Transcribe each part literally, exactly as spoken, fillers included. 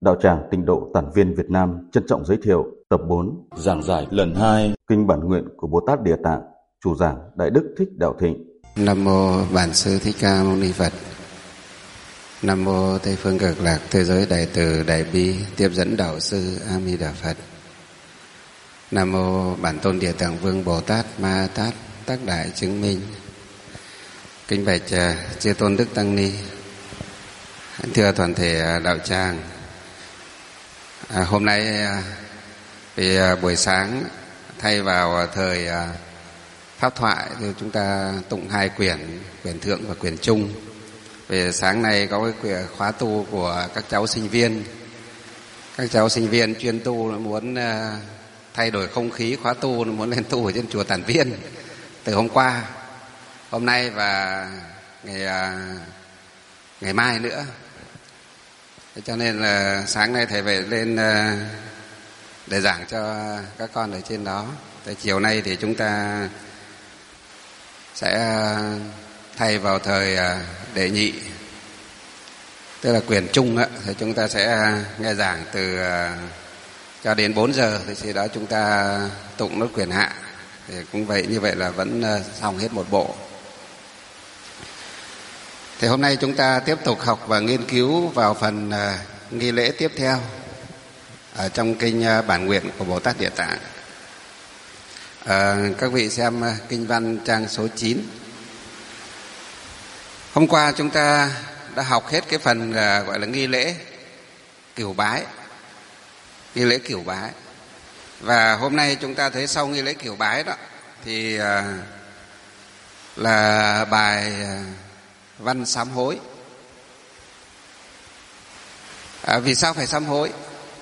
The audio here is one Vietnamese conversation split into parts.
Đạo tràng Tịnh độ Tản viên Việt Nam trân trọng giới thiệu tập bốn giảng giải lần hai Kinh Bản Nguyện của Bồ Tát Địa Tạng, chủ giảng Đại Đức Thích Đạo Thịnh. Nam mô Bản Sư Thích Ca Mâu Ni Phật. Nam mô Tây phương Cực Lạc Thế giới Đại Từ Đại Bi Tiếp dẫn Đạo Sư A Di Đà Phật. Nam mô Bản Tôn Địa Tạng Vương Bồ Tát Ma Tát Tác Đại Chứng Minh. Kính bạch chư tôn đức tăng ni, thưa toàn thể đạo tràng. À, hôm nay vì buổi sáng thay vào thời pháp thoại thì chúng ta tụng hai quyển, quyển thượng và quyển trung. Về sáng nay có cái quyển khóa tu của các cháu sinh viên. Các cháu sinh viên chuyên tu muốn thay đổi không khí khóa tu, muốn lên tu ở trên chùa Tản Viên từ hôm qua, hôm nay và ngày ngày mai nữa. Cho nên là sáng nay thầy về lên để giảng cho các con ở trên đó. Tới chiều nay thì chúng ta sẽ thay vào thời đệ nhị, tức là quyển trung á, thì chúng ta sẽ nghe giảng từ cho đến bốn giờ, thì khi đó chúng ta tụng nốt quyển hạ. Thì cũng vậy, như vậy là vẫn xong hết một bộ. Thì hôm nay chúng ta tiếp tục học và nghiên cứu vào phần uh, nghi lễ tiếp theo ở trong kinh uh, Bản Nguyện của Bồ Tát Địa Tạng. Uh, các vị xem uh, kinh văn trang số chín. Hôm qua chúng ta đã học hết cái phần uh, gọi là nghi lễ cửu bái, nghi lễ cửu bái. Và hôm nay chúng ta thấy sau nghi lễ cửu bái đó thì uh, là bài uh, văn sám hối. À, vì sao phải sám hối?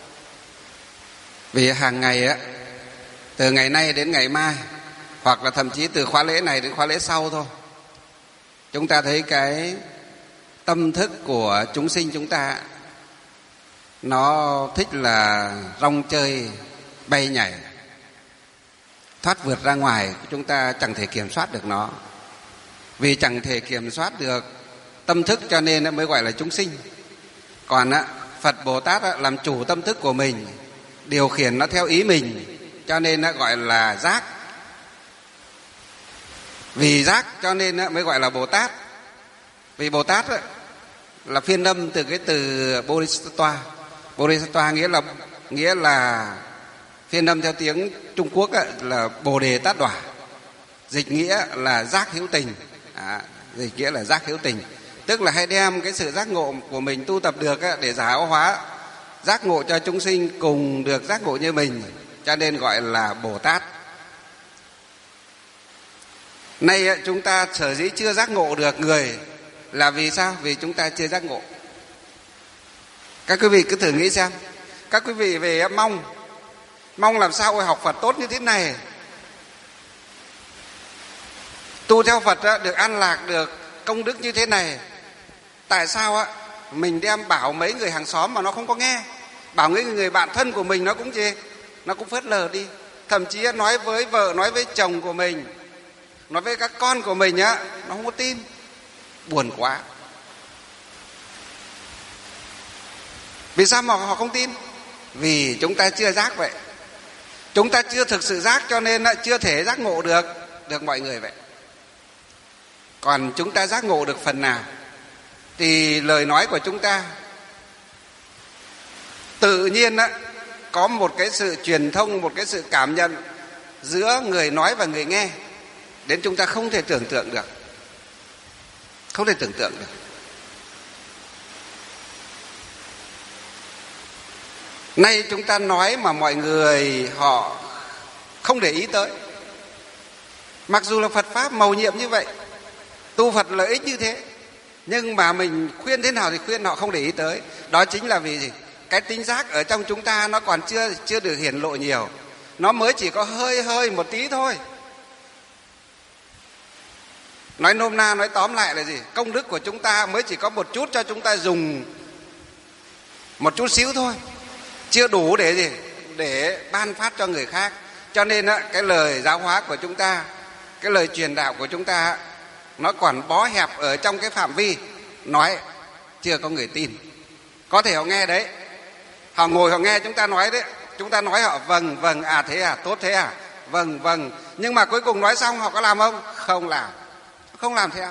Vì hàng ngày á, từ ngày nay đến ngày mai, hoặc là thậm chí từ khóa lễ này đến khóa lễ sau thôi, chúng ta thấy cái tâm thức của chúng sinh chúng ta nó thích là rong chơi, bay nhảy, thoát vượt ra ngoài, chúng ta chẳng thể kiểm soát được nó. Vì chẳng thể kiểm soát được tâm thức cho nên nó mới gọi là chúng sinh. Còn á, Phật Bồ Tát á, làm chủ tâm thức của mình, điều khiển nó theo ý mình, cho nên nó gọi là giác. Vì giác cho nên á, mới gọi là Bồ Tát. Vì Bồ Tát á, là phiên âm từ cái từ Bodhisattva. Bodhisattva nghĩa là nghĩa là phiên âm theo tiếng Trung Quốc á, là Bồ Đề Tát Đỏa. Dịch nghĩa là giác hữu tình. À, dịch nghĩa là giác hữu tình, tức là hãy đem cái sự giác ngộ của mình tu tập được á, để giáo hóa giác ngộ cho chúng sinh cùng được giác ngộ như mình, cho nên gọi là Bồ Tát. Nay á, chúng ta sở dĩ chưa giác ngộ được người là vì sao? Vì chúng ta chưa giác ngộ. Các quý vị cứ thử nghĩ xem, các quý vị về mong mong làm sao học Phật tốt như thế này, tu theo Phật á, được an lạc, được công đức như thế này. Tại sao á mình đem bảo mấy người hàng xóm mà nó không có nghe, bảo mấy người bạn thân của mình nó cũng gì, nó cũng phớt lờ đi. Thậm chí nói với vợ, nói với chồng của mình, nói với các con của mình á, nó không có tin. Buồn quá. Vì sao mà họ không tin? Vì chúng ta chưa giác vậy. Chúng ta chưa thực sự giác, cho nên chưa thể giác ngộ được được mọi người vậy. Còn chúng ta giác ngộ được phần nào thì lời nói của chúng ta tự nhiên á, có một cái sự truyền thông, một cái sự cảm nhận giữa người nói và người nghe, đến chúng ta không thể tưởng tượng được. Không thể tưởng tượng được. Nay chúng ta nói mà mọi người họ không để ý tới. Mặc dù là Phật Pháp mầu nhiệm như vậy, tu Phật lợi ích như thế, nhưng mà mình khuyên thế nào thì khuyên họ không để ý tới. Đó chính là vì gì? Cái tính giác ở trong chúng ta nó còn chưa chưa được hiển lộ nhiều. Nó mới chỉ có hơi hơi một tí thôi. Nói nôm na, nói tóm lại là gì? Công đức của chúng ta mới chỉ có một chút cho chúng ta dùng, một chút xíu thôi, chưa đủ để gì? Để ban phát cho người khác. Cho nên á, cái lời giáo hóa của chúng ta, cái lời truyền đạo của chúng ta, nó còn bó hẹp ở trong cái phạm vi nói chưa có người tin. Có thể họ nghe đấy, Họ ngồi họ nghe chúng ta nói đấy, chúng ta nói họ vâng vâng à thế à tốt thế à vâng vâng, nhưng mà cuối cùng nói xong họ có làm không? Không làm, không làm theo.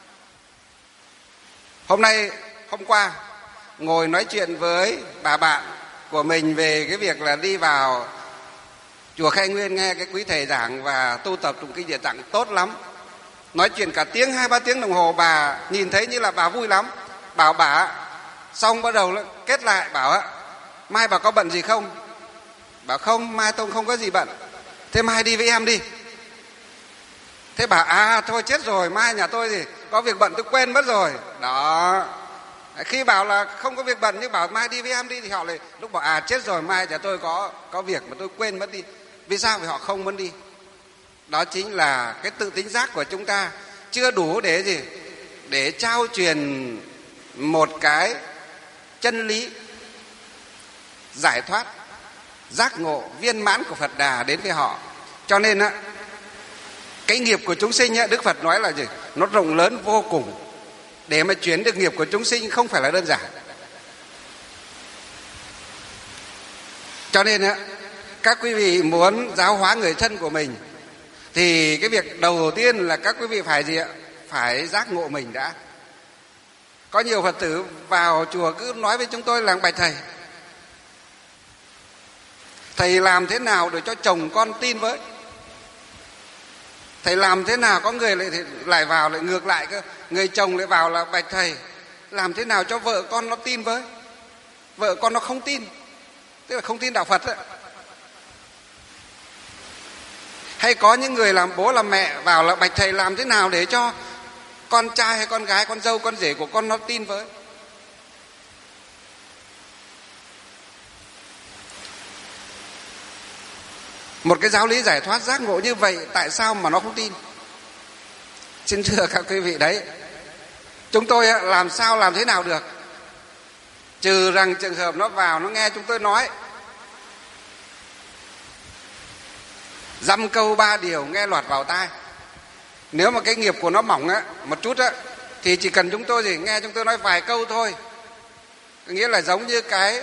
Hôm nay hôm qua ngồi nói chuyện với bà bạn của mình về cái việc là đi vào chùa Khai Nguyên nghe cái quý thầy giảng và tu tập tụng kinh Địa Tạng tốt lắm. Nói chuyện cả tiếng, hai ba tiếng đồng hồ, bà nhìn thấy như là bà vui lắm. Bảo bà, xong bắt đầu kết lại bảo á, mai bà có bận gì không? Bảo không, mai tôi không có gì bận. Thế mai đi với em đi. Thế bà, à thôi chết rồi, mai nhà tôi gì có việc bận tôi quên mất rồi. Đó. Khi bảo là không có việc bận nhưng bảo mai đi với em đi thì họ lại lúc bảo à chết rồi, mai nhà tôi có có việc mà tôi quên mất đi. Vì sao? Vì họ không muốn đi. Đó chính là cái tự tính giác của chúng ta chưa đủ để gì? Để trao truyền một cái chân lý giải thoát, giác ngộ, viên mãn của Phật Đà đến với họ. Cho nên á, cái nghiệp của chúng sinh á, Đức Phật nói là gì? Nó rộng lớn vô cùng. Để mà chuyển được nghiệp của chúng sinh không phải là đơn giản. Cho nên á, các quý vị muốn giáo hóa người thân của mình thì cái việc đầu tiên là các quý vị phải gì ạ? Phải giác ngộ mình đã. Có nhiều Phật tử vào chùa cứ nói với chúng tôi là bạch thầy, thầy làm thế nào để cho chồng con tin với? Thầy làm thế nào? Có người lại lại vào lại ngược lại cơ, người chồng lại vào là bạch thầy, làm thế nào cho vợ con nó tin với? Vợ con nó không tin, tức là không tin đạo Phật ấy. Hay có những người làm bố làm mẹ vào là bạch thầy làm thế nào để cho con trai hay con gái, con dâu con rể của con nó tin với? Một cái giáo lý giải thoát giác ngộ như vậy tại sao mà nó không tin? Xin thưa các quý vị đấy, chúng tôi làm sao làm thế nào được? Trừ rằng trường hợp nó vào nó nghe chúng tôi nói dăm câu ba điều nghe lọt vào tai. Nếu mà cái nghiệp của nó mỏng á, một chút á, thì chỉ cần chúng tôi gì nghe chúng tôi nói vài câu thôi. Nghĩa là giống như cái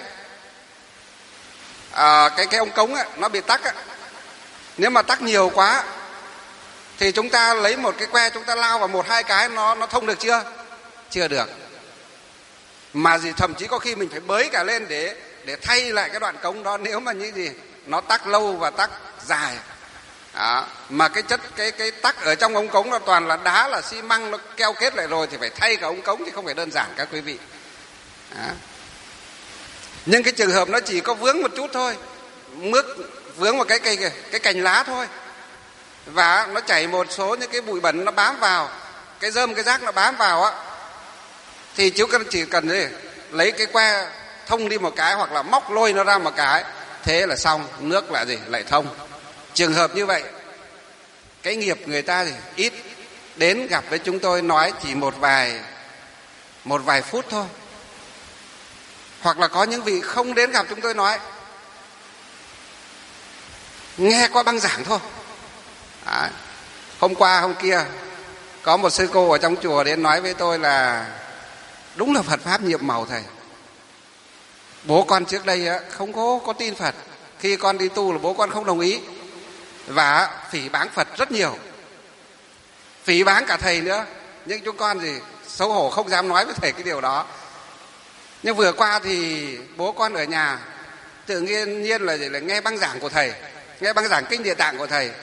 à, cái cái ống cống á, nó bị tắc á. Nếu mà tắc nhiều quá thì chúng ta lấy một cái que chúng ta lao vào một hai cái nó nó thông được chưa? Chưa được. Mà gì thậm chí có khi mình phải bới cả lên để để thay lại cái đoạn cống đó nếu mà như gì nó tắc lâu và tắc dài. Đó. Mà cái chất cái cái tắc ở trong ống cống nó toàn là đá, là xi măng, nó keo kết lại rồi thì phải thay cả ống cống, thì không phải đơn giản các quý vị. Đó. Nhưng cái trường hợp nó chỉ có vướng một chút thôi, mướt vướng vào cái cây cái, cái cành lá thôi, và nó chảy một số những cái bụi bẩn nó bám vào, cái rơm cái rác nó bám vào á, thì chú chỉ cần gì lấy cái que thông đi một cái hoặc là móc lôi nó ra một cái, thế là xong, nước là gì lại thông. Trường hợp như vậy cái nghiệp người ta thì ít, đến gặp với chúng tôi nói chỉ một vài một vài phút thôi, hoặc là có những vị không đến gặp chúng tôi nói, nghe qua băng giảng thôi. Đấy. Hôm qua hôm kia có một sư cô ở trong chùa đến nói với tôi là đúng là Phật pháp nhiệm màu thầy. Bố con trước đây không có có tin Phật, khi con đi tu là bố con không đồng ý và phỉ báng Phật rất nhiều, phỉ báng cả thầy nữa, nhưng chúng con gì xấu hổ không dám nói với thầy cái điều đó. Nhưng vừa qua thì bố con ở nhà tự nhiên nhiên là, là nghe băng giảng của thầy, nghe băng giảng kinh Địa Tạng của thầy,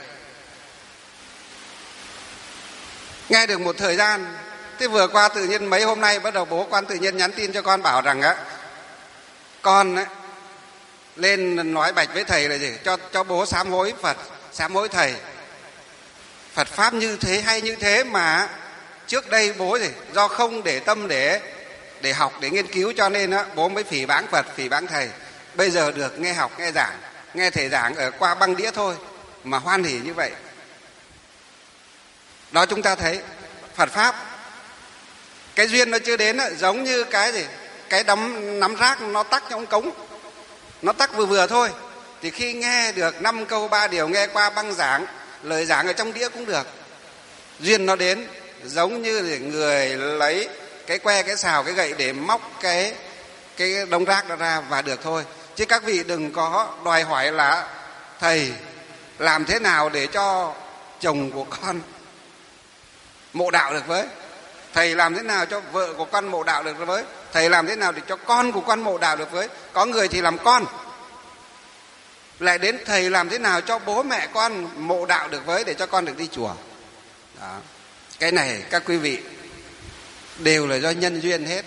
nghe được một thời gian. Thế vừa qua tự nhiên mấy hôm nay bắt đầu bố con tự nhiên nhắn tin cho con bảo rằng á, con ấy, lên nói bạch với thầy là gì, cho cho bố sám hối Phật, sám hối thầy. Phật pháp như thế hay như thế mà trước đây bố gì do không để tâm để để học, để nghiên cứu, cho nên á bố mới phỉ báng Phật, phỉ báng thầy. Bây giờ được nghe học, nghe giảng, nghe thầy giảng ở qua băng đĩa thôi mà hoan hỉ như vậy. Đó, chúng ta thấy Phật pháp cái duyên nó chưa đến á, giống như cái gì cái đấm nắm rác nó tắc trong cống, nó tắc vừa vừa thôi, thì khi nghe được năm câu ba điều nghe qua băng giảng, lời giảng ở trong đĩa cũng được. Duyên nó đến giống như người lấy cái que, cái xào, cái gậy để móc cái cái đống rác đó ra và được thôi. Chứ các vị đừng có đòi hỏi là thầy làm thế nào để cho chồng của con mộ đạo được với, thầy làm thế nào cho vợ của con mộ đạo được với, thầy làm thế nào để cho con của con mộ đạo được với. Có người thì làm con, lại đến thầy làm thế nào cho bố mẹ con mộ đạo được với, để cho con được đi chùa. Đó. Cái này các quý vị đều là do nhân duyên hết.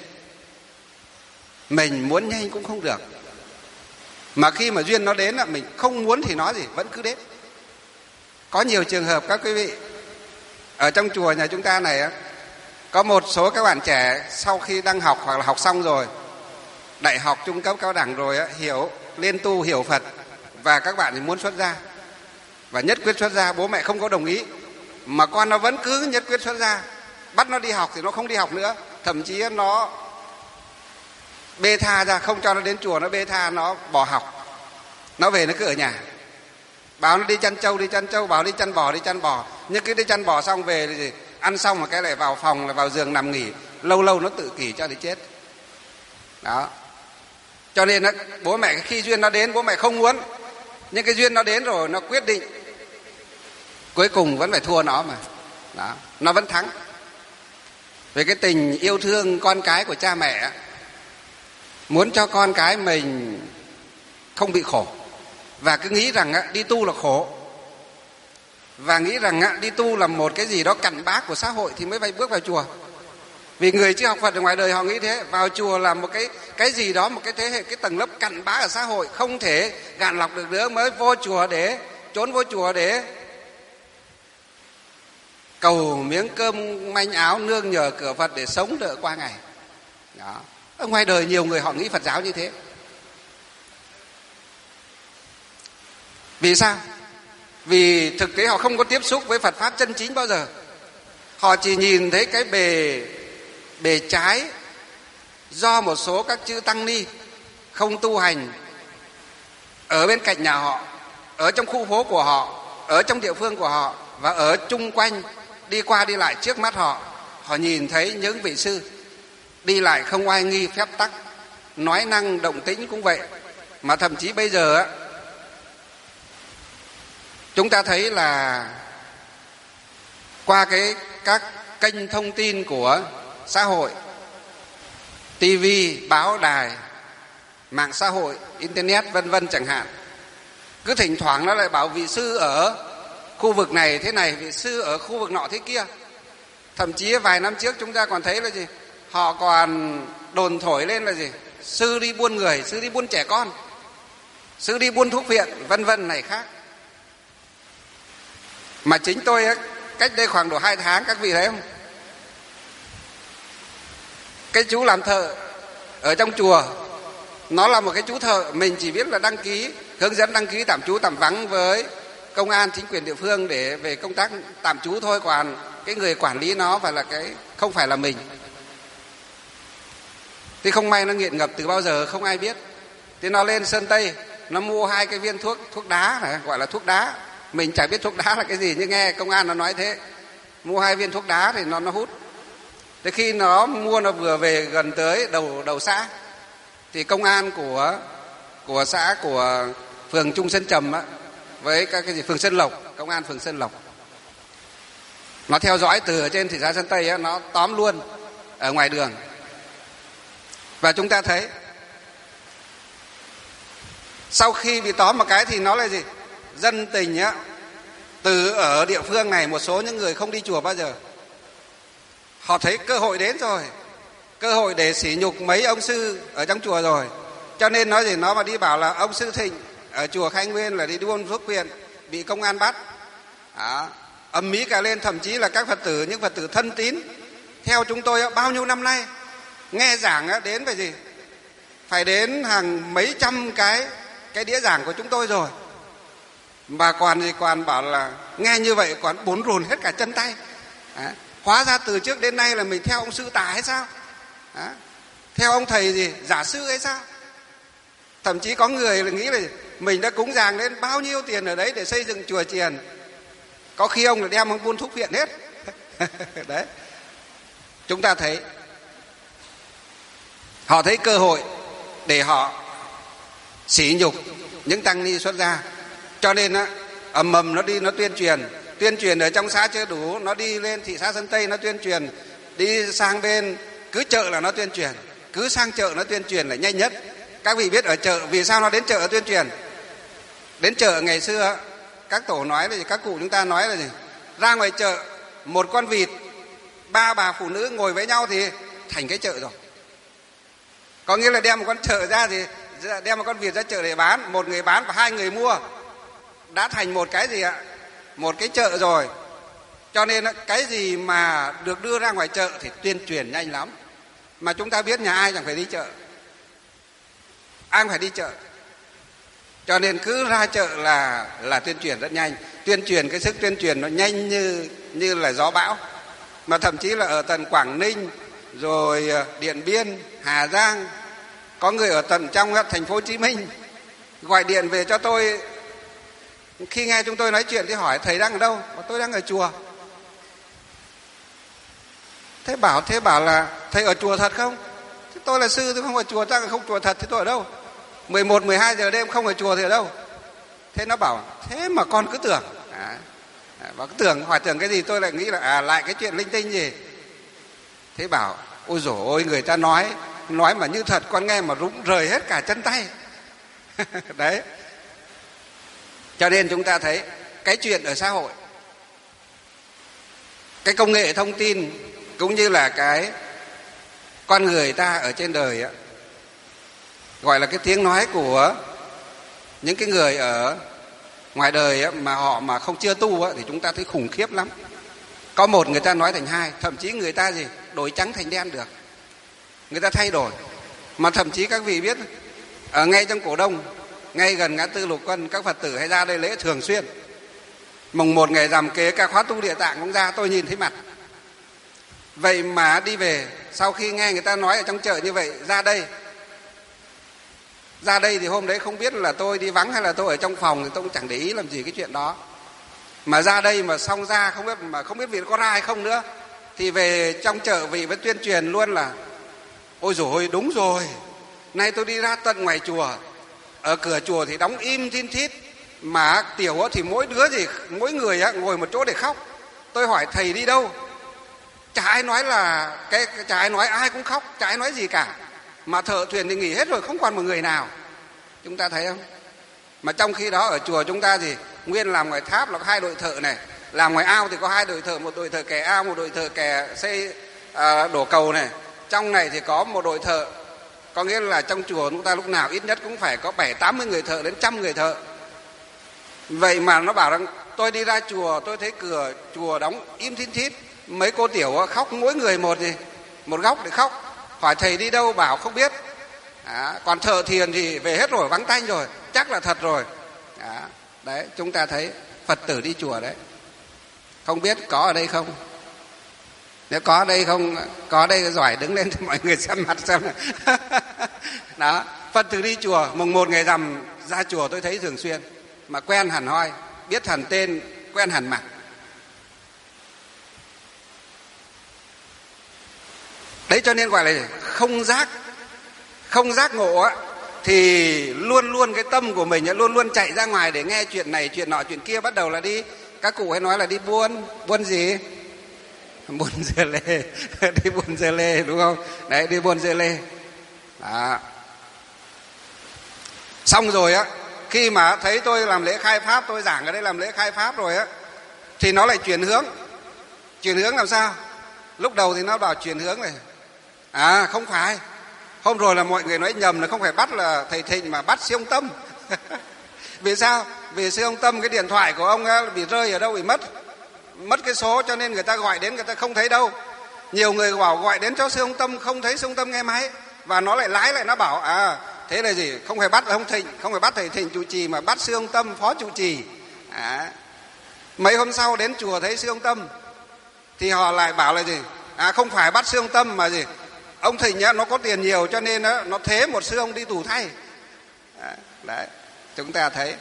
Mình muốn nhanh cũng không được, mà khi mà duyên nó đến là mình không muốn thì nó gì vẫn cứ đến. Có nhiều trường hợp các quý vị, ở trong chùa nhà chúng ta này có một số các bạn trẻ sau khi đang học hoặc là học xong rồi, đại học, trung cấp, cao đẳng rồi, hiểu lên tu, hiểu Phật, và các bạn thì muốn xuất gia và nhất quyết xuất gia. Bố mẹ không có đồng ý mà con nó vẫn cứ nhất quyết xuất gia. Bắt nó đi học thì nó không đi học nữa, thậm chí nó bê tha ra, không cho nó đến chùa, nó bê tha, nó bỏ học, nó về nó cứ ở nhà. Bảo nó đi chăn trâu đi chăn trâu, bảo đi chăn bò đi chăn bò, nhưng cứ đi chăn bò xong về thì gì? Ăn xong mà cái lại vào phòng, lại vào giường nằm nghỉ, lâu lâu nó tự kỷ cho đến chết. Đó. Cho nên đó, bố mẹ khi duyên nó đến bố mẹ không muốn, nhưng cái duyên nó đến rồi nó quyết định, cuối cùng vẫn phải thua nó mà. Đó. Nó vẫn thắng. Về cái tình yêu thương con cái của cha mẹ, muốn cho con cái mình không bị khổ, và cứ nghĩ rằng đi tu là khổ, và nghĩ rằng đi tu là một cái gì đó cặn bã của xã hội thì mới phải bước vào chùa. Vì người chưa học Phật ở ngoài đời họ nghĩ thế, vào chùa là một cái cái gì đó, một cái thế hệ, cái tầng lớp cặn bã ở xã hội, không thể gạn lọc được nữa, mới vô chùa để trốn vô chùa để cầu miếng cơm manh áo, nương nhờ cửa Phật để sống đỡ qua ngày. Đó. Ở ngoài đời nhiều người họ nghĩ Phật giáo như thế. Vì sao? Vì thực tế họ không có tiếp xúc với Phật Pháp chân chính bao giờ. Họ chỉ nhìn thấy cái bề bề trái do một số các chư tăng ni không tu hành ở bên cạnh nhà họ, ở trong khu phố của họ, ở trong địa phương của họ, và ở chung quanh đi qua đi lại trước mắt họ. Họ nhìn thấy những vị sư đi lại không oai nghi phép tắc, nói năng động tĩnh cũng vậy. Mà thậm chí bây giờ á, chúng ta thấy là qua cái các kênh thông tin của xã hội, tivi, báo đài, mạng xã hội, internet vân vân chẳng hạn, cứ thỉnh thoảng nó lại bảo vị sư ở khu vực này thế này, vị sư ở khu vực nọ thế kia. Thậm chí vài năm trước chúng ta còn thấy là gì, họ còn đồn thổi lên là gì, sư đi buôn người, sư đi buôn trẻ con, sư đi buôn thuốc viện vân vân này khác. Mà chính tôi ấy, cách đây khoảng độ hai tháng, các vị thấy không, cái chú làm thợ ở trong chùa, nó là một cái chú thợ, mình chỉ biết là đăng ký, hướng dẫn đăng ký tạm trú tạm vắng với công an, chính quyền địa phương để về công tác tạm trú thôi, còn cái người quản lý nó phải là cái không phải là mình. Thì không may nó nghiện ngập từ bao giờ không ai biết. Thì nó lên Sơn Tây, nó mua hai cái viên thuốc thuốc đá này, gọi là thuốc đá. Mình chả biết thuốc đá là cái gì, nhưng nghe công an nó nói thế. Mua hai viên thuốc đá thì nó nó hút. Thế khi nó mua, nó vừa về gần tới đầu đầu xã, thì công an của của xã, của phường Trung Sơn Trầm á, với các cái gì phường Sơn Lộc, công an phường Sơn Lộc, nó theo dõi từ ở trên thị xã Sơn Tây á, nó tóm luôn ở ngoài đường. Và chúng ta thấy sau khi bị tóm một cái thì nó là gì, dân tình á, từ ở địa phương này, một số những người không đi chùa bao giờ, họ thấy cơ hội đến rồi, cơ hội để sỉ nhục mấy ông sư ở trong chùa rồi. Cho nên nói gì, nó mà đi bảo là ông sư Thịnh ở chùa Khai Nguyên là đi buôn thuốc viện, bị công an bắt, đó, ầm ĩ cả lên. Thậm chí là các Phật tử, những Phật tử thân tín theo chúng tôi bao nhiêu năm nay, nghe giảng đến phải gì, phải đến hàng mấy trăm cái cái đĩa giảng của chúng tôi rồi, mà còn gì còn bảo là nghe như vậy còn bốn rùn hết cả chân tay. Đó. Hóa ra từ trước đến nay là mình theo ông sư tà hay sao? Đó. Theo ông thầy gì giả sư hay sao? Thậm chí có người là nghĩ là mình đã cúng dường đến bao nhiêu tiền ở đấy để xây dựng chùa chiền, có khi ông là đem ông buôn thuốc viện hết. Đấy, chúng ta thấy họ thấy cơ hội để họ sỉ nhục những tăng ni xuất gia. Cho nên á, ầm ầm nó đi nó tuyên truyền, tuyên truyền ở trong xã chưa đủ, nó đi lên thị xã Sơn Tây nó tuyên truyền, đi sang bên cứ chợ là nó tuyên truyền, cứ sang chợ nó tuyên truyền là nhanh nhất. Các vị biết ở chợ vì sao nó đến chợ tuyên truyền? Đến chợ ngày xưa các tổ nói là gì, các cụ chúng ta nói là gì? Ra ngoài chợ một con vịt, ba bà phụ nữ ngồi với nhau thì thành cái chợ rồi. Có nghĩa là đem một con chợ ra thì đem một con vịt ra chợ để bán, một người bán và hai người mua đã thành một cái gì ạ? Một cái chợ rồi. Cho nên cái gì mà được đưa ra ngoài chợ thì tuyên truyền nhanh lắm. Mà chúng ta biết nhà ai chẳng phải đi chợ, ai cũng phải đi chợ. Cho nên cứ ra chợ là là tuyên truyền rất nhanh. Tuyên truyền, cái sức tuyên truyền nó nhanh như như là gió bão. Mà thậm chí là ở tận Quảng Ninh, rồi Điện Biên, Hà Giang, có người ở tận trong thành phố Hồ Chí Minh gọi điện về cho tôi. Khi nghe chúng tôi nói chuyện thì hỏi thầy đang ở đâu? Tôi đang ở chùa. Thế bảo thế bảo là thầy ở chùa thật không? Thế tôi là sư, tôi không ở chùa, chắc là không chùa thật. Thế tôi ở đâu? mười một, mười hai giờ đêm không ở chùa thì ở đâu? Thế nó bảo thế mà con cứ tưởng. À, và cứ tưởng, hỏi tưởng cái gì, tôi lại nghĩ là à lại cái chuyện linh tinh gì. Thế bảo ôi dồi ôi, người ta nói nói mà như thật, con nghe mà rụng rời hết cả chân tay. Đấy. Cho nên chúng ta thấy cái chuyện ở xã hội, cái công nghệ thông tin cũng như là cái con người ta ở trên đời á, gọi là cái tiếng nói của những cái người ở ngoài đời á, mà họ mà không chưa tu á, thì chúng ta thấy khủng khiếp lắm. Có một người ta nói thành hai, thậm chí người ta gì đổi trắng thành đen được, người ta thay đổi. Mà thậm chí các vị biết ở ngay trong Cổ Đông, ngay gần ngã tư Lục Quân, các Phật tử hay ra đây lễ thường xuyên. Mùng một ngày rằm kế cả khóa tu Địa Tạng cũng ra, tôi nhìn thấy mặt. Vậy mà đi về sau khi nghe người ta nói ở trong chợ như vậy, ra đây ra đây thì hôm đấy không biết là tôi đi vắng hay là tôi ở trong phòng, thì tôi cũng chẳng để ý làm gì cái chuyện đó. Mà ra đây mà xong ra không biết mà không biết vì có ra hay không nữa, thì về trong chợ vị vẫn tuyên truyền luôn là ôi dồi ôi, đúng rồi, nay tôi đi ra tận ngoài chùa, ở cửa chùa thì đóng im thin thít, mà tiểu thì mỗi đứa gì mỗi người ngồi một chỗ để khóc. Tôi hỏi thầy đi đâu, chả ai nói là cái chả ai nói, ai cũng khóc, chả ai nói gì cả. Mà thợ thuyền thì nghỉ hết rồi, không còn một người nào. Chúng ta thấy không? Mà trong khi đó ở chùa chúng ta thì nguyên làm ngoài tháp là có hai đội thợ này, làm ngoài ao thì có hai đội thợ, một đội thợ kè ao, một đội thợ kè xây à, đổ cầu này. Trong này thì có một đội thợ, có nghĩa là trong chùa chúng ta lúc nào ít nhất cũng phải có bảy tám mươi người thợ đến trăm người thợ. Vậy mà nó bảo rằng tôi đi ra chùa, tôi thấy cửa chùa đóng im thít thít, mấy cô tiểu khóc mỗi người một gì một góc để khóc. Hỏi thầy đi đâu, bảo không biết. À, còn thợ thiền thì về hết rồi, vắng tanh rồi, chắc là thật rồi. À, đấy, chúng ta thấy Phật tử đi chùa đấy. Không biết có ở đây không? Nếu có ở đây không, có ở đây giỏi đứng lên cho mọi người xem mặt xem. Đó, Phật tử đi chùa, mùng một ngày rằm ra chùa tôi thấy thường xuyên, mà quen hẳn hoi, biết hẳn tên, quen hẳn mặt. Đấy, cho nên gọi là không giác không giác ngộ á, thì luôn luôn cái tâm của mình luôn luôn chạy ra ngoài để nghe chuyện này chuyện nọ chuyện kia. Bắt đầu là đi, các cụ hay nói là đi buôn. Buôn gì? Buôn dưa lê. Đi buôn dưa lê đúng không? Đấy, đi buôn dưa lê. Đó. Xong rồi á, khi mà thấy tôi làm lễ khai pháp, tôi giảng ở đây làm lễ khai pháp rồi á, thì nó lại chuyển hướng. Chuyển hướng làm sao? Lúc đầu thì nó bảo chuyển hướng này, à không phải, hôm rồi là mọi người nói nhầm là không phải bắt là thầy Thịnh mà bắt sư ông Tâm. Vì sao? Vì sư ông Tâm cái điện thoại của ông ấy bị rơi ở đâu, bị mất mất cái số, cho nên người ta gọi đến người ta không thấy đâu. Nhiều người bảo gọi đến cho sư ông Tâm, không thấy sư ông Tâm nghe máy, và nó lại lái lại, nó bảo à thế là gì, không phải bắt ông Thịnh, không phải bắt thầy Thịnh chủ trì mà bắt sư ông Tâm phó chủ trì. À, mấy hôm sau đến chùa thấy sư ông Tâm thì họ lại bảo là gì, à không phải bắt sư ông Tâm mà gì, ông Thịnh nhá, nó có tiền nhiều cho nên đó, nó thế một sư ông đi tù thay. À, đấy, chúng ta thấy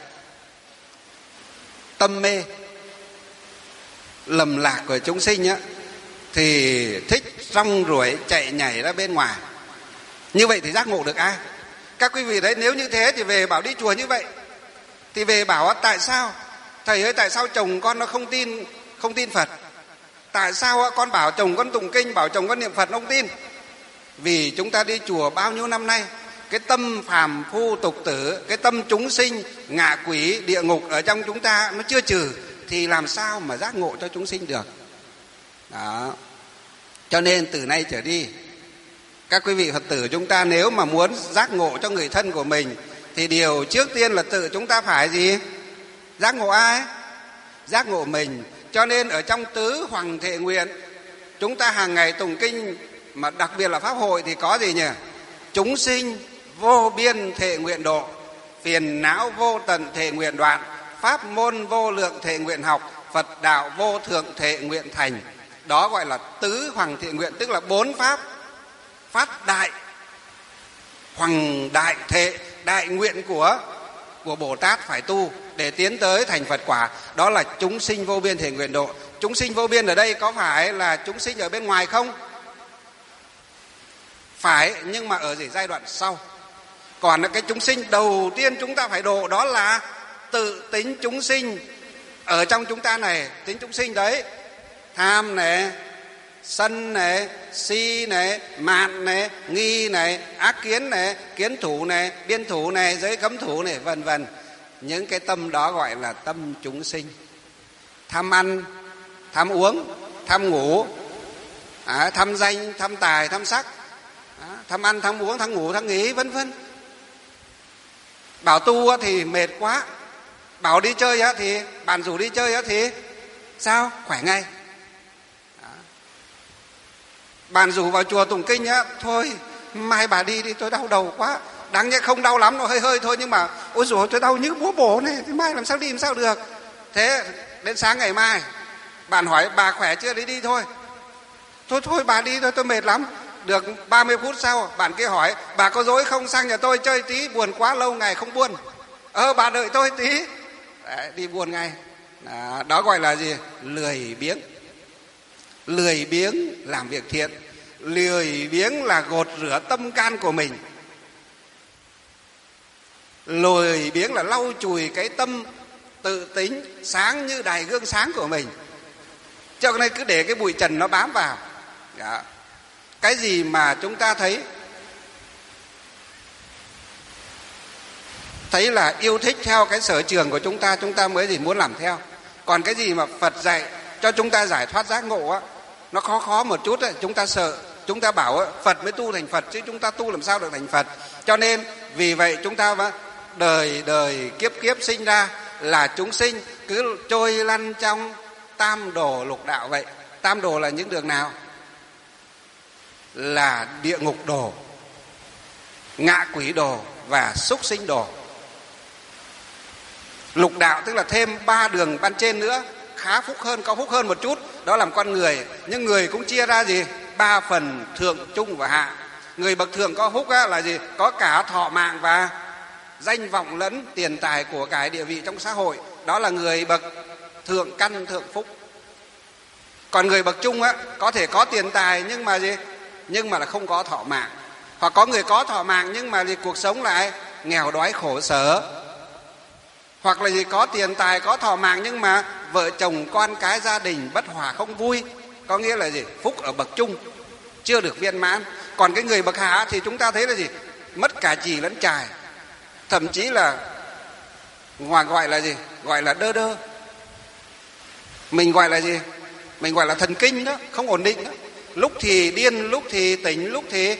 tâm mê lầm lạc của chúng sinh á, thì thích rong ruổi chạy nhảy ra bên ngoài. Như vậy thì giác ngộ được ai? Các quý vị đấy, nếu như thế thì về bảo đi chùa như vậy, thì về bảo tại sao thầy ơi, tại sao chồng con nó không tin không tin Phật? Tại sao con bảo chồng con tụng kinh, bảo chồng con niệm Phật nó không tin? Vì chúng ta đi chùa bao nhiêu năm nay, cái tâm phàm phu tục tử, cái tâm chúng sinh, ngạ quỷ, địa ngục ở trong chúng ta nó chưa trừ, thì làm sao mà giác ngộ cho chúng sinh được? Đó. Cho nên từ nay trở đi, các quý vị Phật tử chúng ta nếu mà muốn giác ngộ cho người thân của mình, thì điều trước tiên là tự chúng ta phải gì? Giác ngộ ai? Giác ngộ mình. Cho nên ở trong tứ hoằng thệ nguyện, chúng ta hàng ngày tụng kinh, mà đặc biệt là pháp hội thì có gì nhỉ? Chúng sinh vô biên thệ nguyện độ, phiền não vô tận thệ nguyện đoạn, pháp môn vô lượng thệ nguyện học, Phật đạo vô thượng thệ nguyện thành. Đó gọi là tứ hoằng thệ nguyện, tức là bốn pháp phát đại hoằng đại thệ, đại nguyện của của Bồ Tát phải tu để tiến tới thành Phật quả. Đó là chúng sinh vô biên thệ nguyện độ. Chúng sinh vô biên ở đây có phải là chúng sinh ở bên ngoài không? Phải, nhưng mà ở giai đoạn sau. Còn cái chúng sinh đầu tiên chúng ta phải độ đó là tự tính chúng sinh ở trong chúng ta này. Tính chúng sinh đấy, tham này, sân này, si này, mạn này, nghi này, ác kiến này, kiến thủ này, biên thủ này, giới cấm thủ này, vân vân. Những cái tâm đó gọi là tâm chúng sinh. Tham ăn, tham uống, tham ngủ, à, tham danh, tham tài, tham sắc, à, tham ăn, tham uống, tham ngủ, tham nghỉ, vân vân. Bảo tu thì mệt quá, bảo đi chơi thì bạn rủ đi chơi thì sao? Khỏe ngay. Bạn rủ vào chùa tụng kinh á, thôi mai bà đi đi, tôi đau đầu quá. Đáng nhẽ không đau lắm, nó hơi hơi thôi, nhưng mà ôi dồi tôi đau như búa bổ này, thì mai làm sao đi làm sao được. Thế đến sáng ngày mai bạn hỏi bà khỏe chưa, đi đi thôi. Thôi thôi bà đi thôi, tôi mệt lắm. Được ba mươi phút sau bạn kia hỏi bà có dối không, sang nhà tôi chơi tí, buồn quá lâu ngày không buồn. Ờ bà đợi tôi tí. Đấy, đi buồn ngay. Đó, đó gọi là gì? Lười biếng. Lười biếng làm việc thiện, lười biếng là gột rửa tâm can của mình, lười biếng là lau chùi cái tâm tự tính sáng như đài gương sáng của mình. Cho nên cứ để cái bụi trần nó bám vào. Đó. Cái gì mà chúng ta thấy thấy là yêu thích theo cái sở trường của chúng ta, chúng ta mới gì muốn làm theo. Còn cái gì mà Phật dạy cho chúng ta giải thoát giác ngộ á, nó khó khó một chút ấy, chúng ta sợ, chúng ta bảo ấy, Phật mới tu thành Phật, chứ chúng ta tu làm sao được thành Phật. Cho nên vì vậy chúng ta đời đời kiếp kiếp sinh ra là chúng sinh cứ trôi lăn trong tam đồ lục đạo vậy. Tam đồ là những đường nào? Là địa ngục đồ, ngạ quỷ đồ và súc sinh đồ. Lục đạo tức là thêm ba đường ban trên nữa, khá phúc hơn, có phúc hơn một chút, đó làm con người. Nhưng người cũng chia ra gì? Ba phần thượng, trung và hạ. Người bậc thượng có phúc á, là gì? Có cả thọ mạng và danh vọng lẫn tiền tài của cải địa vị trong xã hội. Đó là người bậc thượng căn thượng phúc. Còn người bậc trung á, có thể có tiền tài nhưng mà gì? Nhưng mà là không có thọ mạng. Hoặc có người có thọ mạng nhưng mà gì? Cuộc sống lại nghèo đói khổ sở. Hoặc là gì? Có tiền tài, có thọ mạng nhưng mà vợ chồng con cái gia đình bất hòa không vui. Có nghĩa là gì? Phúc ở bậc trung chưa được viên mãn. Còn cái người bậc hạ thì chúng ta thấy là gì? Mất cả chì lẫn chài, thậm chí là ngoài gọi là gì? Gọi là đơ đơ. Mình gọi là gì? Mình gọi là thần kinh đó, không ổn định đó. Lúc thì điên, lúc thì tỉnh, lúc thì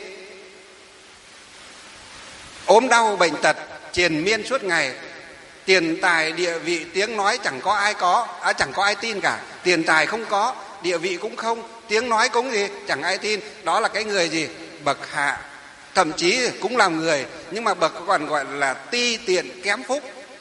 ốm đau bệnh tật triền miên suốt ngày. Tiền tài địa vị tiếng nói chẳng có ai có, à, chẳng có ai tin cả. Tiền tài không có, địa vị cũng không, tiếng nói cũng gì chẳng ai tin. Đó là cái người gì? Bậc hạ. Thậm chí cũng làm người, nhưng mà bậc còn gọi là ti tiện kém phúc.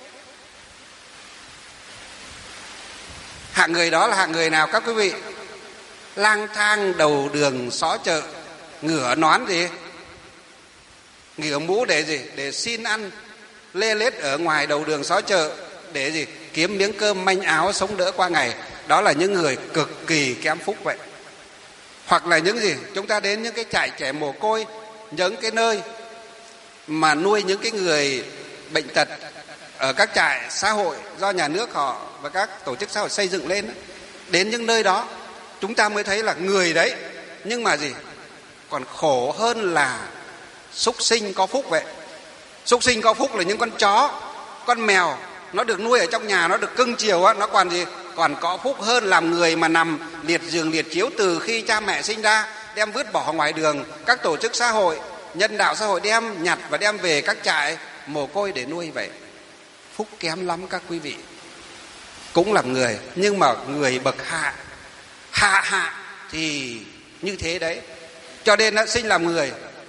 Hạng người đó là hạng người nào các quý vị? Lang thang đầu đường xó chợ, ngửa nón gì? Ngửa mũ để gì? Để xin ăn, lê lết ở ngoài đầu đường xó chợ để gì? Kiếm miếng cơm manh áo sống đỡ qua ngày. Đó là những người cực kỳ kém phúc vậy. Hoặc là những gì? Chúng ta đến những cái trại trẻ mồ côi, những cái nơi mà nuôi những cái người bệnh tật ở các trại xã hội do nhà nước họ và các tổ chức xã hội xây dựng lên. Đến những nơi đó chúng ta mới thấy là người đấy, nhưng mà gì, còn khổ hơn là súc sinh có phúc vậy. Súc sinh có phúc là những con chó, con mèo, nó được nuôi ở trong nhà, nó được cưng chiều á, nó còn gì, còn có phúc hơn làm người mà nằm liệt giường liệt chiếu từ khi cha mẹ sinh ra, đem vứt bỏ ngoài đường. Các tổ chức xã hội, nhân đạo xã hội đem nhặt và đem về các trại mồ côi để nuôi vậy. Phúc kém lắm các quý vị. Cũng làm người, nhưng mà người bậc hạ, hạ hạ thì như thế đấy. Cho nên đã sinh làm người,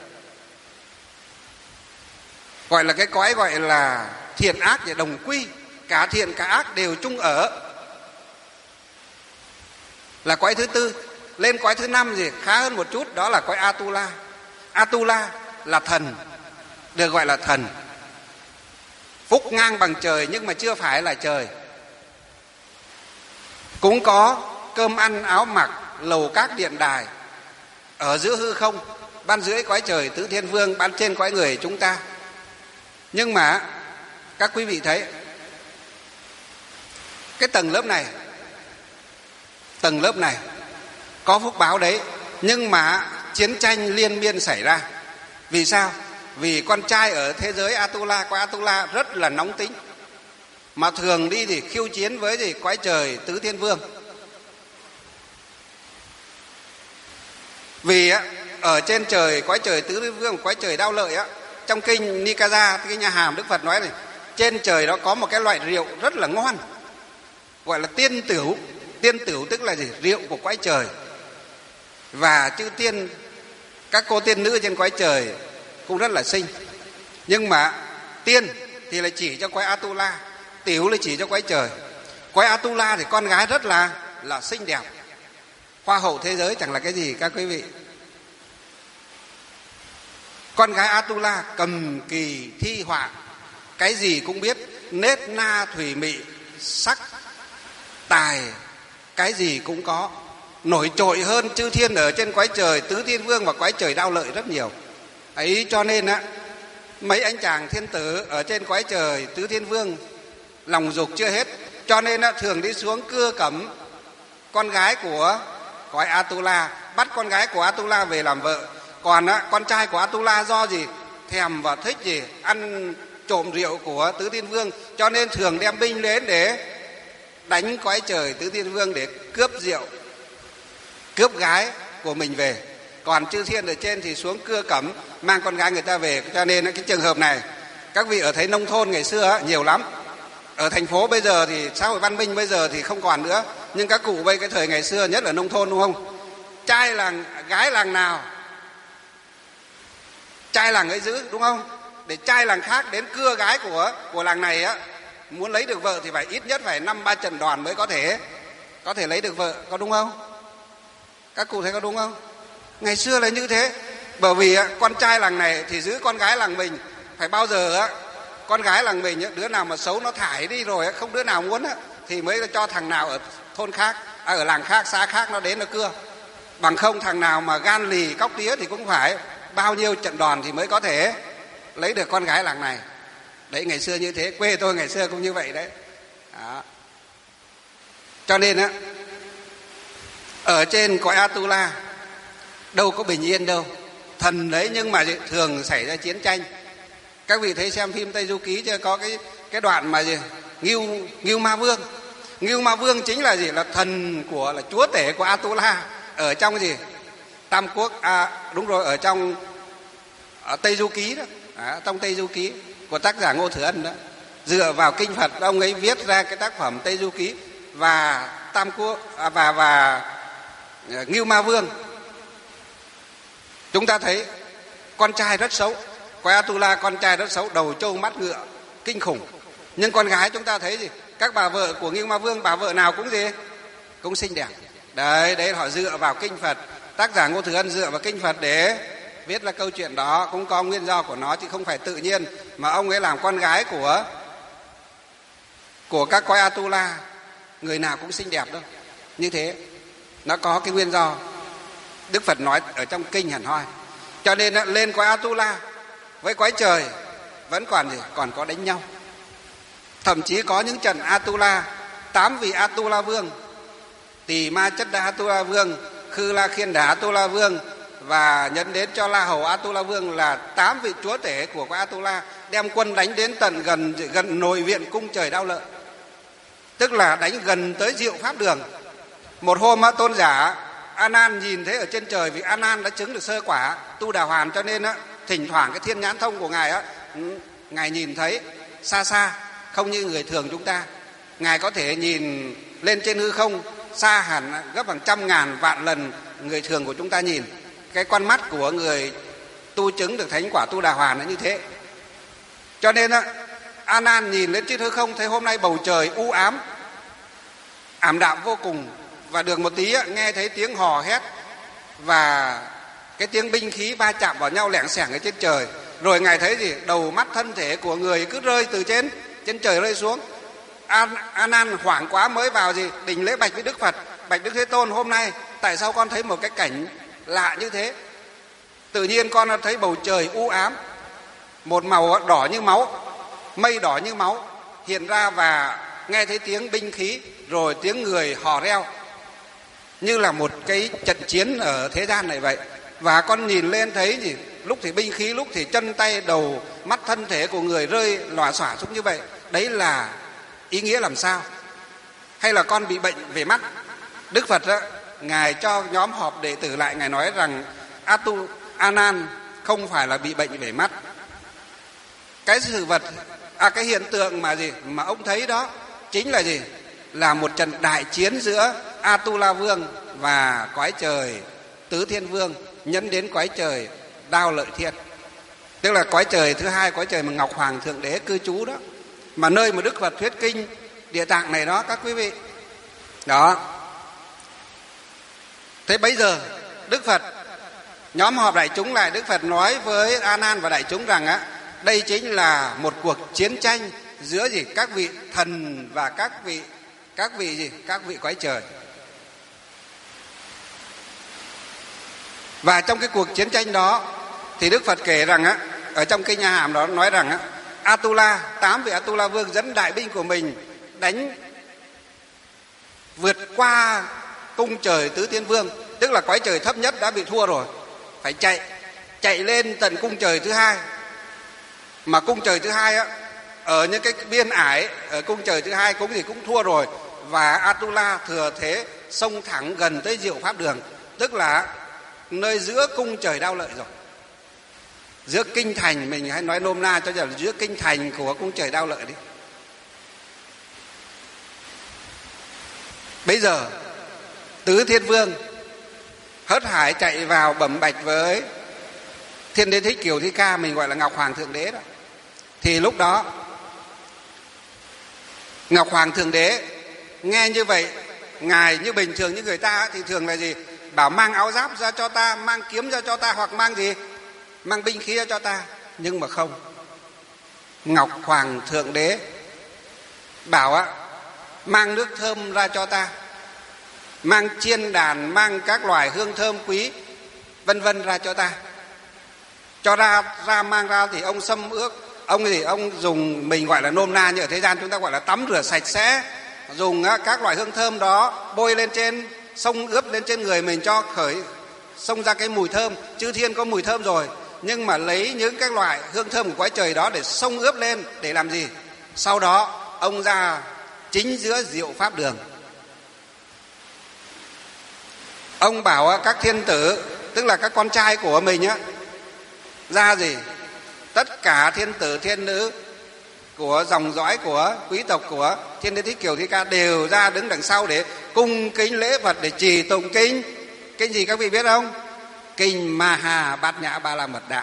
gọi là cái cõi gọi là thiện ác để đồng quy, cả thiện cả ác đều chung ở, là cõi thứ tư. Lên cõi thứ năm gì khá hơn một chút, đó là cõi Atula. Atula là thần, được gọi là thần. Phúc ngang bằng trời nhưng mà chưa phải là trời. Cũng có cơm ăn áo mặc, lầu các điện đài, ở giữa hư không, ban dưới cõi trời tứ thiên vương, ban trên cõi người chúng ta. Nhưng mà các quý vị thấy cái tầng lớp này, tầng lớp này có phúc báo đấy, nhưng mà chiến tranh liên miên xảy ra. Vì sao? Vì con trai ở thế giới Atula, cõi Atula rất là nóng tính, mà thường đi thì khiêu chiến với gì cõi trời tứ thiên vương. Vì á, ở trên trời cõi trời tứ thiên vương, cõi trời Đao Lợi á, trong kinh Nikaya, cái nhà hàm Đức Phật nói này, trên trời đó có một cái loại rượu rất là ngon, gọi là tiên tửu. Tiên tửu tức là gì? Rượu của cõi trời. Và chư tiên, các cô tiên nữ trên cõi trời cũng rất là xinh. Nhưng mà tiên thì là chỉ cho cõi Atula, tiểu là chỉ cho cõi trời. Cõi Atula thì con gái rất là là xinh đẹp, hoa hậu thế giới chẳng là cái gì các quý vị. Con gái Atula cầm kỳ thi họa, cái gì cũng biết, nết na thủy mị, sắc tài, cái gì cũng có, nổi trội hơn chư thiên ở trên cõi trời tứ thiên vương và cõi trời Đao Lợi rất nhiều. Ấy cho nên á, mấy anh chàng thiên tử ở trên cõi trời tứ thiên vương lòng dục chưa hết, cho nên á, thường đi xuống cưa cẩm con gái của cõi Atula, bắt con gái của Atula về làm vợ. Còn á, con trai của Atula do gì thèm và thích gì ăn trộm rượu của tứ thiên vương, cho nên thường đem binh đến để đánh cõi trời tứ thiên vương để cướp rượu, cướp gái của mình về. Còn chư thiên ở trên thì xuống cưa cẩm mang con gái người ta về. Cho nên cái trường hợp này các vị ở thấy nông thôn ngày xưa á, nhiều lắm. Ở thành phố bây giờ thì xã hội văn minh bây giờ thì không còn nữa, nhưng các cụ bây cái thời ngày xưa, nhất là nông thôn, đúng không? Trai làng gái làng nào trai làng ấy giữ, đúng không? Để trai làng khác đến cưa gái của của làng này á, muốn lấy được vợ thì phải ít nhất phải năm ba trận đòn mới có thể có thể lấy được vợ, có đúng không? Các cụ thấy có đúng không? Ngày xưa là như thế. Bởi vì á, con trai làng này thì giữ con gái làng mình, phải bao giờ á con gái làng mình á, đứa nào mà xấu nó thải đi rồi á, không đứa nào muốn á, thì mới cho thằng nào ở thôn khác, à, ở làng khác, xã khác nó đến nó cưa. Bằng không thằng nào mà gan lì cóc tía thì cũng phải bao nhiêu trận đòn thì mới có thể lấy được con gái làng này. Đấy, ngày xưa như thế, quê tôi ngày xưa cũng như vậy đấy. Đó. Cho nên á, ở trên cõi Atula đâu có bình yên đâu, thần đấy, nhưng mà thường xảy ra chiến tranh. Các vị thấy xem phim Tây Du Ký chưa, có cái cái đoạn mà gì Ngưu Ngưu Ma Vương. Ngưu Ma Vương chính là gì, là thần của, là chúa tể của Atula ở trong gì Tam Quốc, à đúng rồi, ở trong ở Tây Du Ký đó, à, trong Tây Du Ký của tác giả Ngô Thừa Ân đó, dựa vào kinh Phật ông ấy viết ra cái tác phẩm Tây Du Ký. Và Tam Quốc à, và và Ngưu Ma Vương, chúng ta thấy con trai rất xấu, cõi Atula con trai rất xấu, đầu trâu mắt ngựa kinh khủng. Nhưng con gái chúng ta thấy gì, các bà vợ của Ngưu Ma Vương, bà vợ nào cũng gì cũng xinh đẹp. Đấy, đấy họ dựa vào kinh Phật, tác giả Ngô Thừa Ân dựa vào kinh Phật để viết là câu chuyện đó, cũng có nguyên do của nó chứ không phải tự nhiên mà ông ấy làm con gái của của các cõi Atula người nào cũng xinh đẹp đâu. Như thế nó có cái nguyên do Đức Phật nói ở trong kinh hẳn hoi. Cho nên lên cõi Atula với cõi trời vẫn còn gì? Còn có đánh nhau. Thậm chí có những trận Atula, tám vị Atula vương, Tỳ Ma Chất Đa Atula vương, Khư La Khiên Đà Atula vương và nhấn đến cho La Hầu Atula vương là tám vị chúa tể của cõi Atula đem quân đánh đến tận gần gần nội viện cung trời Đao Lợi, tức là đánh gần tới diệu pháp đường. Một hôm tôn giả A Nan nhìn thấy ở trên trời, vì A Nan đã chứng được sơ quả tu đà hoàn, cho nên á thỉnh thoảng cái thiên nhãn thông của ngài á, ngài nhìn thấy xa xa, không như người thường chúng ta. Ngài có thể nhìn lên trên hư không xa hẳn gấp hàng trăm ngàn vạn lần người thường của chúng ta nhìn. Cái con mắt của người tu chứng được thánh quả tu đà hoàn là như thế. Cho nên á, A Nan nhìn lên trên hư không thấy hôm nay bầu trời u ám, ảm đạm vô cùng, và được một tí á, nghe thấy tiếng hò hét và cái tiếng binh khí va chạm vào nhau lẻng xẻng ở trên trời. Rồi ngài thấy gì? Đầu mắt thân thể của người cứ rơi từ trên trên trời rơi xuống. A, A Nan hoảng quá mới vào gì? Đình lễ bạch với Đức Phật: bạch Đức Thế Tôn, hôm nay tại sao con thấy một cái cảnh lạ như thế? Tự nhiên con thấy bầu trời u ám, một màu đỏ như máu, mây đỏ như máu hiện ra, và nghe thấy tiếng binh khí, rồi tiếng người hò reo, như là một cái trận chiến ở thế gian này vậy. Và con nhìn lên thấy gì? Lúc thì binh khí, lúc thì chân tay đầu mắt thân thể của người rơi lòa xòa xuống như vậy. Đấy là ý nghĩa làm sao? Hay là con bị bệnh về mắt? Đức Phật đó, ngài cho nhóm họp đệ tử lại, ngài nói rằng Atu A Nan không phải là bị bệnh về mắt. Cái sự vật, à, cái hiện tượng mà gì mà ông thấy đó chính là gì? Là một trận đại chiến giữa Atula vương và cõi trời Tứ Thiên vương, nhấn đến cõi trời Đao Lợi Thiên, tức là cõi trời thứ hai, cõi trời mà Ngọc Hoàng Thượng Đế cư trú đó, mà nơi mà Đức Phật thuyết kinh Địa Tạng này đó các quý vị. Đó. Thế bây giờ Đức Phật nhóm họp đại chúng lại, Đức Phật nói với A Nan và đại chúng rằng á, đây chính là một cuộc chiến tranh giữa gì? Các vị thần và các vị các vị gì? Các vị cõi trời. Và trong cái cuộc chiến tranh đó thì Đức Phật kể rằng á, ở trong cái nhà hàm đó nói rằng á, Atula, tám vị Atula vương dẫn đại binh của mình đánh vượt qua cung trời Tứ Thiên vương, tức là cõi trời thấp nhất đã bị thua rồi, phải chạy chạy lên tận cung trời thứ hai. Mà cung trời thứ hai á, ở những cái biên ải ở cung trời thứ hai cũng thì cũng thua rồi, và Atula thừa thế xông thẳng gần tới diệu pháp đường, tức là nơi giữa cung trời Đao Lợi rồi, giữa kinh thành, mình hay nói nôm na cho là giữa kinh thành của cung trời Đao Lợi đi. Bây giờ Tứ Thiên vương hớt hải chạy vào bẩm bạch với Thiên Đế Thích Kiều Thi Ca, mình gọi là Ngọc Hoàng Thượng Đế đó. Thì lúc đó Ngọc Hoàng Thượng Đế nghe như vậy, ngài như bình thường như người ta thì thường là gì? Bảo mang áo giáp ra cho ta, mang kiếm ra cho ta, hoặc mang gì? Mang binh khí ra cho ta. Nhưng mà không. Ngọc Hoàng Thượng Đế bảo á, mang nước thơm ra cho ta, mang chiên đàn, mang các loài hương thơm quý vân vân ra cho ta. Cho ra ra mang ra thì ông xâm ước, ông gì ông dùng, mình gọi là nôm na như ở thế gian chúng ta gọi là tắm rửa sạch sẽ, dùng á, các loại hương thơm đó bôi lên trên, xông ướp lên trên người mình cho khởi xông ra cái mùi thơm. Chư thiên có mùi thơm rồi, nhưng mà lấy những các loại hương thơm của cõi trời đó để xông ướp lên để làm gì? Sau đó ông ra chính giữa diệu pháp đường. Ông bảo các thiên tử, tức là các con trai của mình á, ra gì? Tất cả thiên tử thiên nữ của dòng dõi của quý tộc của Thiên Đế Thích Kiều Thi Ca đều ra đứng đằng sau để cung kính lễ Phật, để trì tụng kinh. Kinh gì các vị biết không? Kinh Maha Bát Nhã Ba La Mật Đa.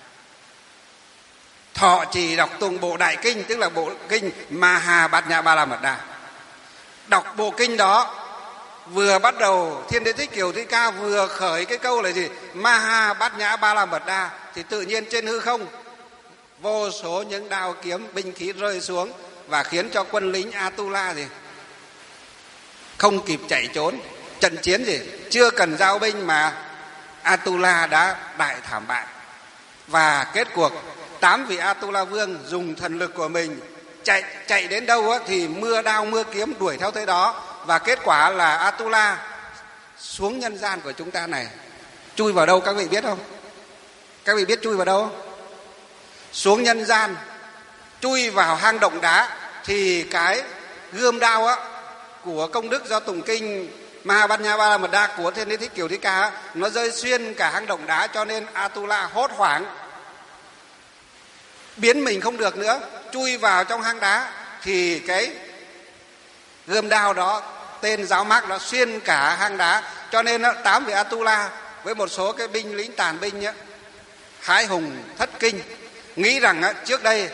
Thọ trì đọc tụng bộ đại kinh, tức là bộ kinh Maha Bát Nhã Ba La Mật Đa. Đọc bộ kinh đó, vừa bắt đầu Thiên Đế Thích Kiều Thi Ca vừa khởi cái câu là gì? Maha Bát Nhã Ba La Mật Đa, thì tự nhiên trên hư không vô số những đao kiếm binh khí rơi xuống, và khiến cho quân lính Atula gì không kịp chạy trốn. Trận chiến gì chưa cần giao binh mà Atula đã đại thảm bại. Và kết cuộc tám vị Atula Vương dùng thần lực của mình chạy chạy đến đâu á, thì mưa đao mưa kiếm đuổi theo tới đó, và kết quả là Atula xuống nhân gian của chúng ta này chui vào đâu các vị biết không? Các vị biết chui vào đâu không? Xuống nhân gian chui vào hang động đá, thì cái gươm đao á của công đức do tụng kinh Mahabanyabala Mật Đa của Thiên Đế Thích Kiều Thích Ca á, nó rơi xuyên cả hang động đá, cho nên Atula hốt hoảng biến mình không được nữa, chui vào trong hang đá, thì cái gươm đao đó tên giáo mác đó xuyên cả hang đá, cho nên đó, tám vị Atula với một số cái binh lính tàn binh á, hãi hùng thất kinh, nghĩ rằng á, trước đây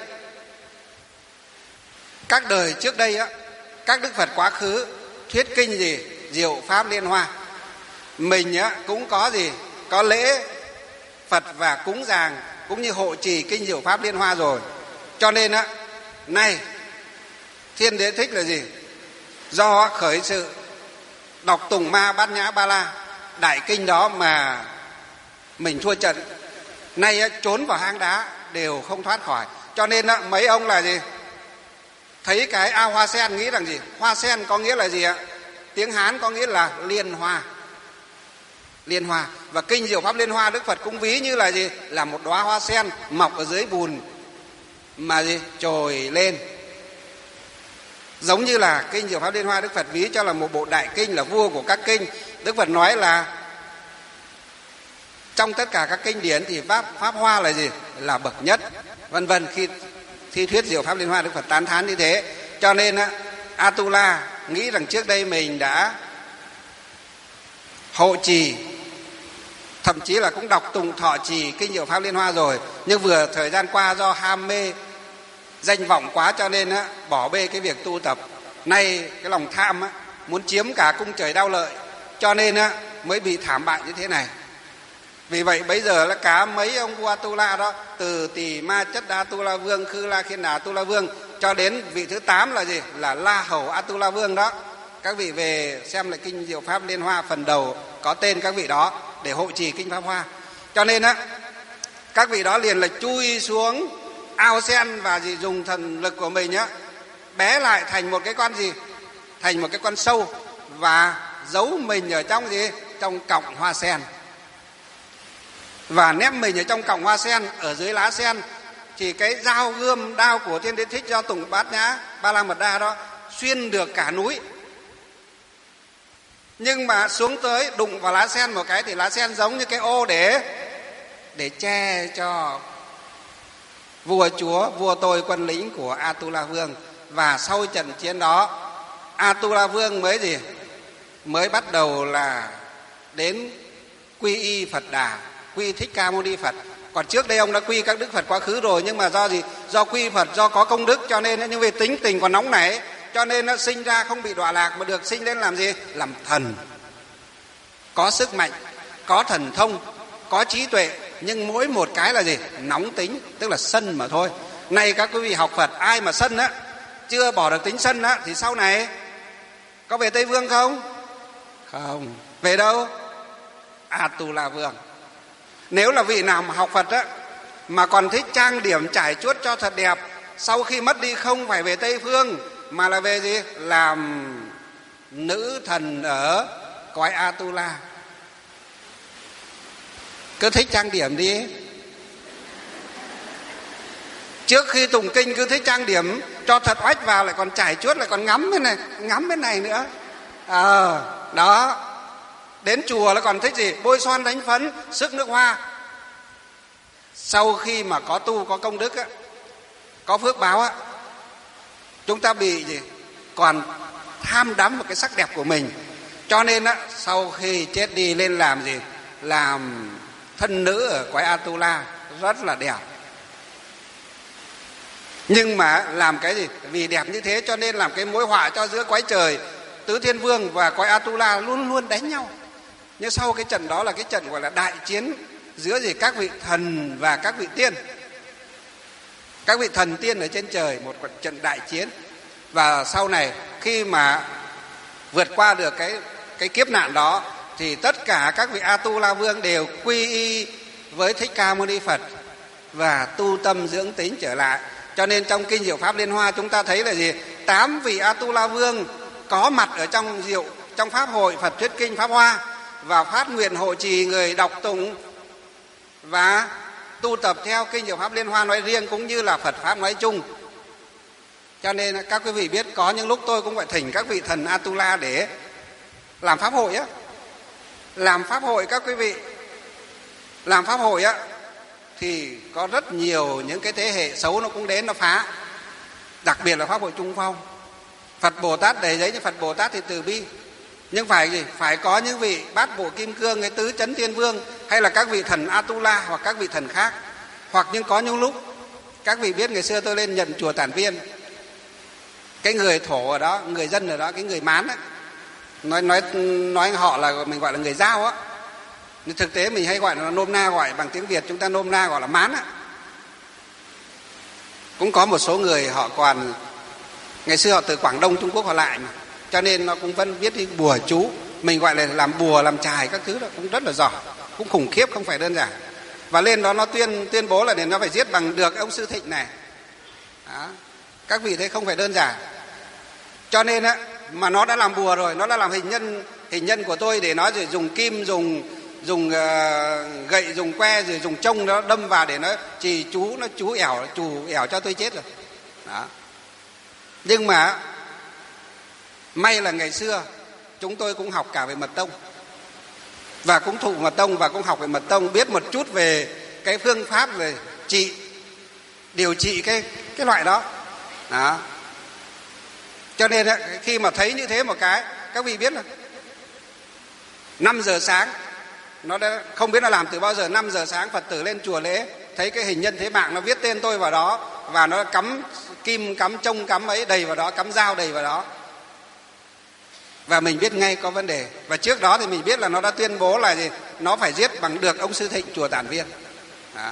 các đời trước đây á, các đức Phật quá khứ thuyết kinh gì diệu pháp liên hoa, mình á, cũng có gì có lễ Phật và cúng dường cũng như hộ trì kinh diệu pháp liên hoa rồi, cho nên á nay Thiên Đế Thích là gì, do khởi sự đọc tùng Ma Bát Nhã Ba La đại kinh đó mà mình thua trận, nay á, trốn vào hang đá đều không thoát khỏi, cho nên á, mấy ông là gì thấy cái ao hoa sen nghĩ rằng gì, hoa sen có nghĩa là gì ạ? Tiếng Hán có nghĩa là liên hoa, liên hoa, và kinh diệu pháp liên hoa Đức Phật cũng ví như là gì, là một đóa hoa sen mọc ở dưới bùn mà gì trồi lên, giống như là kinh diệu pháp liên hoa Đức Phật ví cho là một bộ đại kinh, là vua của các kinh. Đức Phật nói là trong tất cả các kinh điển thì pháp pháp hoa là gì, là bậc nhất, vân vân. Khi thi thuyết diệu pháp liên hoa Đức Phật tán thán như thế, cho nên á, Atula nghĩ rằng trước đây mình đã hộ trì, thậm chí là cũng đọc tụng thọ trì kinh diệu pháp liên hoa rồi, nhưng vừa thời gian qua do ham mê danh vọng quá, cho nên á, bỏ bê cái việc tu tập. Nay cái lòng tham á, muốn chiếm cả cung trời đao lợi, cho nên á, mới bị thảm bại như thế này. Vì vậy bây giờ là cả mấy ông vua Atula đó, từ Tỳ Ma Chất Đa Atula Vương, Khư La Khiên Đà Atula Vương, cho đến vị thứ tám là gì, là La Hầu Atula Vương đó. Các vị về xem lại kinh diệu pháp liên hoa phần đầu có tên các vị đó để hộ trì kinh pháp hoa. Cho nên á, các vị đó liền là chui xuống ao sen và gì dùng thần lực của mình á, bé lại thành một cái con gì, thành một cái con sâu, và giấu mình ở trong gì, trong cọng hoa sen, và nép mình ở trong cọng hoa sen, ở dưới lá sen. Thì cái dao gươm đao của Thiên Đế Thích do tụng Bát Nhã Ba La Mật Đa đó xuyên được cả núi, nhưng mà xuống tới đụng vào lá sen một cái thì lá sen giống như cái ô để để che cho vua chúa, vua tôi quân lính của Atula Vương. Và sau trận chiến đó, Atula Vương mới gì, mới bắt đầu là đến quy y Phật Đà, quy Thích Ca Mâu Ni Phật. Còn trước đây ông đã quy các đức Phật quá khứ rồi, nhưng mà do gì, do quy Phật, do có công đức, cho nên nhưng vì tính tình còn nóng nảy, cho nên nó sinh ra không bị đọa lạc, mà được sinh lên làm gì, làm thần, có sức mạnh, có thần thông, có trí tuệ, nhưng mỗi một cái là gì, nóng tính, tức là sân mà thôi. Nay các quý vị học Phật, ai mà sân á, chưa bỏ được tính sân á, thì sau này có về Tây Vương không? Không. Về đâu? Atula Vương. Nếu là vị nào mà học Phật á, mà còn thích trang điểm trải chuốt cho thật đẹp, sau khi mất đi không phải về Tây Phương, mà là về gì? Làm nữ thần ở cõi Atula. Cứ thích trang điểm đi. Trước khi tụng kinh cứ thích trang điểm cho thật oách vào, lại còn trải chuốt, lại còn ngắm bên này, ngắm bên này nữa. Ờ, à, đó. Đến chùa là còn thích gì? Bôi son đánh phấn, sức nước hoa. Sau khi mà có tu, có công đức á, có phước báo á, chúng ta bị gì? Còn tham đắm vào cái sắc đẹp của mình. Cho nên á, sau khi chết đi lên làm gì? Làm thân nữ ở cõi Atula, rất là đẹp. Nhưng mà làm cái gì? Vì đẹp như thế cho nên làm cái mối họa cho giữa cõi trời Tứ Thiên Vương và cõi Atula luôn luôn đánh nhau. Nhưng sau cái trận đó là cái trận gọi là đại chiến giữa gì, các vị thần và các vị tiên. Các vị thần tiên ở trên trời, một trận đại chiến. Và sau này khi mà vượt qua được cái cái kiếp nạn đó, thì tất cả các vị Atula Vương đều quy y với Thích Ca Mâu Ni Phật, và tu tâm dưỡng tính trở lại. Cho nên trong kinh Diệu Pháp Liên Hoa chúng ta thấy là gì? Tám vị Atula Vương có mặt ở trong diệu trong pháp hội Phật thuyết kinh Pháp Hoa và phát nguyện hộ trì người đọc tụng và tu tập theo kinh Diệu Pháp Liên Hoa nói riêng cũng như là Phật Pháp nói chung. Cho nên các quý vị biết có những lúc tôi cũng phải thỉnh các vị thần Atula để làm pháp hội á. Làm pháp hội các quý vị. Làm pháp hội á thì có rất nhiều những cái thế hệ xấu nó cũng đến nó phá. Đặc biệt là pháp hội Trung Phong. Phật Bồ Tát đầy giấy như Phật Bồ Tát thì từ bi. Nhưng phải gì? Phải có những vị bát bộ kim cương, cái tứ chấn thiên vương, hay là các vị thần Atula hoặc các vị thần khác. Hoặc nhưng có những lúc các vị biết ngày xưa tôi lên nhận chùa Tản Viên, cái người thổ ở đó, người dân ở đó, cái người Mán á, nói nói nói họ là mình gọi là người Dao á, nhưng thực tế mình hay gọi là nôm na, gọi bằng tiếng Việt chúng ta nôm na gọi là Mán á. Cũng có một số người họ còn ngày xưa họ từ Quảng Đông Trung Quốc họ lại mà, cho nên nó cũng vẫn biết đi bùa chú, mình gọi là làm bùa làm chài các thứ đó cũng rất là giỏi, cũng khủng khiếp, không phải đơn giản. Và lên đó nó tuyên tuyên bố là để nó phải giết bằng được ông Sư Thịnh này đó. Các vị thấy không phải đơn giản. Cho nên á, mà nó đã làm bùa rồi, nó đã làm hình nhân hình nhân của tôi để nó rồi dùng kim, dùng dùng uh, gậy, dùng que, rồi dùng trông nó đâm vào để nó chỉ chú nó chú ẻo chú ẻo cho tôi chết rồi đó. Nhưng mà may là ngày xưa chúng tôi cũng học cả về mật tông và cũng thụ mật tông và cũng học về mật tông, biết một chút về cái phương pháp về trị điều trị cái cái loại đó đó. Cho nên khi mà thấy như thế một cái, các vị biết là năm giờ sáng, nó đã không biết nó làm từ bao giờ, năm giờ sáng Phật tử lên chùa lễ, thấy cái hình nhân thế mạng nó viết tên tôi vào đó và nó cắm kim, cắm trông, cắm ấy đầy vào đó, cắm dao đầy vào đó. Và mình biết ngay có vấn đề. Và trước đó thì mình biết là nó đã tuyên bố là gì? Nó phải giết bằng được ông Sư Thịnh chùa Tản Viên đó.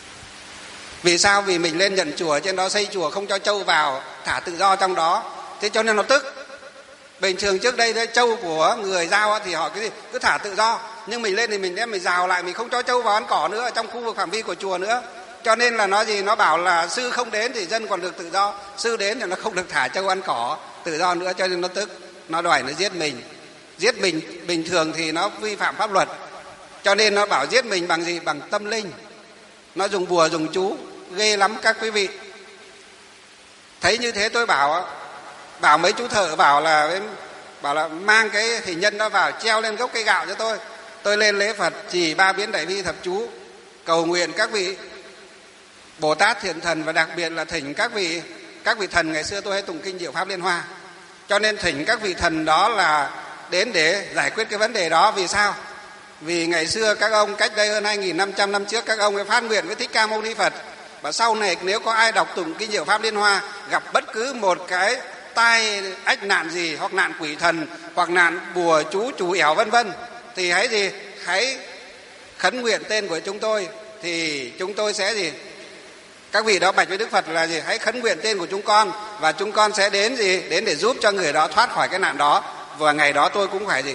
Vì sao? Vì mình lên nhận chùa, trên đó xây chùa không cho trâu vào, thả tự do trong đó. Thế cho nên nó tức. Bình thường trước đây đấy, trâu của người Dao thì họ cái gì cứ thả tự do, nhưng mình lên thì mình đem mình rào lại, mình không cho trâu vào ăn cỏ nữa ở trong khu vực phạm vi của chùa nữa. Cho nên là nó gì? Nó bảo là sư không đến thì dân còn được tự do, sư đến thì nó không được thả trâu ăn cỏ tự do nữa. Cho nên nó tức, nó đòi nó giết mình. Giết mình bình thường thì nó vi phạm pháp luật, cho nên nó bảo giết mình bằng gì? Bằng tâm linh. Nó dùng bùa dùng chú, ghê lắm các quý vị. Thấy như thế tôi bảo bảo mấy chú thợ bảo là bảo là mang cái hình nhân đó vào treo lên gốc cây gạo cho tôi. Tôi lên lễ Phật chỉ ba biến đại bi thập chú, cầu nguyện các vị Bồ Tát Thiện Thần, và đặc biệt là thỉnh các vị các vị thần. Ngày xưa tôi hay tụng kinh Diệu Pháp Liên Hoa, cho nên thỉnh các vị thần đó là đến để giải quyết cái vấn đề đó. Vì sao? Vì ngày xưa các ông cách đây hơn hai nghìn năm trăm năm trước, các ông ấy phát nguyện với Thích Ca Mâu Ni Phật, và sau này nếu có ai đọc tụng kinh Diệu Pháp Liên Hoa gặp bất cứ một cái tai ách nạn gì, hoặc nạn quỷ thần, hoặc nạn bùa chú chú ẻo vân vân, thì hãy gì hãy khấn nguyện tên của chúng tôi, thì chúng tôi sẽ gì các vị đó bạch với Đức Phật là gì hãy khấn nguyện tên của chúng con, và chúng con sẽ đến gì đến để giúp cho người đó thoát khỏi cái nạn đó. Và ngày đó tôi cũng phải gì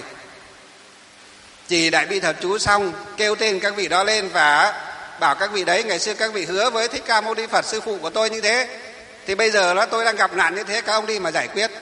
chỉ đại bi thập chú xong, kêu tên các vị đó lên và bảo các vị đấy ngày xưa các vị hứa với Thích Ca Mâu Ni Phật sư phụ của tôi như thế, thì bây giờ đó tôi đang gặp nạn như thế, các ông đi mà giải quyết.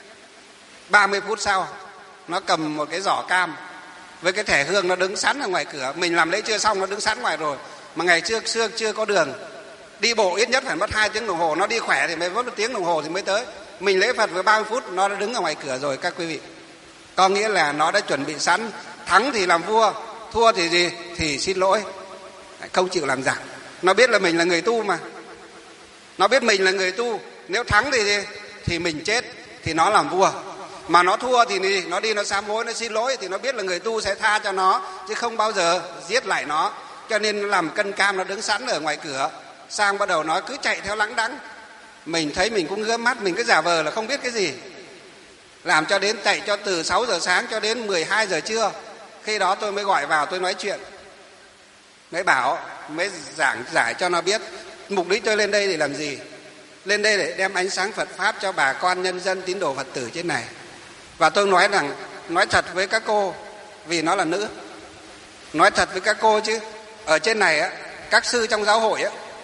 Ba mươi phút sau nó cầm một cái giỏ cam với cái thẻ hương, nó đứng sẵn ở ngoài cửa. Mình làm lễ chưa xong nó đứng sẵn ngoài rồi. Mà ngày trước xưa chưa có đường, đi bộ ít nhất phải mất hai tiếng đồng hồ, nó đi khỏe thì mới mất một tiếng đồng hồ thì mới tới. Mình lễ Phật với ba mươi phút nó đã đứng ở ngoài cửa rồi các quý vị. Có nghĩa là nó đã chuẩn bị sẵn, thắng thì làm vua, thua thì gì thì xin lỗi, không chịu làm giặc. Nó biết là mình là người tu mà, nó biết mình là người tu, nếu thắng thì gì thì mình chết thì nó làm vua, mà nó thua thì gì? Nó đi nó sám hối, nó xin lỗi, thì nó biết là người tu sẽ tha cho nó chứ không bao giờ giết lại nó. Cho nên làm cân cam nó đứng sẵn ở ngoài cửa. Sang bắt đầu nó cứ chạy theo lắng đắng, mình thấy mình cũng ngước mắt, mình cứ giả vờ là không biết cái gì, làm cho đến chạy cho từ sáu giờ sáng cho đến mười hai giờ trưa. Khi đó tôi mới gọi vào, tôi nói chuyện, mới bảo, mới giảng giải cho nó biết mục đích tôi lên đây để làm gì. Lên đây để đem ánh sáng Phật Pháp cho bà con nhân dân tín đồ Phật tử trên này. Và tôi nói rằng, nói thật với các cô, vì nó là nữ, nói thật với các cô chứ ở trên này á, các sư trong giáo hội á,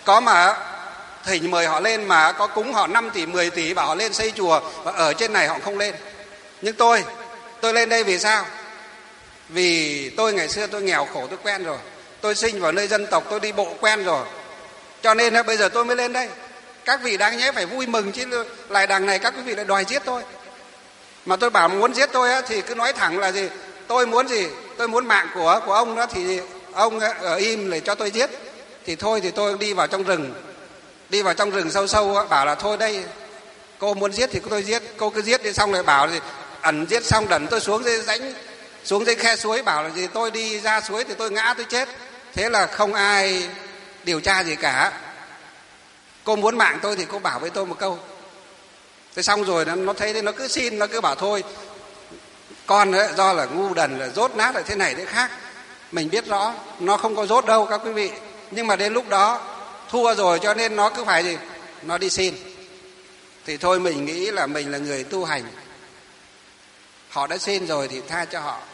Có mà thỉnh mời họ lên mà có cúng họ năm tỷ, mười tỷ bảo họ lên xây chùa, và ở trên này họ không lên. Nhưng tôi, tôi lên đây vì sao? Vì tôi ngày xưa tôi nghèo khổ tôi quen rồi. Tôi sinh vào nơi dân tộc, tôi đi bộ quen rồi. Cho nên bây giờ tôi mới lên đây. Các vị đáng nhẽ phải vui mừng chứ, lại đằng này các quý vị lại đòi giết tôi. Mà tôi bảo muốn giết tôi á, thì cứ nói thẳng là gì? Tôi muốn gì? Tôi muốn mạng của của ông đó, thì ông ở im để cho tôi giết. Thì thôi thì tôi đi vào trong rừng. Đi vào trong rừng sâu sâu á, bảo là thôi đây, cô muốn giết thì tôi giết. Cô cứ giết đi, xong rồi bảo là gì? Ẩn giết xong đẩn tôi xuống dưới rãnh, xuống dưới khe suối, bảo là gì? Tôi đi ra suối thì tôi ngã tôi chết. Thế là không ai điều tra gì cả. Cô muốn mạng tôi thì cô bảo với tôi một câu. Thế xong rồi nó thấy nó cứ xin, nó cứ bảo thôi, con ấy, do là ngu đần là dốt nát là thế này thế khác. Mình biết rõ nó không có dốt đâu các quý vị. Nhưng mà đến lúc đó thua rồi cho nên nó cứ phải gì? Nó đi xin. Thì thôi mình nghĩ là mình là người tu hành. Họ đã xin rồi thì tha cho họ.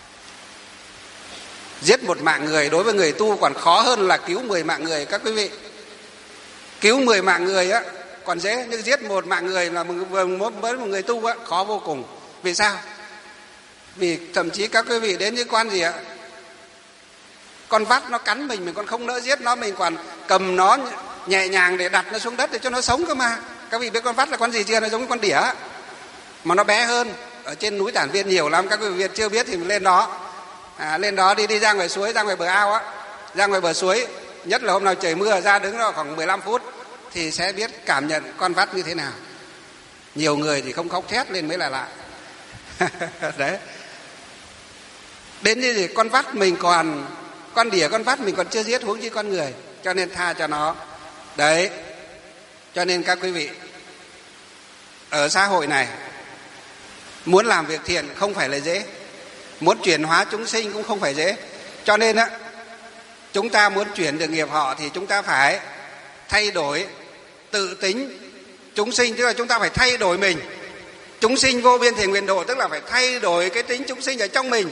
Giết một mạng người đối với người tu còn khó hơn là cứu mười mạng người các quý vị. Cứu mười mạng người á còn dễ, nhưng giết một mạng người là với một người tu á khó vô cùng. Vì sao? Vì thậm chí các quý vị đến những con gì ạ? Con vắt nó cắn mình, mình còn không nỡ giết nó, mình còn cầm nó nhẹ nhàng để đặt nó xuống đất để cho nó sống cơ mà. Các vị biết con vắt là con gì chưa? Nó giống con đỉa mà nó bé hơn. Ở trên núi Tản Viên nhiều lắm, các quý vị chưa biết thì mình lên đó. À, lên đó đi đi ra ngoài suối, ra ngoài bờ ao á, ra ngoài bờ suối, nhất là hôm nào trời mưa ra đứng đó khoảng mười lăm phút thì sẽ biết cảm nhận con vắt như thế nào. Nhiều người thì không khóc thét lên mới là lạ. Đấy. Đến như gì con vắt mình còn, con đỉa con vắt mình còn chưa giết, huống chi con người. Cho nên tha cho nó. Đấy. Cho nên các quý vị, ở xã hội này muốn làm việc thiện không phải là dễ, muốn chuyển hóa chúng sinh cũng không phải dễ. Cho nên á, chúng ta muốn chuyển được nghiệp họ thì chúng ta phải thay đổi tự tính chúng sinh, tức là chúng ta phải thay đổi mình. Chúng sinh vô biên thể nguyện độ, tức là phải thay đổi cái tính chúng sinh ở trong mình.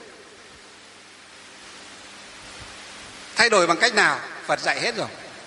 Thay đổi bằng cách nào? Phật dạy hết rồi.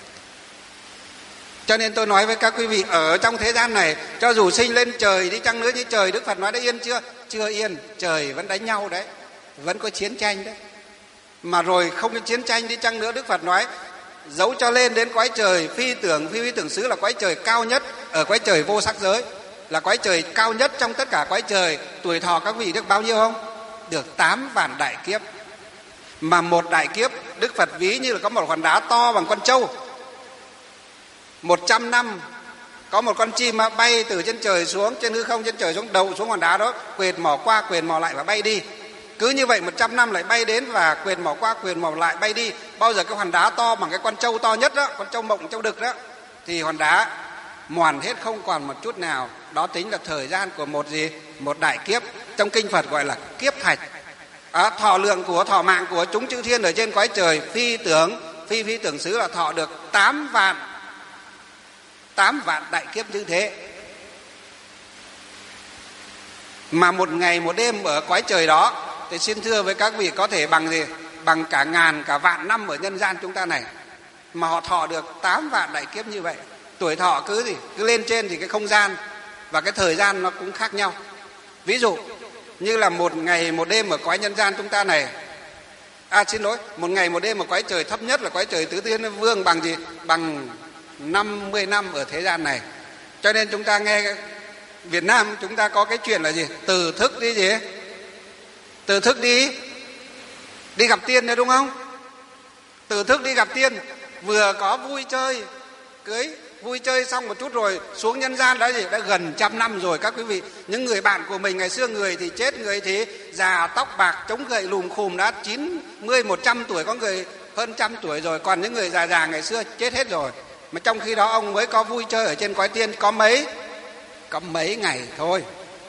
Cho nên tôi nói với các quý vị, ở trong thế gian này, cho dù sinh lên trời đi chăng nữa, như trời Đức Phật nói đã yên chưa? Chưa yên, trời vẫn đánh nhau đấy, vẫn có chiến tranh đấy. Mà rồi không có chiến tranh đi chăng nữa, Đức Phật nói dẫu cho lên đến cõi trời phi tưởng, phi phi tưởng xứ là cõi trời cao nhất, ở cõi trời vô sắc giới, là cõi trời cao nhất trong tất cả cõi trời. Tuổi thọ các vị được bao nhiêu không? Được tám vạn đại kiếp. Mà một đại kiếp Đức Phật ví như là có một hòn đá to bằng con trâu. Một trăm năm có một con chim bay từ trên trời xuống, trên hư không trên trời xuống, đậu xuống hòn đá đó, quệt mỏ qua quệt mỏ lại và bay đi. Cứ như vậy một trăm năm lại bay đến và quệt mỏ qua quệt mỏ lại bay đi. Bao giờ cái hòn đá to bằng cái con trâu to nhất đó, con trâu mộng trâu đực đó, thì hòn đá mòn hết không còn một chút nào. Đó tính là thời gian của một gì? Một đại kiếp. Trong kinh Phật gọi là kiếp thạch. À, thọ lượng của thọ mạng của chúng chư thiên ở trên cõi trời phi tưởng, phi phi tưởng xứ là thọ được tám vạn tám vạn đại kiếp như thế. Mà một ngày một đêm ở cõi trời đó thì xin thưa với các vị có thể bằng gì? Bằng cả ngàn cả vạn năm ở nhân gian chúng ta này. Mà họ thọ được tám vạn đại kiếp như vậy. Tuổi thọ cứ gì? Cứ lên trên thì cái không gian và cái thời gian nó cũng khác nhau. Ví dụ như là một ngày một đêm ở cõi nhân gian chúng ta này, à xin lỗi, một ngày một đêm ở cõi trời thấp nhất là cõi trời Tứ Thiên Vương bằng gì? Bằng năm mươi năm ở thế gian này. Cho nên chúng ta nghe Việt Nam chúng ta có cái chuyện là gì? Từ thức đi gì? Từ thức đi đi gặp tiên đấy đúng không? Từ thức đi gặp tiên, vừa có vui chơi cưới, vui chơi xong một chút rồi xuống nhân gian đã gì? Đã gần trăm năm rồi các quý vị. Những người bạn của mình ngày xưa, người thì chết, người thì già tóc bạc chống gậy lùm khùm đã chín mươi một trăm tuổi, có người hơn trăm tuổi rồi. Còn những người già già ngày xưa chết hết rồi. Mà trong khi đó ông mới có vui chơi ở trên cõi tiên có mấy có mấy ngày thôi.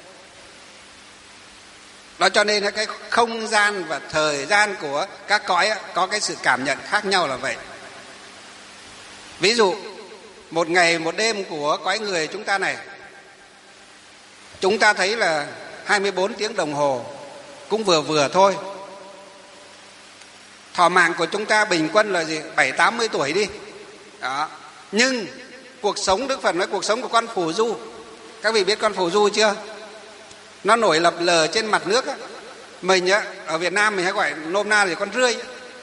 Đó cho nên cái không gian và thời gian của các cõi có cái sự cảm nhận khác nhau là vậy. Ví dụ một ngày một đêm của cõi người chúng ta này, chúng ta thấy là hai mươi bốn tiếng đồng hồ cũng vừa vừa thôi. Thọ mạng của chúng ta bình quân là gì? Bảy tám mươi tuổi đi. Đó. Nhưng cuộc sống, Đức Phật nói cuộc sống của con phù du. Các vị biết con phù du chưa? Nó nổi lập lờ trên mặt nước á. Mình á, ở Việt Nam mình hay gọi nôm na là con rươi.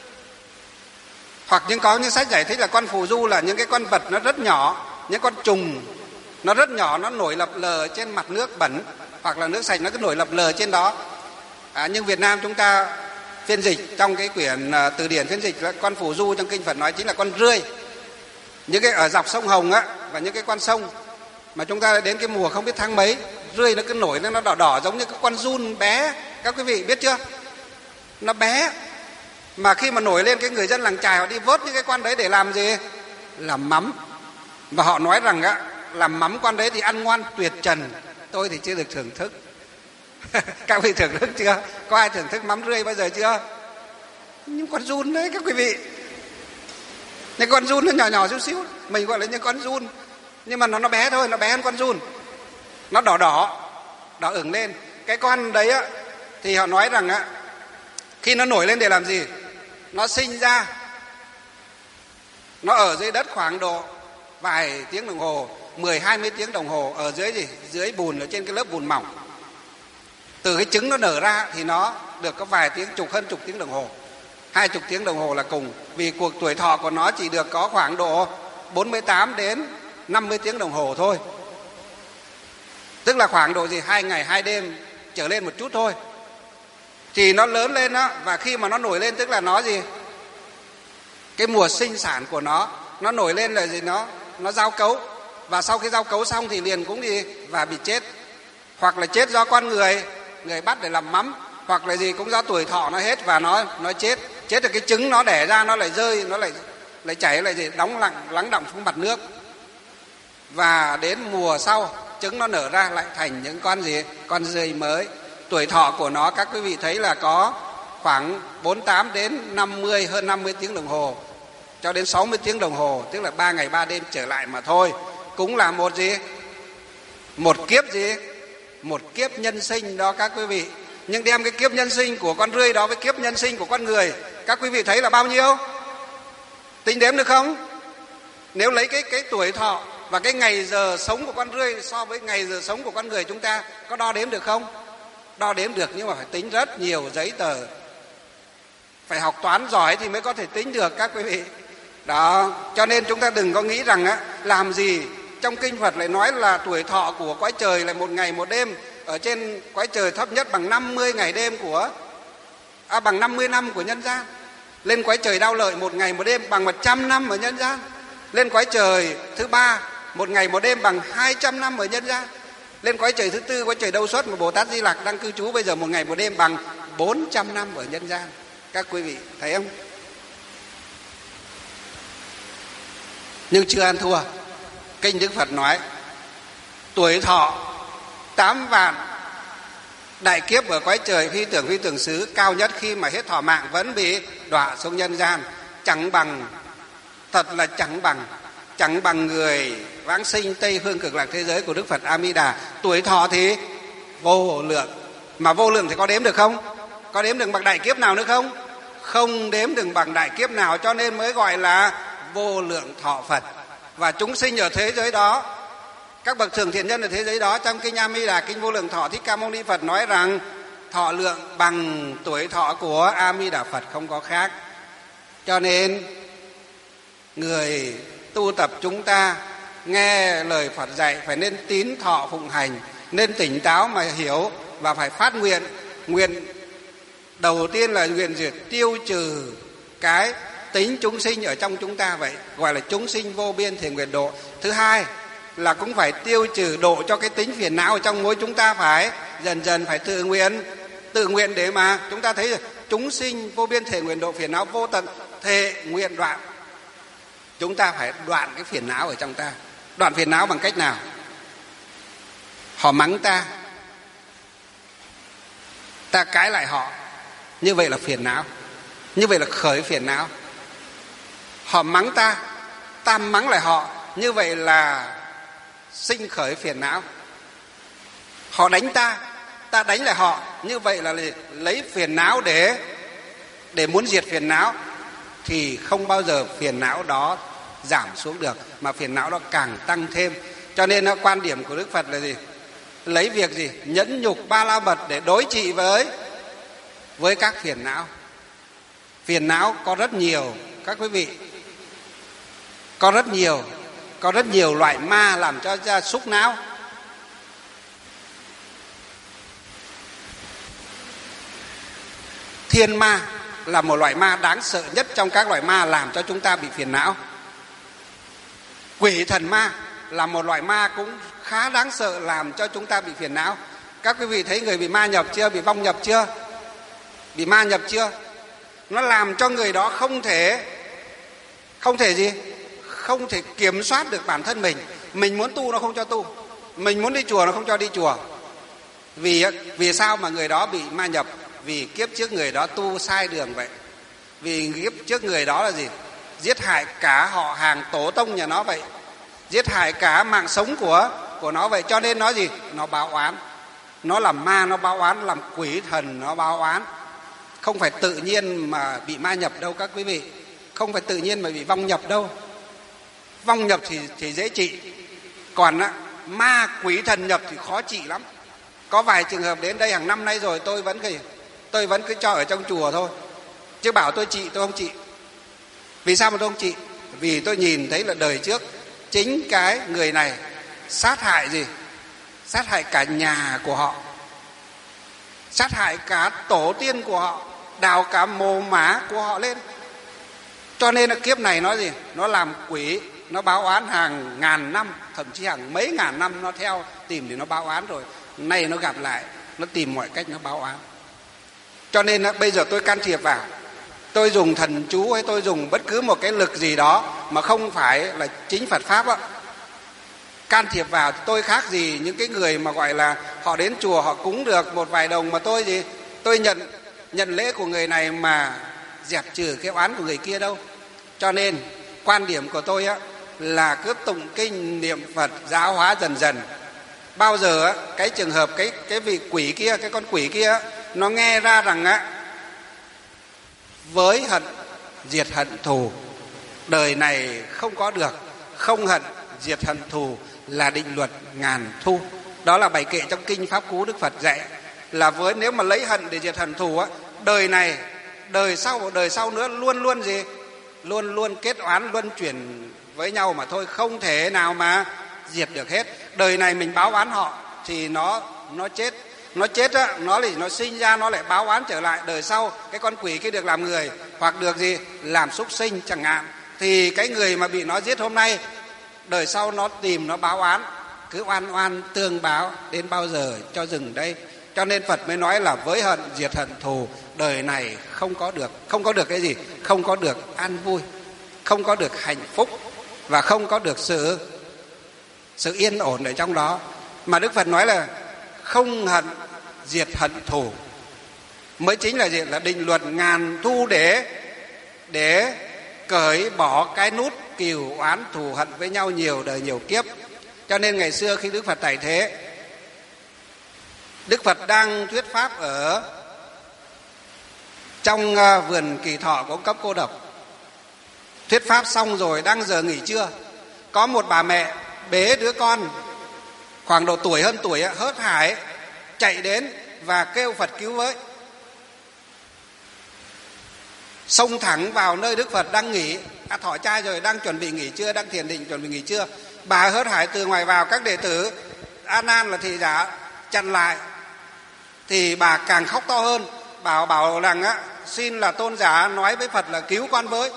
Hoặc những có những sách giải thích là con phù du là những cái con vật nó rất nhỏ, những con trùng nó rất nhỏ, nó nổi lập lờ trên mặt nước bẩn hoặc là nước sạch, nó cứ nổi lập lờ trên đó. À, nhưng Việt Nam chúng ta phiên dịch trong cái quyển uh, từ điển phiên dịch là con phù du trong kinh Phật nói chính là con rươi. Những cái ở dọc sông Hồng á và những cái con sông mà chúng ta đến cái mùa không biết tháng mấy, rươi nó cứ nổi lên, nó đỏ đỏ giống như cái con giun bé. Các quý vị biết chưa? Nó bé. Mà khi mà nổi lên, cái người dân làng Chài họ đi vớt những cái con đấy để làm gì? Làm mắm. Và họ nói rằng á, làm mắm con đấy thì ăn ngoan tuyệt trần. Tôi thì chưa được thưởng thức. Các vị thưởng thức chưa? Có ai thưởng thức mắm rươi bao giờ chưa? Những con giun đấy các quý vị. Những con giun nó nhỏ nhỏ xíu xíu, mình gọi là những con giun, nhưng mà nó nó bé thôi, nó bé hơn con giun. Nó đỏ đỏ, đỏ ửng lên. Cái con đấy á thì họ nói rằng á, khi nó nổi lên để làm gì? Nó sinh ra, nó ở dưới đất khoảng độ vài tiếng đồng hồ, mười hai mươi tiếng đồng hồ ở dưới gì? Dưới bùn, ở trên cái lớp bùn mỏng. Từ cái trứng nó nở ra thì nó được có vài tiếng, chục hơn chục tiếng đồng hồ, hai chục tiếng đồng hồ là cùng. Vì cuộc tuổi thọ của nó chỉ được có khoảng độ bốn mươi tám đến năm mươi tiếng đồng hồ thôi. Tức là khoảng độ gì? Hai ngày hai đêm trở lên một chút thôi. Thì nó lớn lên đó, và khi mà nó nổi lên tức là nó gì? Cái mùa sinh sản của nó, nó nổi lên là gì? Nó nó giao cấu. Và sau khi giao cấu xong thì liền cũng gì? Và bị chết. Hoặc là chết do con người, người bắt để làm mắm, hoặc là gì cũng do tuổi thọ nó hết và nó nó chết. Chết được cái trứng nó đẻ ra nó lại rơi, nó lại lại chảy lại gì? Đóng lặng lắng đọng xuống mặt nước. Và đến mùa sau trứng nó nở ra lại thành những con gì? Con rươi mới. Tuổi thọ của nó các quý vị thấy là có khoảng bốn mươi tám đến năm mươi, hơn năm mươi tiếng đồng hồ cho đến sáu mươi tiếng đồng hồ, tức là ba ngày ba đêm trở lại mà thôi. Cũng là một gì? Một kiếp gì? Một kiếp nhân sinh đó các quý vị. Nhưng đem cái kiếp nhân sinh của con rươi đó với kiếp nhân sinh của con người, các quý vị thấy là bao nhiêu? Tính đếm được không? Nếu lấy cái cái tuổi thọ và cái ngày giờ sống của con rươi so với ngày giờ sống của con người chúng ta, có đo đếm được không? Đo đếm được, nhưng mà phải tính rất nhiều giấy tờ. Phải học toán giỏi thì mới có thể tính được các quý vị. Đó, cho nên chúng ta đừng có nghĩ rằng á, làm gì trong kinh Phật lại nói là tuổi thọ của cõi trời là một ngày một đêm, ở trên cõi trời thấp nhất bằng năm mươi ngày đêm của à, bằng năm mươi năm của nhân gian. Lên cõi trời Đao Lợi một ngày một đêm bằng một trăm năm ở nhân gian. Lên cõi trời thứ ba một ngày một đêm bằng hai trăm năm ở nhân gian. Lên cõi trời thứ tư, cõi trời Đâu Xuất mà Bồ Tát Di Lặc đang cư trú bây giờ một ngày một đêm bằng bốn trăm năm ở nhân gian. Các quý vị thấy không? Nhưng chưa ăn thua. Kinh Đức Phật nói tuổi thọ tám vạn đại kiếp ở cõi trời phi tưởng phi tưởng xứ, cao nhất khi mà hết thọ mạng vẫn bị đọa xuống nhân gian. Chẳng bằng, thật là chẳng bằng, chẳng bằng người vãng sinh Tây Phương Cực Lạc thế giới của Đức Phật A Di Đà. Tuổi thọ thì vô lượng, mà vô lượng thì có đếm được không? Có đếm được bằng đại kiếp nào nữa không? Không đếm được bằng đại kiếp nào, cho nên mới gọi là vô lượng thọ Phật. Và chúng sinh ở thế giới đó, các bậc thường thiện nhân ở thế giới đó, trong kinh A Di Đà, kinh Vô Lượng Thọ Thích Ca Mâu Ni Phật nói rằng thọ lượng bằng tuổi thọ của A Di Đà Phật, không có khác. Cho nên người tu tập chúng ta nghe lời Phật dạy phải nên tín thọ phụng hành, nên tỉnh táo mà hiểu, và phải phát nguyện. Nguyện đầu tiên là nguyện diệt tiêu trừ cái tính chúng sinh ở trong chúng ta, vậy gọi là chúng sinh vô biên thiện nguyện độ. Thứ hai là cũng phải tiêu trừ độ cho cái tính phiền não ở trong mỗi chúng ta, phải dần dần phải tự nguyện, tự nguyện để mà chúng ta thấy chúng sinh vô biên thể nguyện độ, phiền não vô tận, thệ nguyện đoạn. Chúng ta phải đoạn cái phiền não ở trong ta. Đoạn phiền não bằng cách nào? Họ mắng ta, ta cãi lại họ, như vậy là phiền não, như vậy là khởi phiền não. Họ mắng ta, ta mắng lại họ, như vậy là sinh khởi phiền não. Họ đánh ta, ta đánh lại họ, như vậy là lấy phiền não để để muốn diệt phiền não, thì không bao giờ phiền não đó giảm xuống được, mà phiền não nó càng tăng thêm. Cho nên nó quan điểm của Đức Phật là gì? Lấy việc gì? Nhẫn nhục ba la mật để đối trị với với các phiền não. Phiền não có rất nhiều các quý vị, có rất nhiều, có rất nhiều loại ma làm cho ra xúc não. Thiên ma là một loại ma đáng sợ nhất trong các loại ma làm cho chúng ta bị phiền não. Quỷ thần ma là một loại ma cũng khá đáng sợ làm cho chúng ta bị phiền não. Các quý vị thấy người bị ma nhập chưa? Bị vong nhập chưa? Bị ma nhập chưa? Nó làm cho người đó không thể Không thể gì? Không thể kiểm soát được bản thân mình. Mình muốn tu nó không cho tu, mình muốn đi chùa nó không cho đi chùa. Vì vì sao mà người đó bị ma nhập? Vì kiếp trước người đó tu sai đường vậy. Vì kiếp trước người đó là gì? Giết hại cả họ hàng tổ tông nhà nó vậy, giết hại cả mạng sống của của nó vậy. Cho nên nó gì? Nó báo oán. Nó làm ma, nó báo oán, làm quỷ thần, nó báo oán. Không phải tự nhiên mà bị ma nhập đâu các quý vị. Không phải tự nhiên mà bị vong nhập đâu. Vong nhập thì, thì dễ trị. Còn á, ma quỷ thần nhập thì khó trị lắm. Có vài trường hợp đến đây hàng năm nay rồi, tôi vẫn cứ, tôi vẫn cứ cho ở trong chùa thôi. Chứ bảo tôi trị, tôi không trị. Vì sao mà tôi không trị? Vì tôi nhìn thấy là đời trước chính cái người này sát hại gì? Sát hại cả nhà của họ, sát hại cả tổ tiên của họ, đào cả mồ mả của họ lên. Cho nên là kiếp này nó gì? Nó làm quỷ, nó báo oán hàng ngàn năm, thậm chí hàng mấy ngàn năm nó theo tìm để nó báo oán rồi. Nay nó gặp lại, nó tìm mọi cách nó báo oán. Cho nên là bây giờ tôi can thiệp vào, tôi dùng thần chú hay tôi dùng bất cứ một cái lực gì đó mà không phải là chính Phật Pháp á, can thiệp vào tôi khác gì những cái người mà gọi là họ đến chùa họ cúng được một vài đồng mà tôi gì tôi nhận nhận lễ của người này mà dẹp trừ cái oán của người kia đâu. Cho nên quan điểm của tôi á là cứ tụng kinh niệm Phật giáo hóa dần dần. Bao giờ á cái trường hợp cái cái vị quỷ kia, cái con quỷ kia á, nó nghe ra rằng á với hận diệt hận thù, đời này không có được, không hận diệt hận thù là định luật ngàn thu. Đó là bài kệ trong kinh Pháp Cú Đức Phật dạy là với nếu mà lấy hận để diệt hận thù á, đời này, đời sau, đời sau nữa luôn luôn gì? Luôn luôn kết oán, luân chuyển với nhau mà thôi, không thể nào mà diệt được hết. Đời này mình báo oán họ thì nó nó chết, nó chết á, nó thì nó sinh ra nó lại báo oán trở lại. Đời sau cái con quỷ kia được làm người hoặc được gì? Làm súc sinh chẳng hạn, thì cái người mà bị nó giết hôm nay, đời sau nó tìm nó báo oán, cứ oan oan tương báo đến bao giờ cho dừng đây. Cho nên Phật mới nói là với hận diệt hận thù, đời này không có được, không có được cái gì? Không có được an vui, không có được hạnh phúc và không có được sự sự yên ổn ở trong đó. Mà Đức Phật nói là không hận diệt hận thù mới chính là gì? Là định luật ngàn thu để để cởi bỏ cái nút cừu oán thù hận với nhau nhiều đời nhiều kiếp. Cho nên ngày xưa khi Đức Phật tại thế, Đức Phật đang thuyết pháp ở trong vườn Kỳ Thọ của ông Cấp Cô Độc. Thuyết pháp xong rồi đang giờ nghỉ trưa, có một bà mẹ bế đứa con khoảng độ tuổi hơn tuổi hớt hải chạy đến và kêu Phật cứu với. Xông thẳng vào nơi Đức Phật đang nghỉ, à, thọ trai rồi, đang chuẩn bị nghỉ trưa, đang thiền định chuẩn bị nghỉ trưa. Bà hớt hải từ ngoài vào, các đệ tử A Nan là thị giả chặn lại, thì bà càng khóc to hơn, bảo bảo rằng á, xin là tôn giả nói với Phật là cứu con với,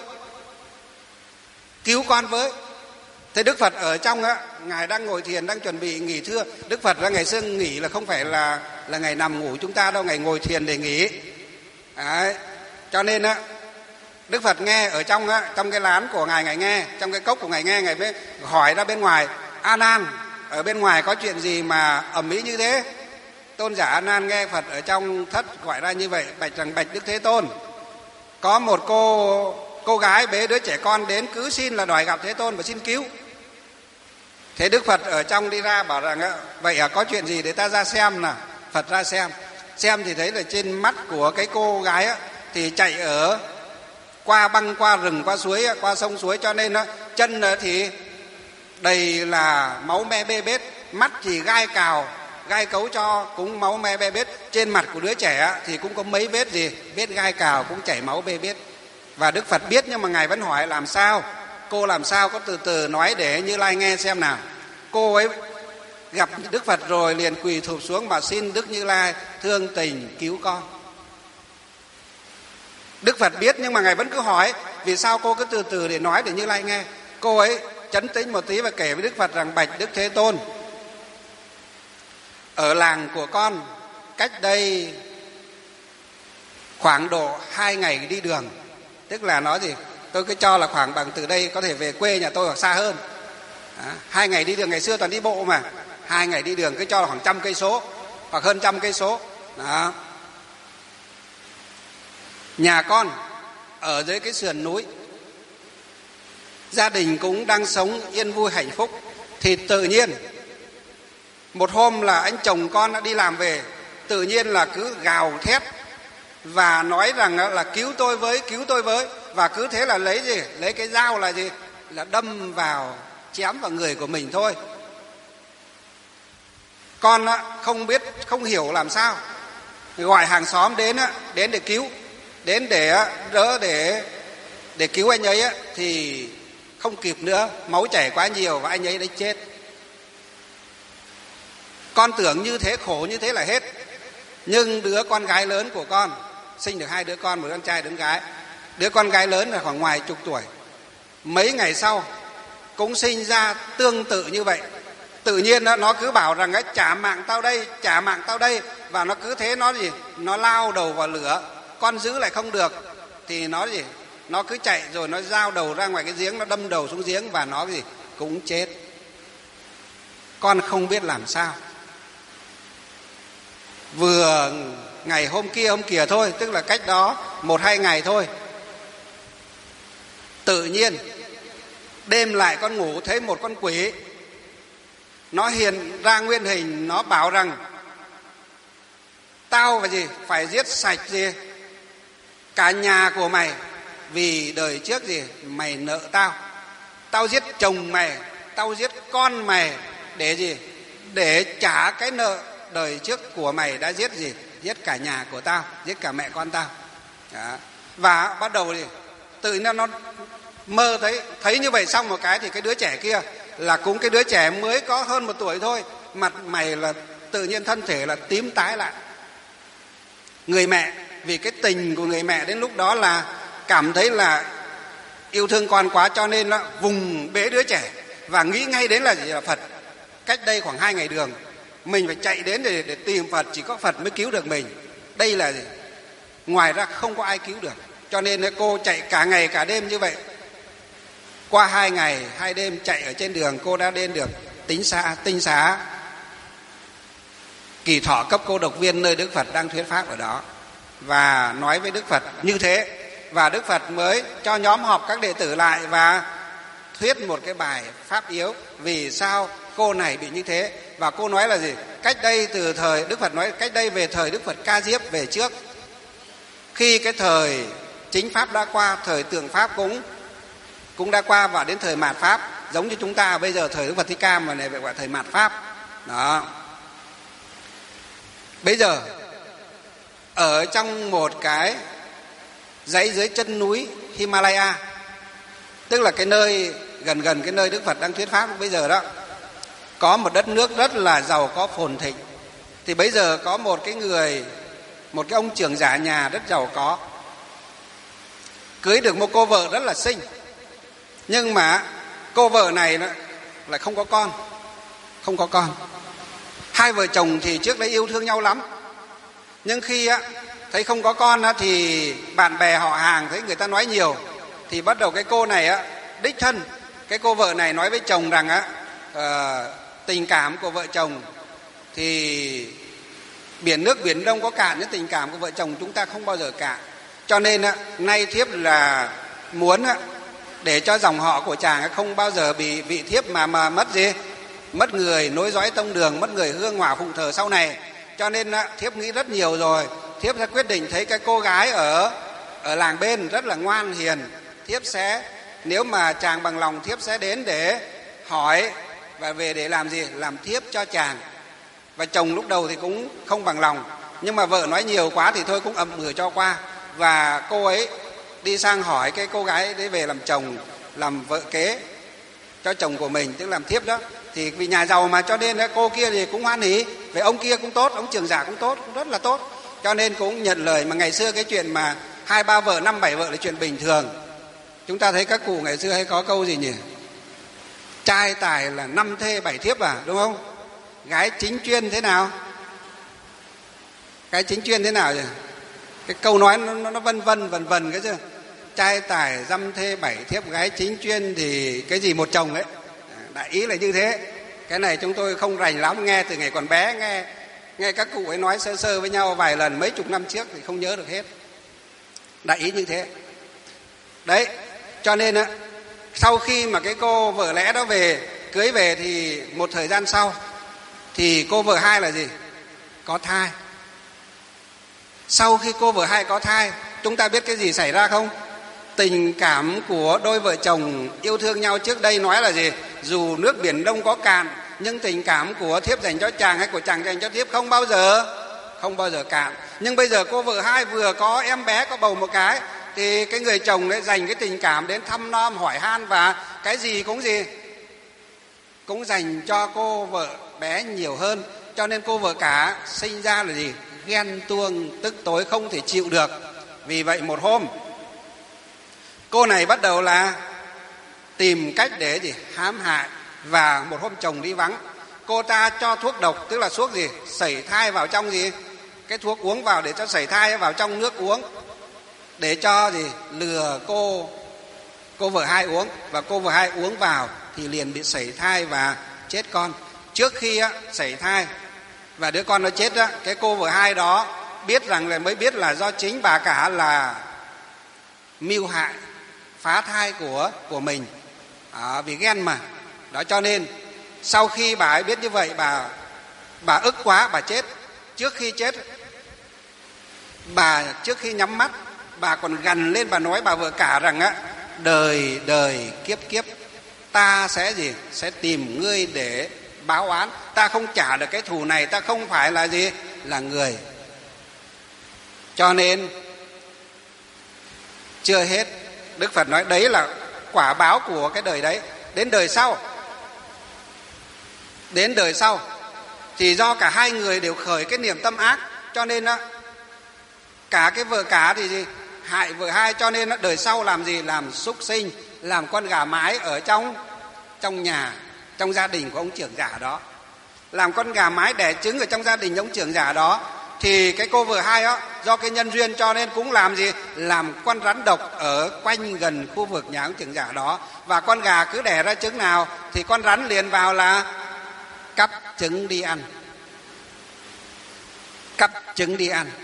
cứu con với. Thế Đức Phật ở trong á, ngài đang ngồi thiền, đang chuẩn bị nghỉ trưa. Đức Phật ra ngày xưa nghỉ là không phải là là ngày nằm ngủ chúng ta đâu, ngày ngồi thiền để nghỉ. Đấy. Cho nên á, Đức Phật nghe ở trong á, trong cái lán của ngài, ngài nghe, trong cái cốc của ngài nghe, ngài mới hỏi ra bên ngoài: A Nan, ở bên ngoài có chuyện gì mà ầm ĩ như thế? Tôn giả A Nan nghe Phật ở trong thất gọi ra như vậy, bạch rằng: bạch Đức Thế Tôn, có một cô cô gái bế đứa trẻ con đến cứ xin là đòi gặp Thế Tôn và xin cứu. Thế Đức Phật ở trong đi ra bảo rằng: vậy à, có chuyện gì để ta ra xem nào. Phật ra xem, xem thì thấy là trên mắt của cái cô gái á, thì chạy ở qua băng, qua rừng, qua suối, qua sông suối, cho nên á, chân thì đầy là máu me bê bết, mắt thì gai cào, gai cấu cho cũng máu me bê bết. Trên mặt của đứa trẻ thì cũng có mấy vết gì, vết gai cào cũng chảy máu bê bết. Và Đức Phật biết, nhưng mà Ngài vẫn hỏi làm sao, cô làm sao, có từ từ nói để Như Lai nghe xem nào. Cô ấy gặp Đức Phật rồi liền quỳ thụp xuống mà xin Đức Như Lai thương tình cứu con. Đức Phật biết, nhưng mà Ngài vẫn cứ hỏi vì sao cô cứ từ từ để nói để Như Lai nghe. Cô ấy trấn tĩnh một tí và kể với Đức Phật rằng: bạch Đức Thế Tôn, ở làng của con cách đây khoảng độ hai ngày đi đường. Tức là nói gì, tôi cứ cho là khoảng bằng từ đây có thể về quê nhà tôi hoặc xa hơn. À, hai ngày đi đường, ngày xưa toàn đi bộ mà, hai ngày đi đường cứ cho là khoảng trăm cây số hoặc hơn trăm cây số. Đó. Nhà con ở dưới cái sườn núi, gia đình cũng đang sống yên vui hạnh phúc. Thì tự nhiên một hôm là anh chồng con đã đi làm về, tự nhiên là cứ gào thét và nói rằng là cứu tôi với, cứu tôi với. Và cứ thế là lấy gì, lấy cái dao là gì, là đâm vào, chém vào người của mình thôi. Con không biết, không hiểu làm sao, gọi hàng xóm đến đến để cứu, đến để đỡ, để để cứu anh ấy thì không kịp nữa, máu chảy quá nhiều và anh ấy đã chết. Con tưởng như thế, khổ như thế là hết. Nhưng đứa con gái lớn của con, sinh được hai đứa con, một đứa con trai, đứa con gái. Đứa con gái lớn là khoảng ngoài chục tuổi, mấy ngày sau cũng sinh ra tương tự như vậy. Tự nhiên đó, nó cứ bảo rằng ấy, trả mạng tao đây, trả mạng tao đây. Và nó cứ thế, nó gì, nó lao đầu vào lửa. Con giữ lại không được thì nó gì, nó cứ chạy rồi nó giao đầu ra ngoài cái giếng, nó đâm đầu xuống giếng và nó gì cũng chết. Con không biết làm sao. Vừa ngày hôm kia hôm kia thôi, tức là cách đó một hai ngày thôi, tự nhiên đêm lại con ngủ thấy một con quỷ nó hiện ra nguyên hình. Nó bảo rằng tao và gì phải giết sạch gì cả nhà của mày, vì đời trước gì mày nợ tao. Tao giết chồng mày, tao giết con mày để gì, để trả cái nợ đời trước của mày đã giết gì, giết cả nhà của tao, giết cả mẹ con tao. Đó. Và bắt đầu thì tự nhiên nó mơ thấy thấy như vậy. Xong một cái thì cái đứa trẻ kia là cũng cái đứa trẻ mới có hơn một tuổi thôi, mặt mày là tự nhiên thân thể là tím tái lại. Người mẹ, vì cái tình của người mẹ đến lúc đó là cảm thấy là yêu thương con quá, cho nên là vùng bế đứa trẻ và nghĩ ngay đến là gì, là Phật. Cách đây khoảng hai ngày đường, mình phải chạy đến để, để tìm Phật, chỉ có Phật mới cứu được mình. Đây là gì, ngoài ra không có ai cứu được. Cho nên cô chạy cả ngày cả đêm như vậy. Qua hai ngày hai đêm chạy ở trên đường, cô đã đến được tính xá, tinh xá Kỳ Thọ cấp cô độc viên, nơi Đức Phật đang thuyết pháp ở đó, và nói với Đức Phật như thế. Và Đức Phật mới cho nhóm họp các đệ tử lại và thuyết một cái bài pháp yếu vì sao cô này bị như thế. Và cô nói là gì, cách đây từ thời Đức Phật nói cách đây về thời Đức Phật Ca Diếp về trước, khi cái thời chính pháp đã qua, thời tượng pháp cũng cũng đã qua, và đến thời mạt pháp, giống như chúng ta bây giờ thời Đức Phật Thích Ca mà này phải gọi thời mạt pháp. Đó. Bây giờ ở trong một cái dãy dưới chân núi Himalaya, tức là cái nơi gần gần cái nơi Đức Phật đang thuyết pháp bây giờ đó, có một đất nước rất là giàu có phồn thịnh. Thì bây giờ có một cái người, một cái ông trưởng giả nhà rất giàu có, cưới được một cô vợ rất là xinh. Nhưng mà cô vợ này lại không có con, không có con. Hai vợ chồng thì trước đấy yêu thương nhau lắm, nhưng khi á, thấy không có con á, thì bạn bè họ hàng thấy người ta nói nhiều, thì bắt đầu cái cô này á, đích thân cái cô vợ này nói với chồng rằng á, uh, tình cảm của vợ chồng thì biển nước biển đông có cạn, nhưng tình cảm của vợ chồng chúng ta không bao giờ cạn. Cho nên á, nay thiếp là muốn á, để cho dòng họ của chàng không bao giờ bị vị thiếp mà mà mất gì, mất người nối dõi tông đường, mất người hương hỏa phụng thờ sau này. Cho nên á, thiếp nghĩ rất nhiều rồi, thiếp sẽ quyết định thấy cái cô gái ở ở làng bên rất là ngoan hiền, thiếp sẽ nếu mà chàng bằng lòng, thiếp sẽ đến để hỏi và về để làm gì? Làm thiếp cho chàng. Và chồng lúc đầu thì cũng không bằng lòng, nhưng mà vợ nói nhiều quá thì thôi cũng ậm ừ cho qua. Và cô ấy đi sang hỏi cái cô gái đấy về làm chồng, làm vợ kế cho chồng của mình, tức làm thiếp đó. Thì vì nhà giàu mà, cho nên cô kia thì cũng hoan hỉ, về ông kia cũng tốt, ông trưởng giả cũng tốt, cũng rất là tốt, cho nên cũng nhận lời. Mà ngày xưa cái chuyện mà hai ba vợ, năm bảy vợ là chuyện bình thường. Chúng ta thấy các cụ ngày xưa hay có câu gì nhỉ? Trai tài là năm thê bảy thiếp à, đúng không? Gái chính chuyên thế nào? Gái chính chuyên thế nào nhỉ? Cái câu nói nó, nó vân vân vần vần cái chứ. Trai tài dăm thê bảy thiếp, gái chính chuyên thì cái gì một chồng ấy. Đại ý là như thế. Cái này chúng tôi không rành lắm, nghe từ ngày còn bé, nghe nghe các cụ ấy nói sơ sơ với nhau vài lần mấy chục năm trước thì không nhớ được hết. Đại ý như thế. Đấy, cho nên á, sau khi mà cái cô vợ lẽ đó về, cưới về thì một thời gian sau thì cô vợ hai là gì? Có thai. Sau khi cô vợ hai có thai, chúng ta biết cái gì xảy ra không? Tình cảm của đôi vợ chồng yêu thương nhau trước đây nói là gì? Dù nước biển Đông có cạn, nhưng tình cảm của thiếp dành cho chàng hay của chàng dành cho thiếp không bao giờ không bao giờ cạn. Nhưng bây giờ cô vợ hai vừa có em bé, có bầu một cái, thì cái người chồng đấy dành cái tình cảm đến thăm nom hỏi han, và cái gì cũng gì cũng dành cho cô vợ bé nhiều hơn. Cho nên cô vợ cả sinh ra là gì? Ghen tuông tức tối không thể chịu được. Vì vậy một hôm cô này bắt đầu là tìm cách để gì? Hãm hại. Và một hôm chồng đi vắng, cô ta cho thuốc độc, tức là thuốc gì? Sẩy thai vào trong gì? Cái thuốc uống vào để cho sẩy thai vào trong nước uống, để cho gì? Lừa cô cô vợ hai uống. Và cô vợ hai uống vào thì liền bị sẩy thai và chết con. Trước khi á, sẩy thai và đứa con nó chết á, cái cô vợ hai đó biết rằng là mới biết là do chính bà cả là mưu hại phá thai của của mình, à, vì ghen mà. Đó, cho nên sau khi bà ấy biết như vậy, bà bà ức quá, bà chết. Trước khi chết, bà trước khi nhắm mắt, bà còn gằn lên, bà nói bà vợ cả rằng á, đời đời kiếp kiếp ta sẽ gì? Sẽ tìm ngươi để báo oán. Ta không trả được cái thù này, ta không phải là gì? Là người. Cho nên chưa hết, Đức Phật nói đấy là quả báo của cái đời đấy. Đến đời sau, đến đời sau thì do cả hai người đều khởi cái niềm tâm ác, cho nên á, cả cái vợ cả thì gì? Hại vợ hai, cho nên á, đời sau làm gì? Làm súc sinh, làm con gà mái ở trong trong nhà, trong gia đình của ông trưởng giả đó. Làm con gà mái đẻ trứng ở trong gia đình ông trưởng giả đó. Thì cái cô vợ hai á, do cái nhân duyên cho nên cũng làm gì? Làm con rắn độc ở quanh gần khu vực nhà ông trưởng giả đó. Và con gà cứ đẻ ra trứng nào thì con rắn liền vào là cắp trứng đi ăn. Cắp trứng đi ăn.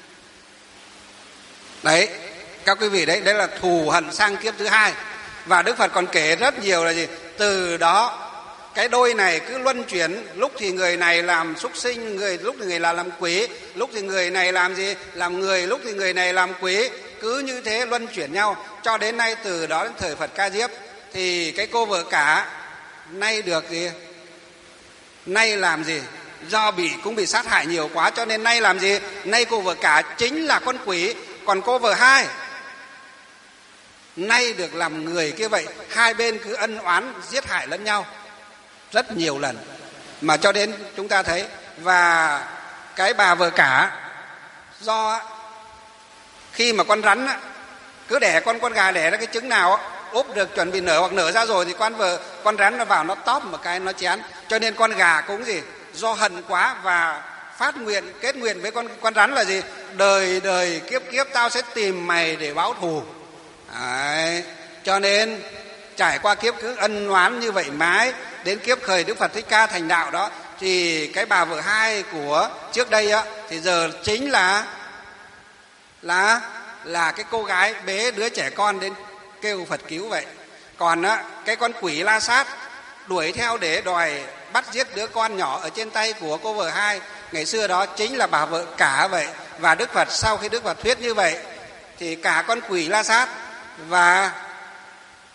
Đấy, các quý vị, đấy, đấy là thù hận sang kiếp thứ hai. Và Đức Phật còn kể rất nhiều là gì? Từ đó cái đôi này cứ luân chuyển, lúc thì người này làm súc sinh, người lúc thì người là làm quỷ, lúc thì người này làm gì? Làm người, lúc thì người này làm quỷ, cứ như thế luân chuyển nhau cho đến nay. Từ đó đến thời Phật Ca Diếp thì cái cô vợ cả nay được gì? Nay làm gì? Do bị cũng bị sát hại nhiều quá, cho nên nay làm gì? Nay cô vợ cả chính là con quỷ, còn cô vợ hai nay được làm người kia. Vậy hai bên cứ ân oán giết hại lẫn nhau rất nhiều lần, mà cho đến chúng ta thấy. Và cái bà vợ cả, do khi mà con rắn cứ đẻ con con gà đẻ ra cái trứng nào úp được chuẩn bị nở hoặc nở ra rồi thì con vợ con rắn nó vào nó tóp một cái nó chén. Cho nên con gà cũng gì? Do hận quá và phát nguyện, kết nguyện với con con rắn là gì? Đời đời kiếp kiếp tao sẽ tìm mày để báo thù. Đấy. Cho nên trải qua kiếp cứ ân oán như vậy mãi, đến kiếp khởi Đức Phật Thích Ca thành đạo đó, thì cái bà vợ hai của trước đây á, thì giờ chính là là là cái cô gái bế đứa trẻ con đến kêu Phật cứu vậy. Còn á, cái con quỷ La Sát đuổi theo để đòi bắt giết đứa con nhỏ ở trên tay của cô vợ hai ngày xưa đó chính là bà vợ cả vậy. Và Đức Phật sau khi Đức Phật thuyết như vậy thì cả con quỷ La Sát và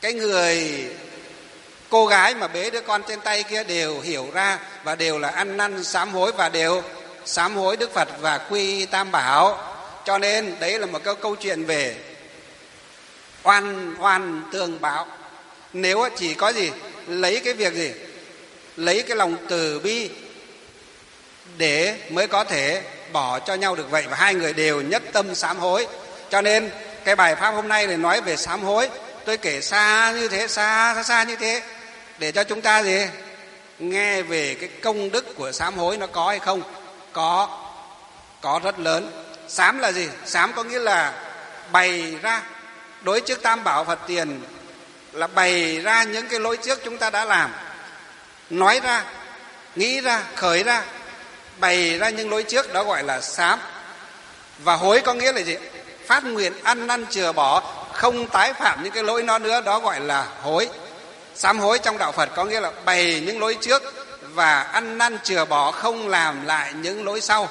cái người cô gái mà bế đứa con trên tay kia đều hiểu ra và đều là ăn năn sám hối và đều sám hối Đức Phật và quy Tam Bảo. Cho nên đấy là một câu, câu chuyện về oan oan tương báo. Nếu chỉ có gì lấy cái việc gì lấy cái lòng từ bi để mới có thể bỏ cho nhau được vậy, và hai người đều nhất tâm sám hối. Cho nên cái bài pháp hôm nay này nói về sám hối, tôi kể xa như thế, xa xa xa như thế để cho chúng ta gì nghe về cái công đức của sám hối nó có hay không. Có, có rất lớn. Sám là gì? Sám có nghĩa là bày ra đối trước Tam Bảo Phật tiền, là bày ra những cái lỗi trước chúng ta đã làm, nói ra, nghĩ ra, khởi ra, bày ra những lỗi trước, đó gọi là sám. Và hối có nghĩa là gì? Phát nguyện ăn năn chừa bỏ, không tái phạm những cái lỗi đó nữa, đó gọi là hối. Sám hối trong đạo Phật có nghĩa là bày những lỗi trước và ăn năn chừa bỏ, không làm lại những lỗi sau.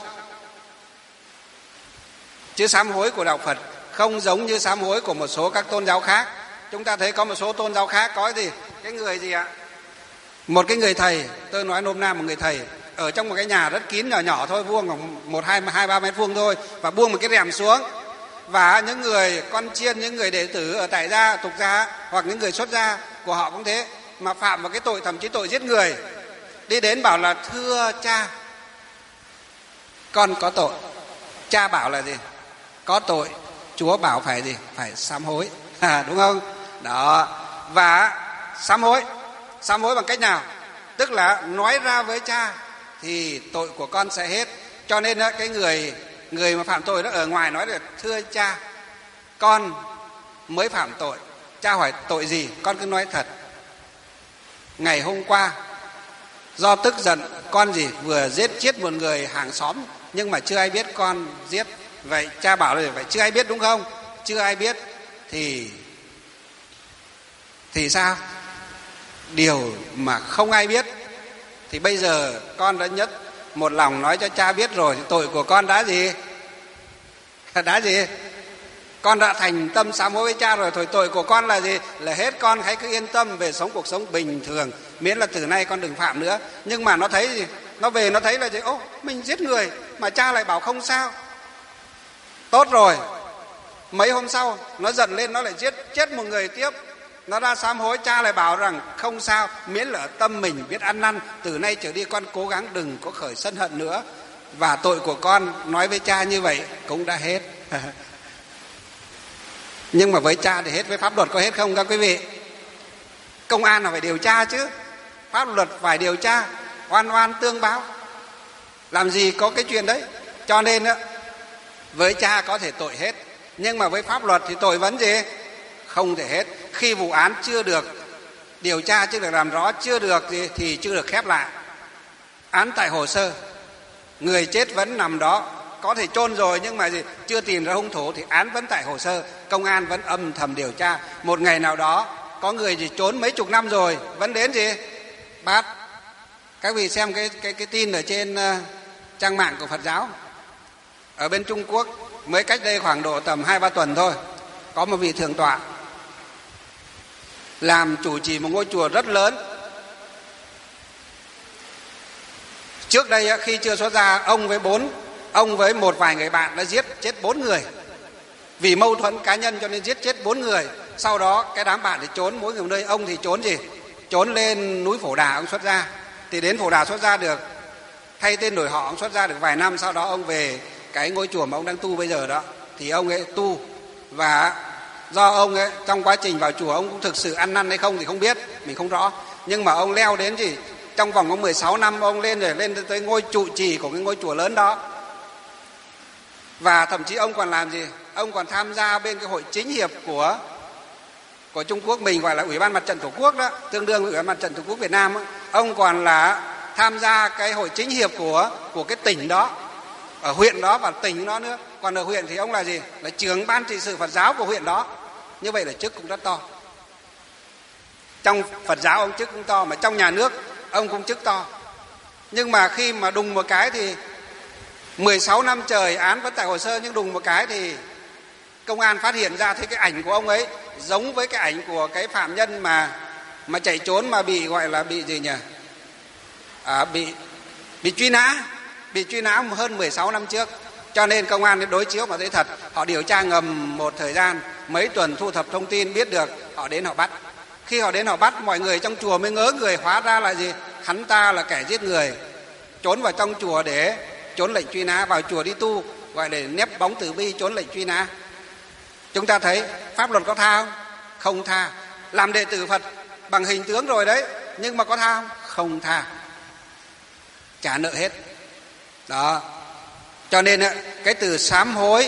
Chứ sám hối của đạo Phật không giống như sám hối của một số các tôn giáo khác. Chúng ta thấy có một số tôn giáo khác có gì? Cái người gì ạ? Một cái người thầy, tôi nói nôm na một người thầy, ở trong một cái nhà rất kín nhỏ nhỏ thôi, vuông khoảng một hai hai ba mét vuông thôi, và buông một cái rèm xuống, và những người con chiên, những người đệ tử ở tại gia, tục gia hoặc những người xuất gia của họ cũng thế, mà phạm vào cái tội thậm chí tội giết người, đi đến bảo là thưa cha, con có tội. Cha bảo là gì? Có tội. Chúa bảo phải gì? Phải sám hối, à, đúng không? Đó. Và sám hối, sám hối bằng cách nào? Tức là nói ra với cha thì tội của con sẽ hết. Cho nên cái người người mà phạm tội đó ở ngoài nói là thưa cha, con mới phạm tội. Cha hỏi tội gì? Con cứ nói thật. Ngày hôm qua do tức giận con gì vừa giết chết một người hàng xóm, nhưng mà chưa ai biết con giết. Vậy cha bảo là vậy, chưa ai biết đúng không? Chưa ai biết thì thì sao? Điều mà không ai biết thì bây giờ con đã nhất một lòng nói cho cha biết rồi, thì tội của con đã gì? Đã gì? Con đã thành tâm sám hối với cha rồi, thôi tội của con là gì? Là hết. Con hãy cứ yên tâm về sống cuộc sống bình thường, miễn là từ nay con đừng phạm nữa. Nhưng mà nó thấy gì? Nó về nó thấy là gì? Ô, mình giết người mà cha lại bảo không sao. Tốt rồi. Mấy hôm sau nó giận lên, nó lại giết chết một người tiếp. Nó ra sám hối, cha lại bảo rằng không sao, miễn là tâm mình biết ăn năn, từ nay trở đi con cố gắng đừng có khởi sân hận nữa, và tội của con nói với cha như vậy cũng đã hết. Nhưng mà với cha thì hết, với pháp luật có hết không các quý vị? Công an là phải điều tra chứ, pháp luật phải điều tra, oan oan tương báo, làm gì có cái chuyện đấy. Cho nên với cha có thể tội hết, nhưng mà với pháp luật thì tội vẫn gì? Không thể hết. Khi vụ án chưa được điều tra, chưa được làm rõ, chưa được gì thì chưa được khép lại. Án tại hồ sơ, người chết vẫn nằm đó, có thể chôn rồi nhưng mà gì chưa tìm ra hung thủ thì án vẫn tại hồ sơ, công an vẫn âm thầm điều tra. Một ngày nào đó có người gì trốn mấy chục năm rồi vẫn đến gì bắt. Các vị xem cái cái cái tin ở trên uh, trang mạng của Phật giáo ở bên Trung Quốc, mới cách đây khoảng độ tầm hai ba tuần thôi, có một vị thượng tọa làm chủ trì một ngôi chùa rất lớn. Trước đây khi chưa xuất gia, ông với bốn ông với một vài người bạn đã giết chết bốn người vì mâu thuẫn cá nhân, cho nên giết chết bốn người. Sau đó cái đám bạn thì trốn mỗi người một nơi. Ông thì trốn gì? Trốn lên núi Phổ Đà ông xuất gia. Thì đến Phổ Đà xuất gia được, thay tên đổi họ, ông xuất gia được vài năm. Sau đó ông về cái ngôi chùa mà ông đang tu bây giờ đó, thì ông ấy tu. Và do ông ấy trong quá trình vào chùa ông cũng thực sự ăn năn hay không thì không biết, mình không rõ. Nhưng mà ông leo đến gì trong vòng có mười sáu năm ông lên rồi lên tới ngôi trụ trì của cái ngôi chùa lớn đó. Và thậm chí ông còn làm gì? Ông còn tham gia bên cái hội chính hiệp của của Trung Quốc, mình gọi là Ủy ban Mặt trận Tổ quốc đó, tương đương với Ủy ban Mặt trận Tổ quốc Việt Nam đó. Ông còn là tham gia cái hội chính hiệp của của cái tỉnh đó, ở huyện đó và tỉnh đó nữa. Còn ở huyện thì ông là gì? Là trưởng ban trị sự Phật giáo của huyện đó. Như vậy là chức cũng rất to. Trong Phật giáo ông chức cũng to, mà trong nhà nước ông cũng chức to. Nhưng mà khi mà đùng một cái thì mười sáu năm trời án vẫn tại hồ sơ, nhưng đùng một cái thì công an phát hiện ra thấy cái ảnh của ông ấy giống với cái ảnh của cái phạm nhân mà mà chạy trốn mà bị gọi là bị gì nhỉ? À, bị bị truy nã, bị truy nã hơn mười sáu năm trước. Cho nên công an đối chiếu mà thấy thật, họ điều tra ngầm một thời gian, mấy tuần thu thập thông tin biết được, họ đến họ bắt. Khi họ đến họ bắt, mọi người trong chùa mới ngớ người, hóa ra là gì? Hắn ta là kẻ giết người, trốn vào trong chùa để trốn lệnh truy nã, vào chùa đi tu, gọi để nép bóng từ bi, trốn lệnh truy nã. Chúng ta thấy pháp luật có tha không? Không tha. Làm đệ tử Phật bằng hình tướng rồi đấy, nhưng mà có tha không? Không tha. Trả nợ hết. Đó. Cho nên cái từ sám hối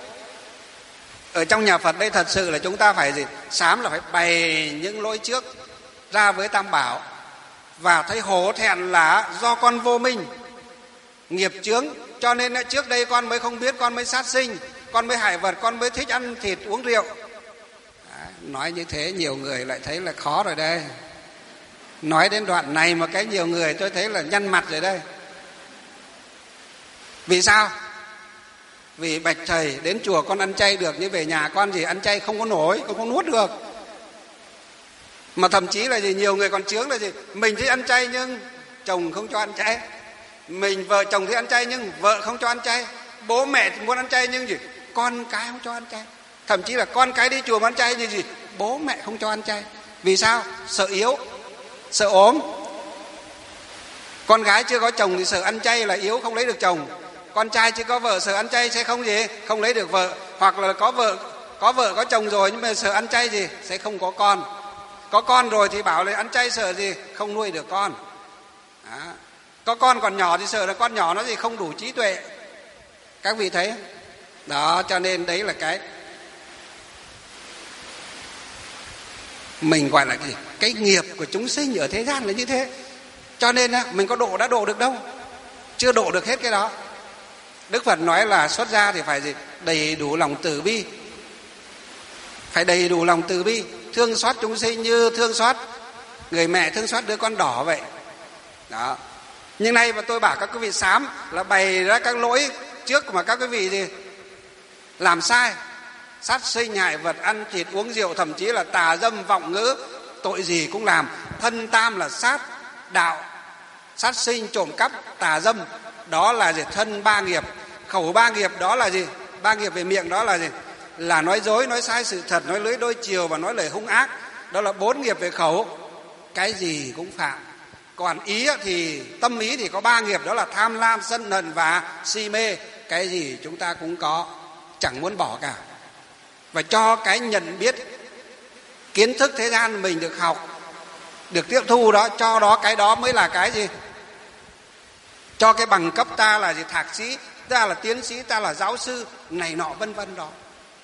ở trong nhà Phật đây thật sự là chúng ta phải gì? Sám là phải bày những lỗi trước ra với Tam Bảo, và thấy hổ thẹn là do con vô minh, nghiệp chướng, cho nên trước đây con mới không biết, con mới sát sinh, con mới hại vật, con mới thích ăn thịt uống rượu. Đấy, nói như thế nhiều người lại thấy là khó rồi đây. Nói đến đoạn này mà cái nhiều người tôi thấy là nhăn mặt rồi đây. Vì sao? Vì bạch thầy, đến chùa con ăn chay được, nhưng về nhà con gì ăn chay không có nổi, con không nuốt được. Mà thậm chí là gì, nhiều người còn chướng là gì, mình thích ăn chay nhưng chồng không cho ăn chay, mình vợ chồng thích ăn chay nhưng vợ không cho ăn chay, bố mẹ muốn ăn chay nhưng gì, con cái không cho ăn chay. Thậm chí là con cái đi chùa mà ăn chay như gì, bố mẹ không cho ăn chay. Vì sao? Sợ yếu, sợ ốm. Con gái chưa có chồng thì sợ ăn chay là yếu, không lấy được chồng. Con trai chưa có vợ sợ ăn chay sẽ không gì, không lấy được vợ. Hoặc là có vợ có vợ có chồng rồi nhưng mà sợ ăn chay gì, sẽ không có con. Có con rồi thì bảo là ăn chay sợ gì, không nuôi được con. Đó. Có con còn nhỏ thì sợ là con nhỏ nó gì không đủ trí tuệ. Các vị thấy đó, cho nên đấy là cái mình gọi là cái, cái nghiệp của chúng sinh ở thế gian là như thế. Cho nên mình có độ đã độ được đâu, chưa độ được hết cái đó. Đức Phật nói là xuất gia thì phải gì? Đầy đủ lòng từ bi. Phải đầy đủ lòng từ bi, thương xót chúng sinh như thương xót người mẹ thương xót đứa con đỏ vậy. Đó. Nhưng nay mà tôi bảo các quý vị sám là bày ra các lỗi trước mà các quý vị gì làm sai. Sát sinh, hại vật, ăn thịt, uống rượu, thậm chí là tà dâm, vọng ngữ, tội gì cũng làm. Thân tam là sát đạo, sát sinh, trộm cắp, tà dâm, đó là gì? Thân ba nghiệp. Khẩu ba nghiệp đó là gì? Ba nghiệp về miệng đó là gì? Là nói dối, nói sai sự thật, nói lưỡi đôi chiều và nói lời hung ác. Đó là bốn nghiệp về khẩu. Cái gì cũng phạm. Còn ý thì tâm ý thì có ba nghiệp, đó là tham lam, sân hận và si mê. Cái gì chúng ta cũng có, chẳng muốn bỏ cả. Và cho cái nhận biết kiến thức thế gian mình được học, được tiếp thu đó, cho đó cái đó mới là cái gì? Cho cái bằng cấp ta là gì? Thạc sĩ, ta là tiến sĩ, ta là giáo sư, này nọ vân vân đó.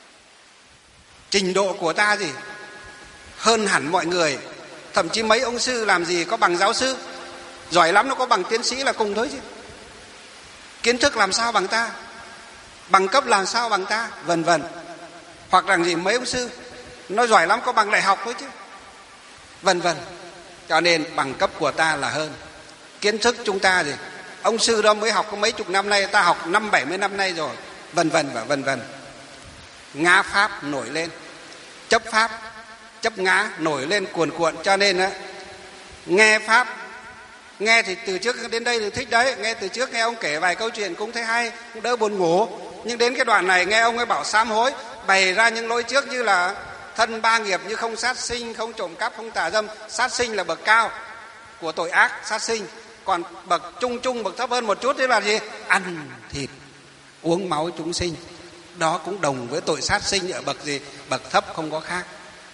Trình độ của ta gì? Hơn hẳn mọi người. Thậm chí mấy ông sư làm gì có bằng giáo sư, giỏi lắm nó có bằng tiến sĩ là cùng thôi chứ. Kiến thức làm sao bằng ta, bằng cấp làm sao bằng ta, vân vân. Hoặc rằng gì mấy ông sư nó giỏi lắm có bằng đại học thôi chứ, vân vân. Cho nên bằng cấp của ta là hơn. Kiến thức chúng ta gì, ông sư đó mới học có mấy chục năm nay, ta học năm bảy mươi năm nay rồi, vân vân và vân vân. Ngã pháp nổi lên, chấp pháp, chấp ngã nổi lên cuồn cuộn. Cho nên á, nghe pháp, nghe thì từ trước đến đây thì thích đấy, nghe từ trước nghe ông kể vài câu chuyện cũng thấy hay, cũng đỡ buồn ngủ. Nhưng đến cái đoạn này nghe ông ấy bảo sám hối, bày ra những lỗi trước như là thân ba nghiệp, như không sát sinh, không trộm cắp, không tà dâm. Sát sinh là bậc cao của tội ác, sát sinh. Còn bậc trung trung, bậc thấp hơn một chút thế là gì? Ăn thịt, uống máu chúng sinh. Đó cũng đồng với tội sát sinh ở bậc gì? Bậc thấp không có khác.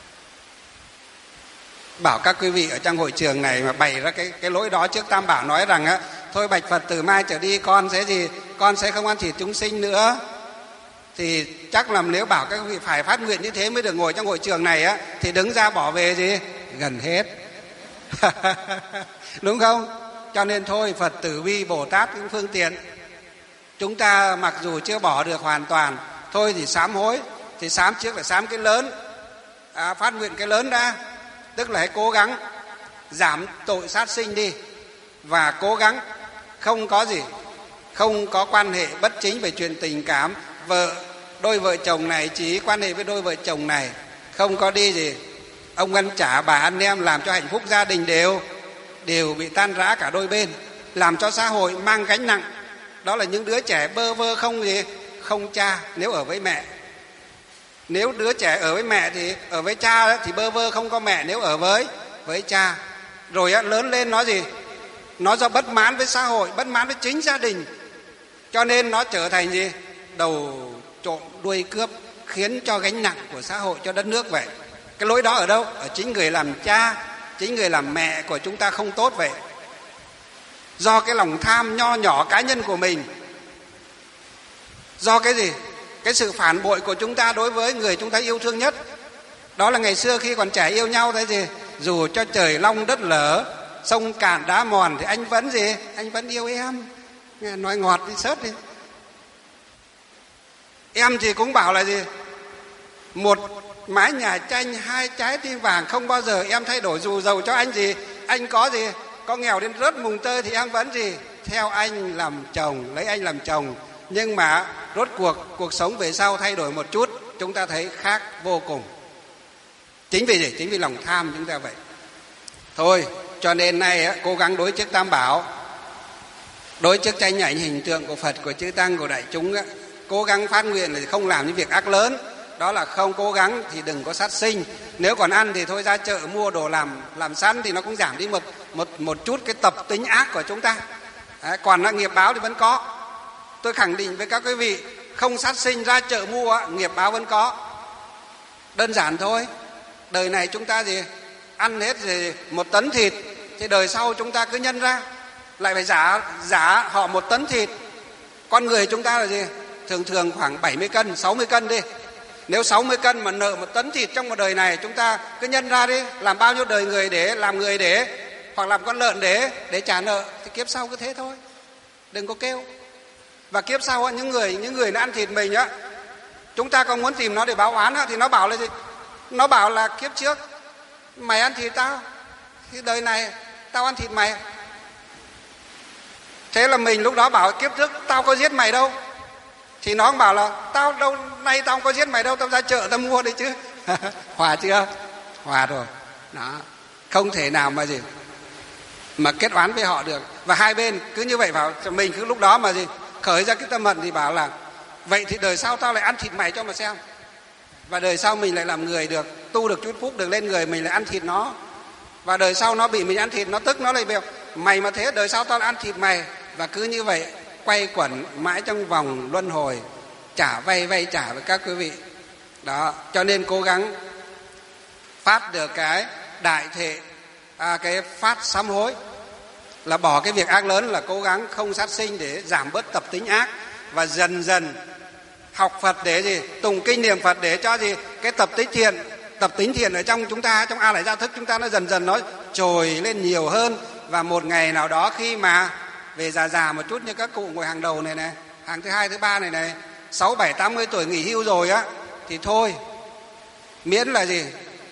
Bảo các quý vị ở trong hội trường này mà bày ra cái cái lỗi đó trước Tam Bảo, nói rằng á, thôi bạch Phật từ mai trở đi con sẽ gì? Con sẽ không ăn thịt chúng sinh nữa. Thì chắc là nếu bảo các quý vị phải phát nguyện như thế mới được ngồi trong hội trường này á, thì đứng ra bỏ về gì? Gần hết. Đúng không? Cho nên thôi, Phật tử bi Bồ Tát những phương tiện. Chúng ta mặc dù chưa bỏ được hoàn toàn, thôi thì sám hối. Thì sám trước là sám cái lớn, à, phát nguyện cái lớn đã. Tức là hãy cố gắng giảm tội sát sinh đi, và cố gắng không có gì, không có quan hệ bất chính về chuyện tình cảm. Vợ, đôi vợ chồng này chỉ quan hệ với đôi vợ chồng này, không có đi gì ông ăn chả bà ăn nem, làm cho hạnh phúc gia đình đều đều bị tan rã cả đôi bên, làm cho xã hội mang gánh nặng. Đó là những đứa trẻ bơ vơ không gì không cha nếu ở với mẹ. Nếu đứa trẻ ở với mẹ thì ở với cha thì bơ vơ không có mẹ nếu ở với với cha. Rồi lớn lên nó gì? Nó do bất mãn với xã hội, bất mãn với chính gia đình, cho nên nó trở thành gì? Đầu trộm đuôi cướp, khiến cho gánh nặng của xã hội, cho đất nước vậy. Cái lỗi đó ở đâu? Ở chính người làm cha, chính người làm mẹ của chúng ta không tốt vậy. Do cái lòng tham nho nhỏ cá nhân của mình, do cái gì? Cái sự phản bội của chúng ta đối với người chúng ta yêu thương nhất. Đó là ngày xưa khi còn trẻ yêu nhau thế gì? Dù cho trời long đất lở, sông cạn đá mòn thì anh vẫn gì? Anh vẫn yêu em. Nói ngọt đi sớt đi. Em thì cũng bảo là gì? Một mái nhà tranh, hai trái tim vàng, không bao giờ em thay đổi dù giàu cho anh gì. Anh có gì? Có nghèo đến rớt mùng tơi thì em vẫn gì? Theo anh làm chồng, lấy anh làm chồng. Nhưng mà rốt cuộc cuộc sống về sau thay đổi một chút, chúng ta thấy khác vô cùng. Chính vì gì? Chính vì lòng tham chúng ta vậy. Thôi, cho nên nay á, cố gắng đối trước Tam Bảo, đối trước tranh ảnh hình tượng của Phật, của chư Tăng, của đại chúng á, cố gắng phát nguyện là không làm những việc ác lớn. Đó là không cố gắng thì đừng có sát sinh. Nếu còn ăn thì thôi ra chợ mua đồ làm làm sẵn thì nó cũng giảm đi một một một chút cái tập tính ác của chúng ta. Đấy, còn là nghiệp báo thì vẫn có. Tôi khẳng định với các quý vị, không sát sinh ra chợ mua, nghiệp báo vẫn có. Đơn giản thôi. Đời này chúng ta gì? Ăn hết gì một tấn thịt, thì đời sau chúng ta cứ nhân ra, lại phải giả giả họ một tấn thịt. Con người chúng ta là gì? Thường thường khoảng bảy mươi cân, sáu mươi cân đi. Nếu sáu mươi cân mà nợ một tấn thịt trong một đời này, chúng ta cứ nhân ra đi, làm bao nhiêu đời người để làm người để, hoặc làm con lợn để để trả nợ, thì kiếp sau cứ thế thôi. Đừng có kêu. Và kiếp sau những người những người đã ăn thịt mình á, chúng ta có muốn tìm nó để báo oán á, thì nó bảo là gì? Nó bảo là kiếp trước mày ăn thịt tao, thì đời này tao ăn thịt mày. Thế là mình lúc đó bảo kiếp trước tao có giết mày đâu, thì nó cũng bảo là tao đâu nay tao không có giết mày đâu, tao ra chợ tao mua đấy chứ. Hòa chưa? Hòa rồi. Đó, không thể nào mà gì mà kết oán với họ được. Và hai bên cứ như vậy vào, mình cứ lúc đó mà gì khởi ra cái tâm hận thì bảo là vậy thì đời sau tao lại ăn thịt mày cho mà xem. Và đời sau mình lại làm người được, tu được chút phúc được lên người, mình lại ăn thịt nó. Và đời sau nó bị mình ăn thịt, nó tức, nó lại biểu mày mà thế đời sau tao lại ăn thịt mày. Và cứ như vậy quay quẩn mãi trong vòng luân hồi, trả vay vay trả với các quý vị. Đó, cho nên cố gắng phát được cái đại thệ, à, cái phát sám hối, là bỏ cái việc ác lớn, là cố gắng không sát sinh để giảm bớt tập tính ác, và dần dần học Phật để gì? Tụng kinh niệm Phật để cho gì? Cái tập tính thiện, tập tính thiện ở trong chúng ta, trong A Lại Gia Thức chúng ta nó dần dần nó trồi lên nhiều hơn. Và một ngày nào đó khi mà về già già một chút như các cụ ngồi hàng đầu này này, hàng thứ hai thứ ba này này, sáu bảy tám mươi tuổi nghỉ hưu rồi á, thì thôi, miễn là gì?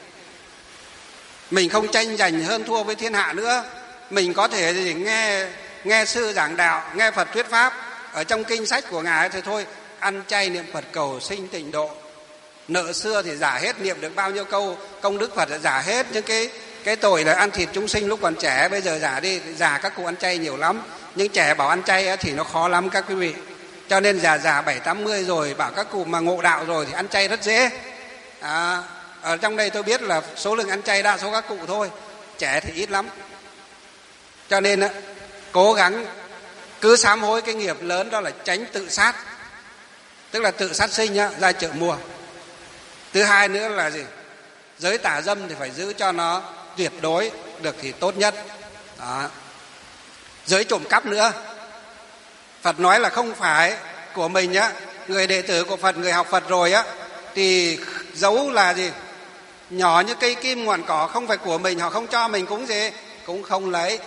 Mình không tranh giành hơn thua với thiên hạ nữa. Mình có thể gì nghe nghe sư giảng đạo, nghe Phật thuyết pháp ở trong kinh sách của ngài thì thôi, ăn chay niệm Phật cầu sinh tịnh độ. Nợ xưa thì giả hết, niệm được bao nhiêu câu công đức Phật giả hết. Những cái cái tội là ăn thịt chúng sinh lúc còn trẻ, bây giờ giả đi, già các cụ ăn chay nhiều lắm. Nhưng trẻ bảo ăn chay thì nó khó lắm các quý vị. Cho nên già già bảy tám mươi rồi bảo các cụ mà ngộ đạo rồi thì ăn chay rất dễ. À, ở trong đây tôi biết là số lượng ăn chay đa số các cụ thôi, trẻ thì ít lắm. Cho nên cố gắng cứ sám hối cái nghiệp lớn, đó là tránh tự sát, tức là tự sát sinh nhá, ra chợ mua. Thứ hai nữa là gì? Giới tà dâm thì phải giữ cho nó tuyệt đối được thì tốt nhất. Đó. Giới trộm cắp nữa, Phật nói là không phải của mình nhá. Người đệ tử của Phật, người học Phật rồi á, thì giấu là gì? Nhỏ như cây kim ngọn cỏ, không phải của mình, họ không cho mình cũng gì, cũng không lấy.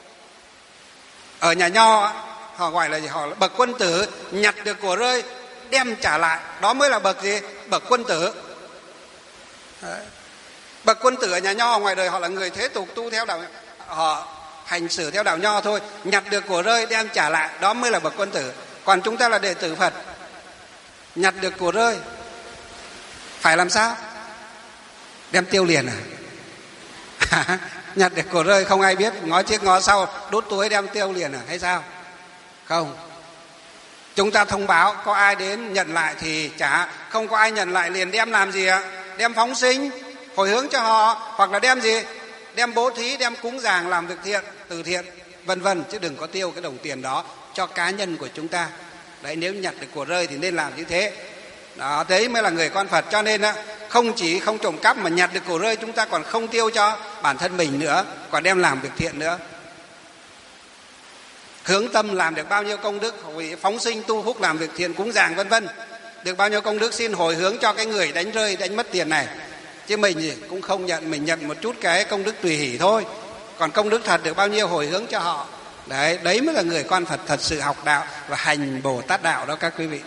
Ở nhà Nho họ gọi là gì? Họ là bậc quân tử, nhặt được của rơi đem trả lại, đó mới là bậc gì? Bậc quân tử. Đấy. Bậc quân tử ở nhà Nho, ngoài đời họ là người thế tục tu theo đạo, họ hành xử theo đạo Nho thôi, nhặt được của rơi đem trả lại, đó mới là bậc quân tử. Còn chúng ta là đệ tử Phật, nhặt được của rơi phải làm sao? Đem tiêu liền à? Nhặt được của rơi không ai biết, ngó trước ngó sau, đút túi đem tiêu liền à hay sao? Không. Chúng ta thông báo, có ai đến nhận lại thì trả, không có ai nhận lại liền đem làm gì ạ? Đem phóng sinh, hồi hướng cho họ, hoặc là đem gì? Đem bố thí, đem cúng dường, làm việc thiện, từ thiện, vân vân, chứ đừng có tiêu cái đồng tiền đó cho cá nhân của chúng ta. Đấy, nếu nhặt được của rơi thì nên làm như thế. Đó, đấy mới là người con Phật. Cho nên á, không chỉ không trộm cắp mà nhặt được của rơi chúng ta còn không tiêu cho bản thân mình nữa, còn đem làm việc thiện nữa. Hướng tâm làm được bao nhiêu công đức, phóng sinh tu phúc, làm việc thiện, cúng dường vân vân, được bao nhiêu công đức xin hồi hướng cho cái người đánh rơi, đánh mất tiền này. Chứ mình gì cũng không nhận, mình nhận một chút cái công đức tùy hỷ thôi, còn công đức thật được bao nhiêu hồi hướng cho họ. Đấy, đấy mới là người con Phật thật sự học đạo và hành Bồ Tát đạo đó các quý vị.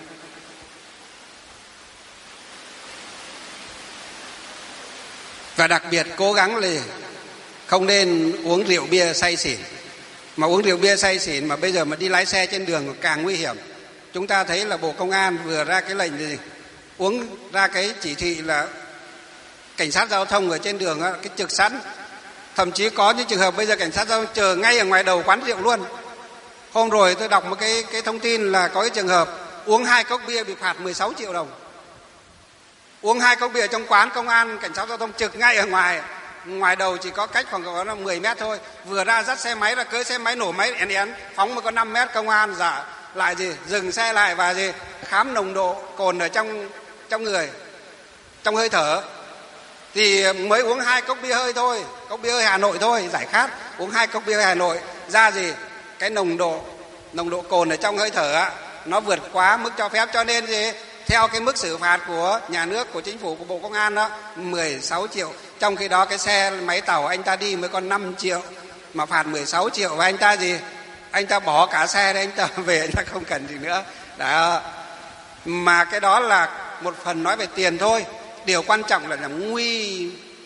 Và đặc biệt cố gắng là không nên uống rượu bia say xỉn. Mà uống rượu bia say xỉn mà bây giờ mà đi lái xe trên đường càng nguy hiểm. Chúng ta thấy là Bộ Công an vừa ra cái lệnh gì, uống ra cái chỉ thị là cảnh sát giao thông ở trên đường cái trực sẵn. Thậm chí có những trường hợp bây giờ cảnh sát giao thông chờ ngay ở ngoài đầu quán rượu luôn. Hôm rồi tôi đọc một cái cái thông tin là có cái trường hợp uống hai cốc bia bị phạt mười sáu triệu đồng. Uống hai cốc bia trong quán, công an cảnh sát giao thông trực ngay ở ngoài, ngoài đầu chỉ có cách khoảng có mười mét thôi. Vừa ra dắt xe máy ra, cưỡi xe máy nổ máy én én phóng mới có năm mét, công an giả lại gì dừng xe lại và gì khám nồng độ cồn ở trong trong người, trong hơi thở. Thì mới uống hai cốc bia hơi thôi, cốc bia hơi Hà Nội thôi, giải khát, uống hai cốc bia hơi Hà Nội ra gì cái nồng độ nồng độ cồn ở trong hơi thở á, nó vượt quá mức cho phép. Cho nên gì theo cái mức xử phạt của nhà nước, của chính phủ, của Bộ Công an đó mười sáu triệu. Trong khi đó cái xe máy tàu anh ta đi mới còn năm triệu mà phạt mười sáu triệu. Và anh ta gì anh ta bỏ cả xe đấy, anh ta về, anh ta không cần gì nữa đó. Mà cái đó là một phần nói về tiền thôi. Điều quan trọng là, là nguy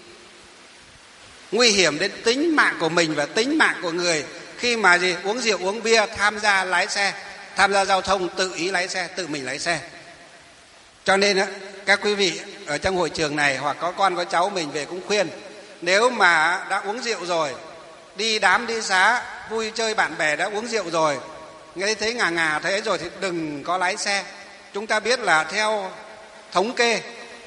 nguy hiểm đến tính mạng của mình và tính mạng của người khi mà gì uống rượu uống bia tham gia lái xe, tham gia giao thông, tự ý lái xe, tự mình lái xe. Cho nên á, các quý vị ở trong hội trường này hoặc có con có cháu mình về cũng khuyên, nếu mà đã uống rượu rồi, đi đám đi xá vui chơi bạn bè đã uống rượu rồi, nghe thấy ngà ngà thế rồi thì đừng có lái xe. Chúng ta biết là theo thống kê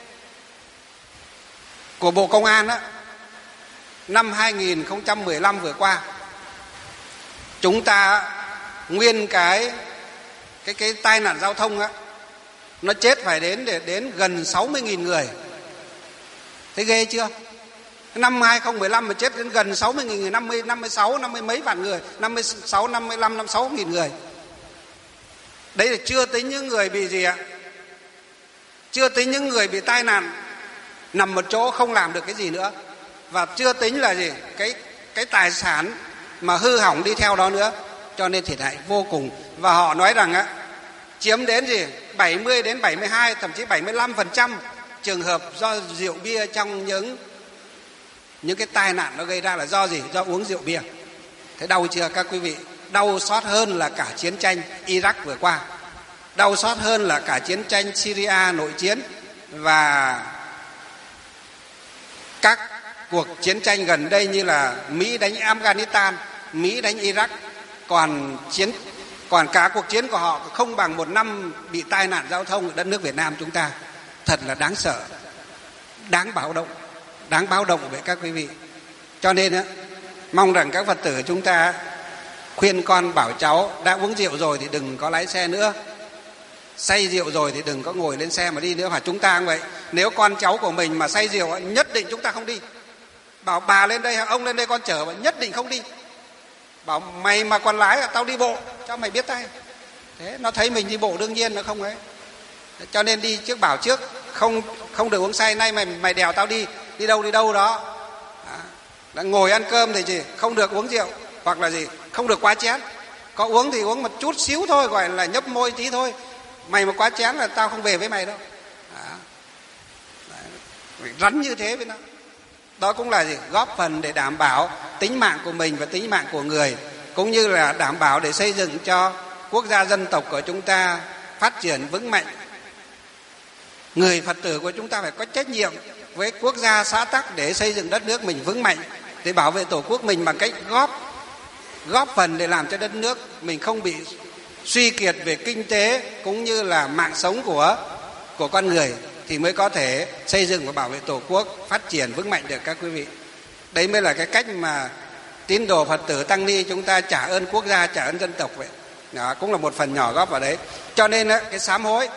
của Bộ Công an á, năm hai không một lăm vừa qua, chúng ta nguyên cái cái cái tai nạn giao thông á, nó chết phải đến để đến gần sáu mươi nghìn người. Thấy ghê chưa? Năm hai không một lăm mà chết đến gần sáu mươi nghìn người, năm mươi, năm mươi sáu, năm mươi mấy vạn người, năm mươi sáu, năm mươi lăm, năm mươi sáu nghìn người. Đấy là chưa tính những người bị gì ạ? Chưa tính những người bị tai nạn nằm một chỗ không làm được cái gì nữa. Và chưa tính là gì? Cái cái tài sản mà hư hỏng đi theo đó nữa. Cho nên thiệt hại vô cùng. Và họ nói rằng á, chiếm đến gì? bảy mươi đến bảy mươi hai, thậm chí bảy mươi lăm phần trăm trường hợp do rượu bia trong những những cái tai nạn nó gây ra là do gì? Do uống rượu bia. Thế đau chưa các quý vị? Đau xót hơn là cả chiến tranh Iraq vừa qua. Đau xót hơn là cả chiến tranh Syria nội chiến và các cuộc chiến tranh gần đây như là Mỹ đánh Afghanistan, Mỹ đánh Iraq. Còn chiến còn cả cuộc chiến của họ không bằng một năm bị tai nạn giao thông ở đất nước Việt Nam chúng ta. Thật là đáng sợ, đáng báo động, đáng báo động với các quý vị. Cho nên á, mong rằng các Phật tử chúng ta khuyên con bảo cháu đã uống rượu rồi thì đừng có lái xe nữa, say rượu rồi thì đừng có ngồi lên xe mà đi nữa. Và chúng ta cũng vậy, nếu con cháu của mình mà say rượu nhất định chúng ta không đi. Bảo bà lên đây, ông lên đây con chở, mà nhất định không đi. Bảo mày mà còn lái là tao đi bộ cho mày biết tay. Thế nó thấy mình đi bộ đương nhiên nó không ấy. Cho nên đi trước, bảo trước không không được uống say. Nay mày mày đèo tao đi, đi đâu đi đâu đó. Đã ngồi ăn cơm thì gì không được uống rượu, hoặc là gì không được quá chén. Có uống thì uống một chút xíu thôi, gọi là nhấp môi tí thôi. Mày mà quá chén là tao không về với mày đâu. Đấy. Rắn như thế với nó. Đó cũng là gì? Góp phần để đảm bảo tính mạng của mình và tính mạng của người, cũng như là đảm bảo để xây dựng cho quốc gia dân tộc của chúng ta phát triển vững mạnh. Người Phật tử của chúng ta phải có trách nhiệm với quốc gia xã tắc để xây dựng đất nước mình vững mạnh, để bảo vệ tổ quốc mình bằng cách góp góp phần để làm cho đất nước mình không bị suy kiệt về kinh tế cũng như là mạng sống của của con người, thì mới có thể xây dựng và bảo vệ tổ quốc phát triển vững mạnh được các quý vị. Đấy mới là cái cách mà tín đồ Phật tử tăng ni chúng ta trả ơn quốc gia, trả ơn dân tộc vậy. Đó cũng là một phần nhỏ góp vào đấy. Cho nên á, cái sám hối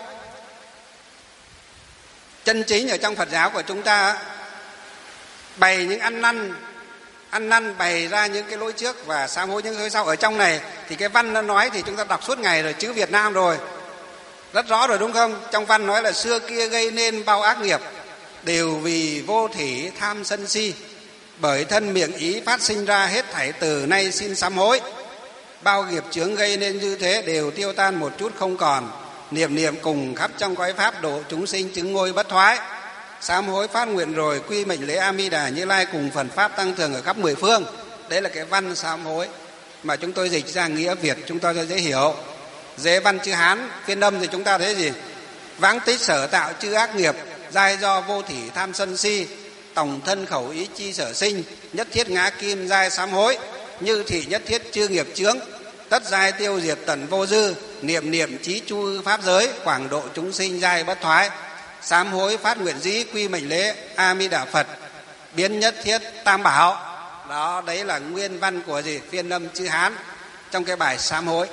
chân chính ở trong Phật giáo của chúng ta bày những ăn năn ăn năn bày ra những cái lỗi trước và sám hối những lỗi sau. Ở trong này thì cái văn nó nói thì chúng ta đọc suốt ngày rồi, chữ Việt Nam rồi, rất rõ rồi đúng không? Trong văn nói là xưa kia gây nên bao ác nghiệp đều vì vô thỉ tham sân si, bởi thân miệng ý phát sinh ra, hết thảy từ nay xin sám hối. Bao nghiệp chướng gây nên như thế đều tiêu tan một chút không còn, niệm niệm cùng khắp trong cõi pháp độ chúng sinh chứng ngôi bất thoái. Sám hối phát nguyện rồi quy mệnh lễ A Di Đà Như Lai cùng phần pháp tăng thường ở khắp mười phương. Đấy là cái văn sám hối mà chúng tôi dịch ra nghĩa Việt chúng ta cho dễ hiểu. Dễ văn chữ Hán phiên âm thì chúng ta thấy gì? Vãng tích sở tạo chư ác nghiệp, giai do vô thỉ tham sân si, tổng thân khẩu ý chi sở sinh, nhất thiết ngã kim giai sám hối, như thị nhất thiết chư nghiệp chướng, tất giai tiêu diệt tận vô dư, niệm niệm trí chu pháp giới, quảng độ chúng sinh giai bất thoái. Sám hối phát nguyện dĩ quy mệnh lễ A Di Đà Phật, biến nhất thiết tam bảo. Đó, đấy là nguyên văn của gì? Phiên âm chữ Hán trong cái bài sám hối.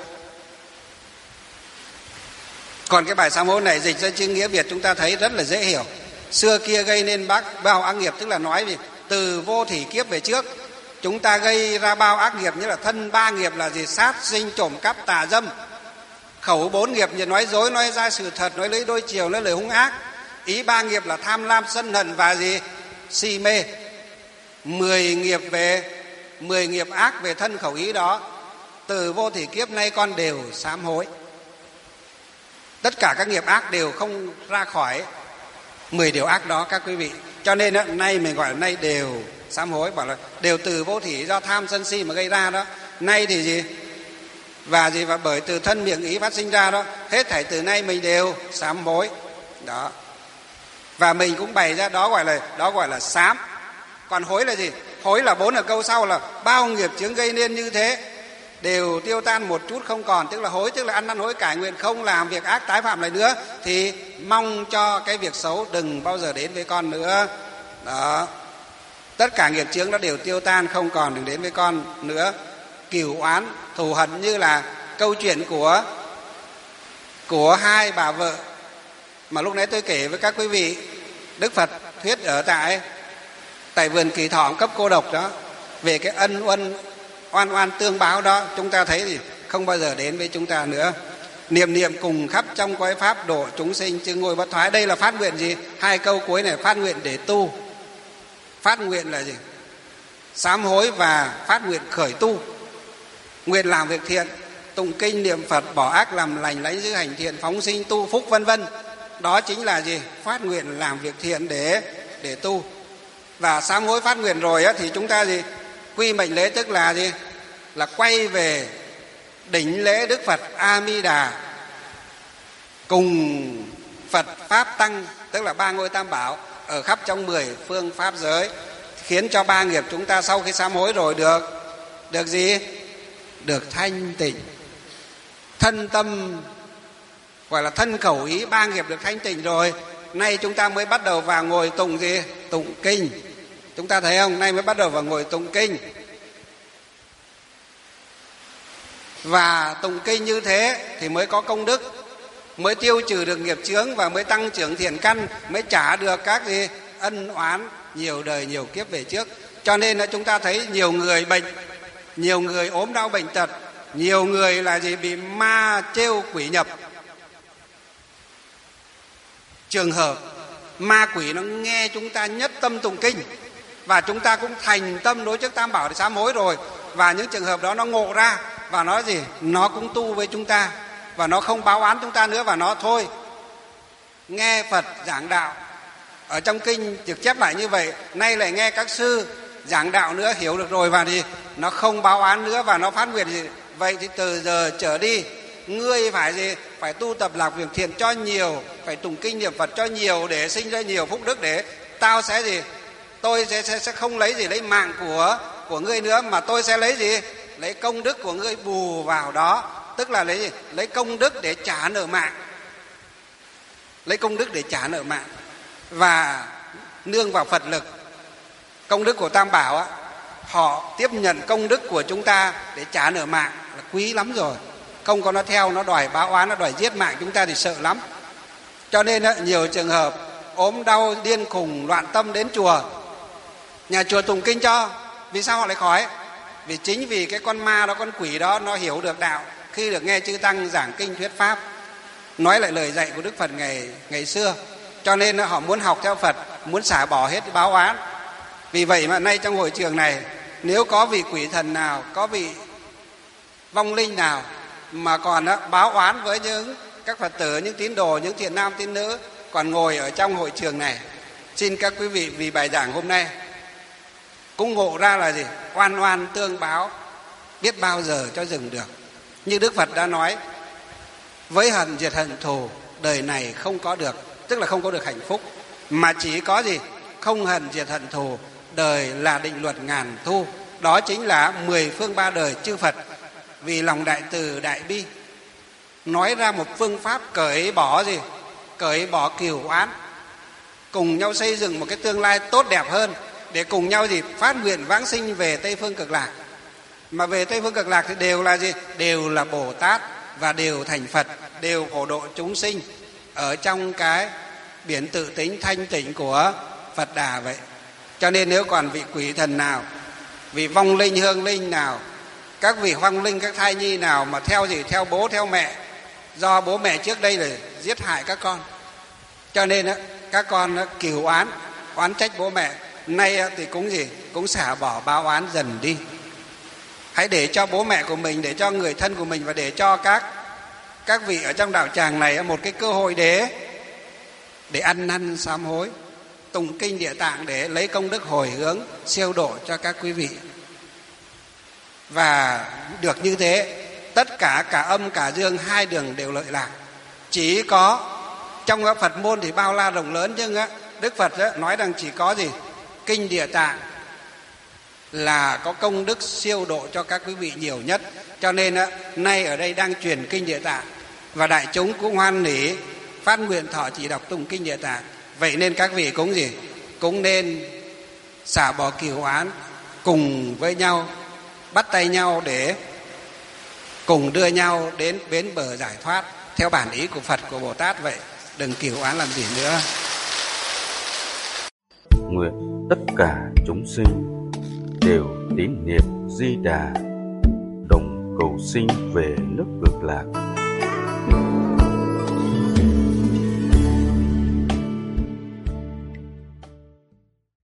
Còn cái bài sám hối này dịch ra chữ nghĩa Việt chúng ta thấy rất là dễ hiểu. Xưa kia gây nên bác bao ác nghiệp, tức là nói gì? Từ vô thỉ kiếp về trước chúng ta gây ra bao ác nghiệp, như là thân ba nghiệp là gì? Sát sinh trộm cắp tà dâm. Khẩu bốn nghiệp như nói dối, nói ra sự thật, nói lưỡi đôi chiều, nói lời hung ác. Ý ba nghiệp là tham lam sân hận và gì? Si mê. Mười nghiệp về mười nghiệp ác về thân khẩu ý đó, từ vô thỉ kiếp nay con đều sám hối. Tất cả các nghiệp ác đều không ra khỏi mười điều ác đó các quý vị. Cho nên đó, nay mình gọi là nay đều sám hối, bảo là đều từ vô thỉ do tham sân si mà gây ra đó. Nay thì gì? Và gì? Và bởi từ thân miệng ý phát sinh ra đó, hết thảy từ nay mình đều sám hối. Đó. Và mình cũng bày ra đó gọi là đó gọi là sám. Còn hối là gì? Hối là bốn ở câu sau là bao nghiệp chướng gây nên như thế đều tiêu tan một chút không còn, tức là hối tức là ăn năn hối cải nguyện không làm việc ác tái phạm lại nữa, thì mong cho cái việc xấu đừng bao giờ đến với con nữa. Đó. Tất cả nghiệp chướng đó đều tiêu tan không còn, đừng đến với con nữa. Cửu oán thù hận như là câu chuyện của của hai bà vợ mà lúc nãy tôi kể với các quý vị. Đức Phật thuyết ở tại tại vườn Kỳ Thọ cấp cô độc đó, về cái ân oan oan oan tương báo đó, chúng ta thấy thì không bao giờ đến với chúng ta nữa. Niệm niệm cùng khắp trong cõi pháp độ chúng sinh chứng ngôi bất thoái. Đây là phát nguyện gì? Hai câu cuối này phát nguyện để tu. Phát nguyện là gì? Sám hối và phát nguyện khởi tu. Nguyện làm việc thiện, tụng kinh niệm Phật, bỏ ác làm lành, lãnh giữ hành thiện, phóng sinh tu phúc vân vân. Đó chính là gì? Phát nguyện làm việc thiện để để tu. Và sám hối phát nguyện rồi á, thì chúng ta gì? Quy mệnh lễ tức là gì? Là quay về đỉnh lễ Đức Phật A Di Đà cùng Phật Pháp Tăng, tức là ba ngôi tam bảo ở khắp trong mười phương pháp giới, khiến cho ba nghiệp chúng ta sau khi sám hối rồi được được gì? Được thanh tịnh. Thân tâm gọi là thân khẩu ý ba nghiệp được thanh tịnh rồi, nay chúng ta mới bắt đầu vào ngồi tụng gì? Tụng kinh. Chúng ta thấy không? Nay mới bắt đầu vào ngồi tụng kinh. Và tụng kinh như thế thì mới có công đức, mới tiêu trừ được nghiệp chướng và mới tăng trưởng thiện căn, mới trả được các gì? Ân oán nhiều đời nhiều kiếp về trước. Cho nên là chúng ta thấy nhiều người bệnh, nhiều người ốm đau bệnh tật, nhiều người là gì? Bị ma trêu quỷ nhập. Trường hợp ma quỷ nó nghe chúng ta nhất tâm tụng kinh và chúng ta cũng thành tâm đối trước tam bảo để sám hối rồi, và những trường hợp đó nó ngộ ra và nó gì? Nó cũng tu với chúng ta và nó không báo án chúng ta nữa, và nó thôi nghe Phật giảng đạo ở trong kinh được chép lại như vậy, nay lại nghe các sư giảng đạo nữa, hiểu được rồi và thì nó không báo án nữa và nó phát nguyện gì? Vậy thì từ giờ trở đi ngươi phải gì? Phải tu tập làm việc thiện cho nhiều, phải tụng kinh niệm Phật cho nhiều để sinh ra nhiều phúc đức, để tao sẽ gì, tôi sẽ, sẽ sẽ không lấy gì lấy mạng của của ngươi nữa, mà tôi sẽ lấy gì, lấy công đức của ngươi bù vào đó. Tức là lấy gì, lấy công đức để trả nợ mạng, lấy công đức để trả nợ mạng. Và nương vào Phật lực, công đức của Tam Bảo á, họ tiếp nhận công đức của chúng ta để trả nợ mạng là quý lắm rồi. Không có nó theo, nó đòi báo oán, nó đòi giết mạng chúng ta thì sợ lắm. Cho nên á, nhiều trường hợp ốm đau điên khùng loạn tâm đến chùa, nhà chùa tụng kinh cho. Vì sao họ lại khỏi? Vì chính vì cái con ma đó, con quỷ đó, nó hiểu được đạo khi được nghe chư tăng giảng kinh thuyết pháp, nói lại lời dạy của Đức Phật ngày ngày xưa. Cho nên họ muốn học theo Phật, muốn xả bỏ hết báo oán. Vì vậy mà nay trong hội trường này, nếu có vị quỷ thần nào, có vị vong linh nào mà còn báo oán với những các Phật tử, những tín đồ, những thiện nam tín nữ còn ngồi ở trong hội trường này, xin các quý vị vì bài giảng hôm nay cũng ngộ ra là gì, oan oan tương báo, biết bao giờ cho dừng được. Như Đức Phật đã nói, với hận diệt hận thù, đời này không có được, tức là không có được hạnh phúc, mà chỉ có gì, không hận diệt hận thù, đời là định luật ngàn thu. Đó chính là mười phương ba đời chư Phật vì lòng đại từ đại bi nói ra một phương pháp cởi bỏ gì, cởi bỏ cừu oán, cùng nhau xây dựng một cái tương lai tốt đẹp hơn, để cùng nhau gì, phát nguyện vãng sinh về Tây Phương Cực Lạc. Mà về Tây Phương Cực Lạc thì đều là gì, đều là Bồ Tát và đều thành Phật, đều phổ độ chúng sinh ở trong cái biển tự tính thanh tịnh của Phật Đà vậy. Cho nên nếu còn vị quỷ thần nào, vị vong linh hương linh nào, các vị hoang linh, các thai nhi nào mà theo gì, theo bố theo mẹ, do bố mẹ trước đây là giết hại các con, cho nên á, các con á, cừu oán, oán trách bố mẹ, nay á, thì cũng gì, cũng xả bỏ báo oán dần đi. Hãy để cho bố mẹ của mình, để cho người thân của mình, và để cho các các vị ở trong đạo tràng này một cái cơ hội để để ăn năn sám hối, tụng kinh Địa Tạng để lấy công đức hồi hướng siêu độ cho các quý vị. Và được như thế, tất cả cả âm cả dương hai đường đều lợi lạc. Chỉ có trong Phật môn thì bao la rộng lớn, nhưng á, Đức Phật á, nói rằng chỉ có gì, kinh Địa Tạng là có công đức siêu độ cho các quý vị nhiều nhất. Cho nên á, nay ở đây đang truyền kinh Địa Tạng, và đại chúng cũng hoan nỉ phát nguyện thọ trì đọc tụng kinh Địa Tạng. Vậy nên các vị cũng gì, cũng nên xả bỏ cừu oán, cùng với nhau bắt tay nhau để cùng đưa nhau đến bến bờ giải thoát theo bản ý của Phật, của Bồ Tát vậy. Đừng cừu oán làm gì nữa. Nguyện tất cả chúng sinh đều tín niệm Di Đà, đồng cầu sinh về nước Cực Lạc.